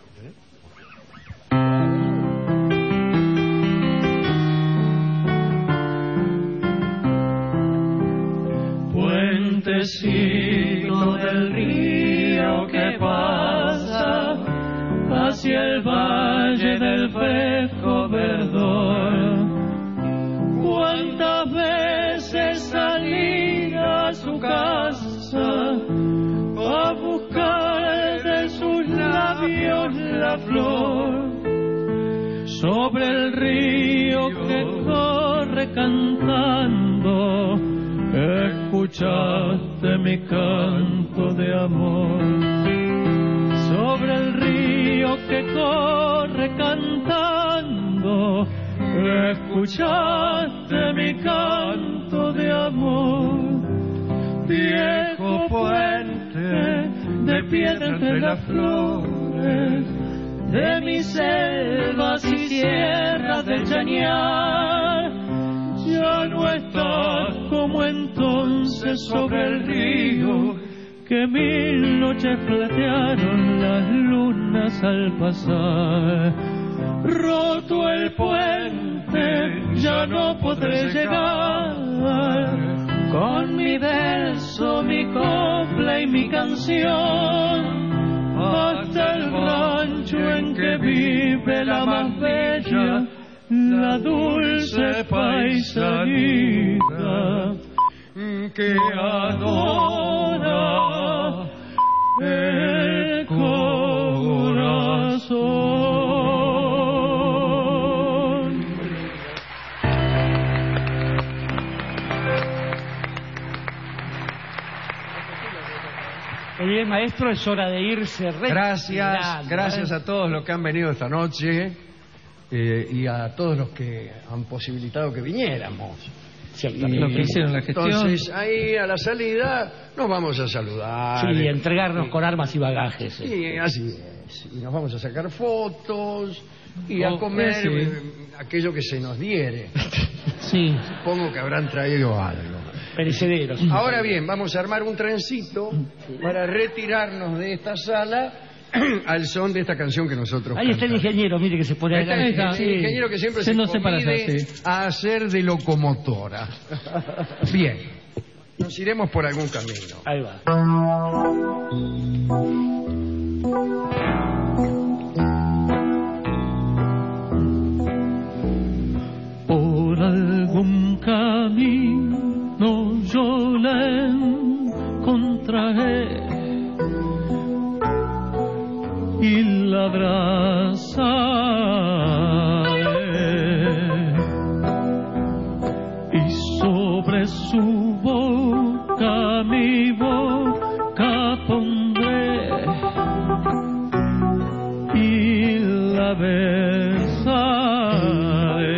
Puentecito del río que pasa hacia el valle del fresco verdor. Cuántas veces salí a su casa a buscar de sus labios la flor. Sobre el río que corre cantando, escuchaste mi canto de amor. Sobre el río que corre cantando, escuchaste mi canto de amor. Viejo puente de piedra entre las flores, de mis selvas y sierras del Chañar. Ya no estás como entonces sobre el río, que mil noches platearon las lunas al pasar. Roto el puente, ya no podré llegar, con mi verso, mi copla y mi canción, hasta el rancho en que vive la más bella, la dulce paisanita que adora el corazón. Muy bien, maestro, es hora de irse. Gracias, gracias ¿eh? a todos los que han venido esta noche eh, y a todos los que han posibilitado que viniéramos. Y los que hicieron la gestión. Entonces, ahí a la salida nos vamos a saludar. Sí, y entregarnos con armas y bagajes. Sí, sí, así es. Y nos vamos a sacar fotos y Oh, a comer sí. eh, aquello que se nos diere. Sí. Supongo que habrán traído algo. Perecederos. Ahora bien, vamos a armar un trencito para retirarnos de esta sala al son de esta canción que nosotros Ahí está el cantamos. ingeniero, mire que se pone Ahí está el, acá. el ingeniero que siempre Se se, no se para convide allá, sí. a hacer de locomotora. Bien, nos iremos por algún camino. Ahí va. Por algún camino yo la encontraré y la abrazaré, y sobre su boca mi boca pondré y la besaré.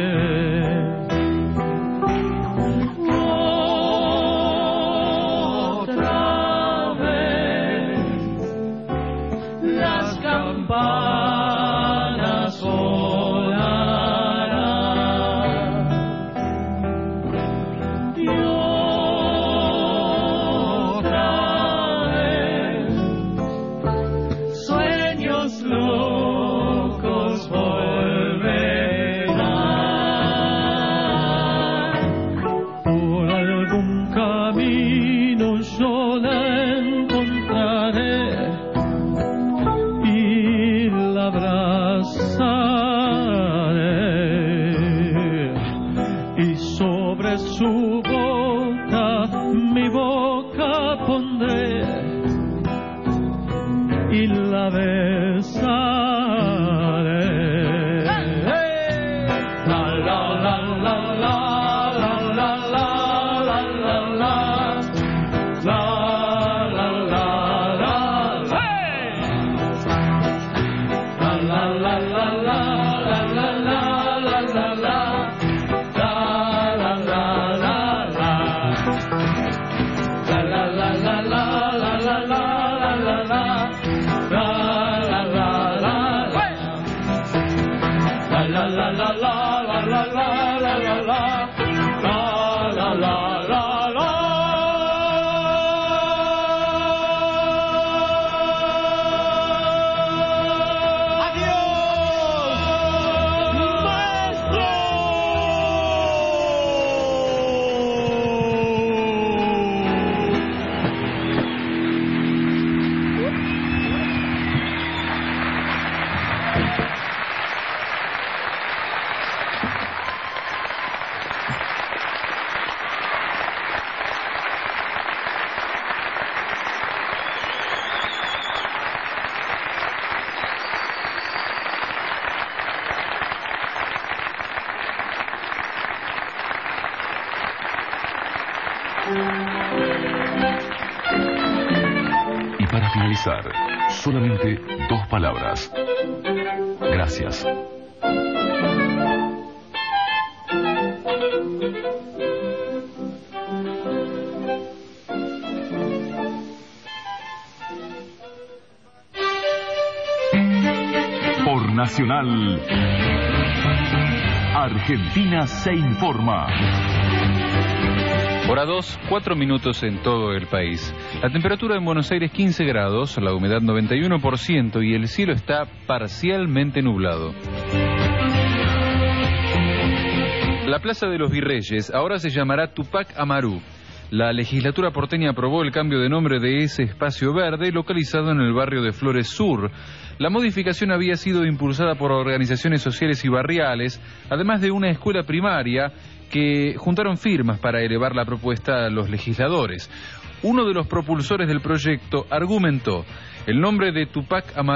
Otra vez las campanas sonarán y otra vez sueños locos volverán. Por algún camino yo la encontraré y la abrazaré, y sobre su boca mi boca pondré y la besaré. La la la la la la la la la la la la la la la. La la la la la la la la la la la. La la la la la. La la la la la la la la la la la. La la la la la. La la la la la la la la la la la. La la la la la. Y para finalizar, solamente dos palabras. Gracias. Por Nacional. Argentina se informa. Hora dos, cuatro minutos en todo el país. La temperatura en Buenos Aires quince grados, la humedad noventa y uno por ciento y el cielo está parcialmente nublado. La Plaza de los Virreyes ahora se llamará Tupac Amaru. La legislatura porteña aprobó el cambio de nombre de ese espacio verde localizado en el barrio de Flores Sur. La modificación había sido impulsada por organizaciones sociales y barriales, además de una escuela primaria que juntaron firmas para elevar la propuesta a los legisladores. Uno de los propulsores del proyecto argumentó: el nombre de Tupac Amaru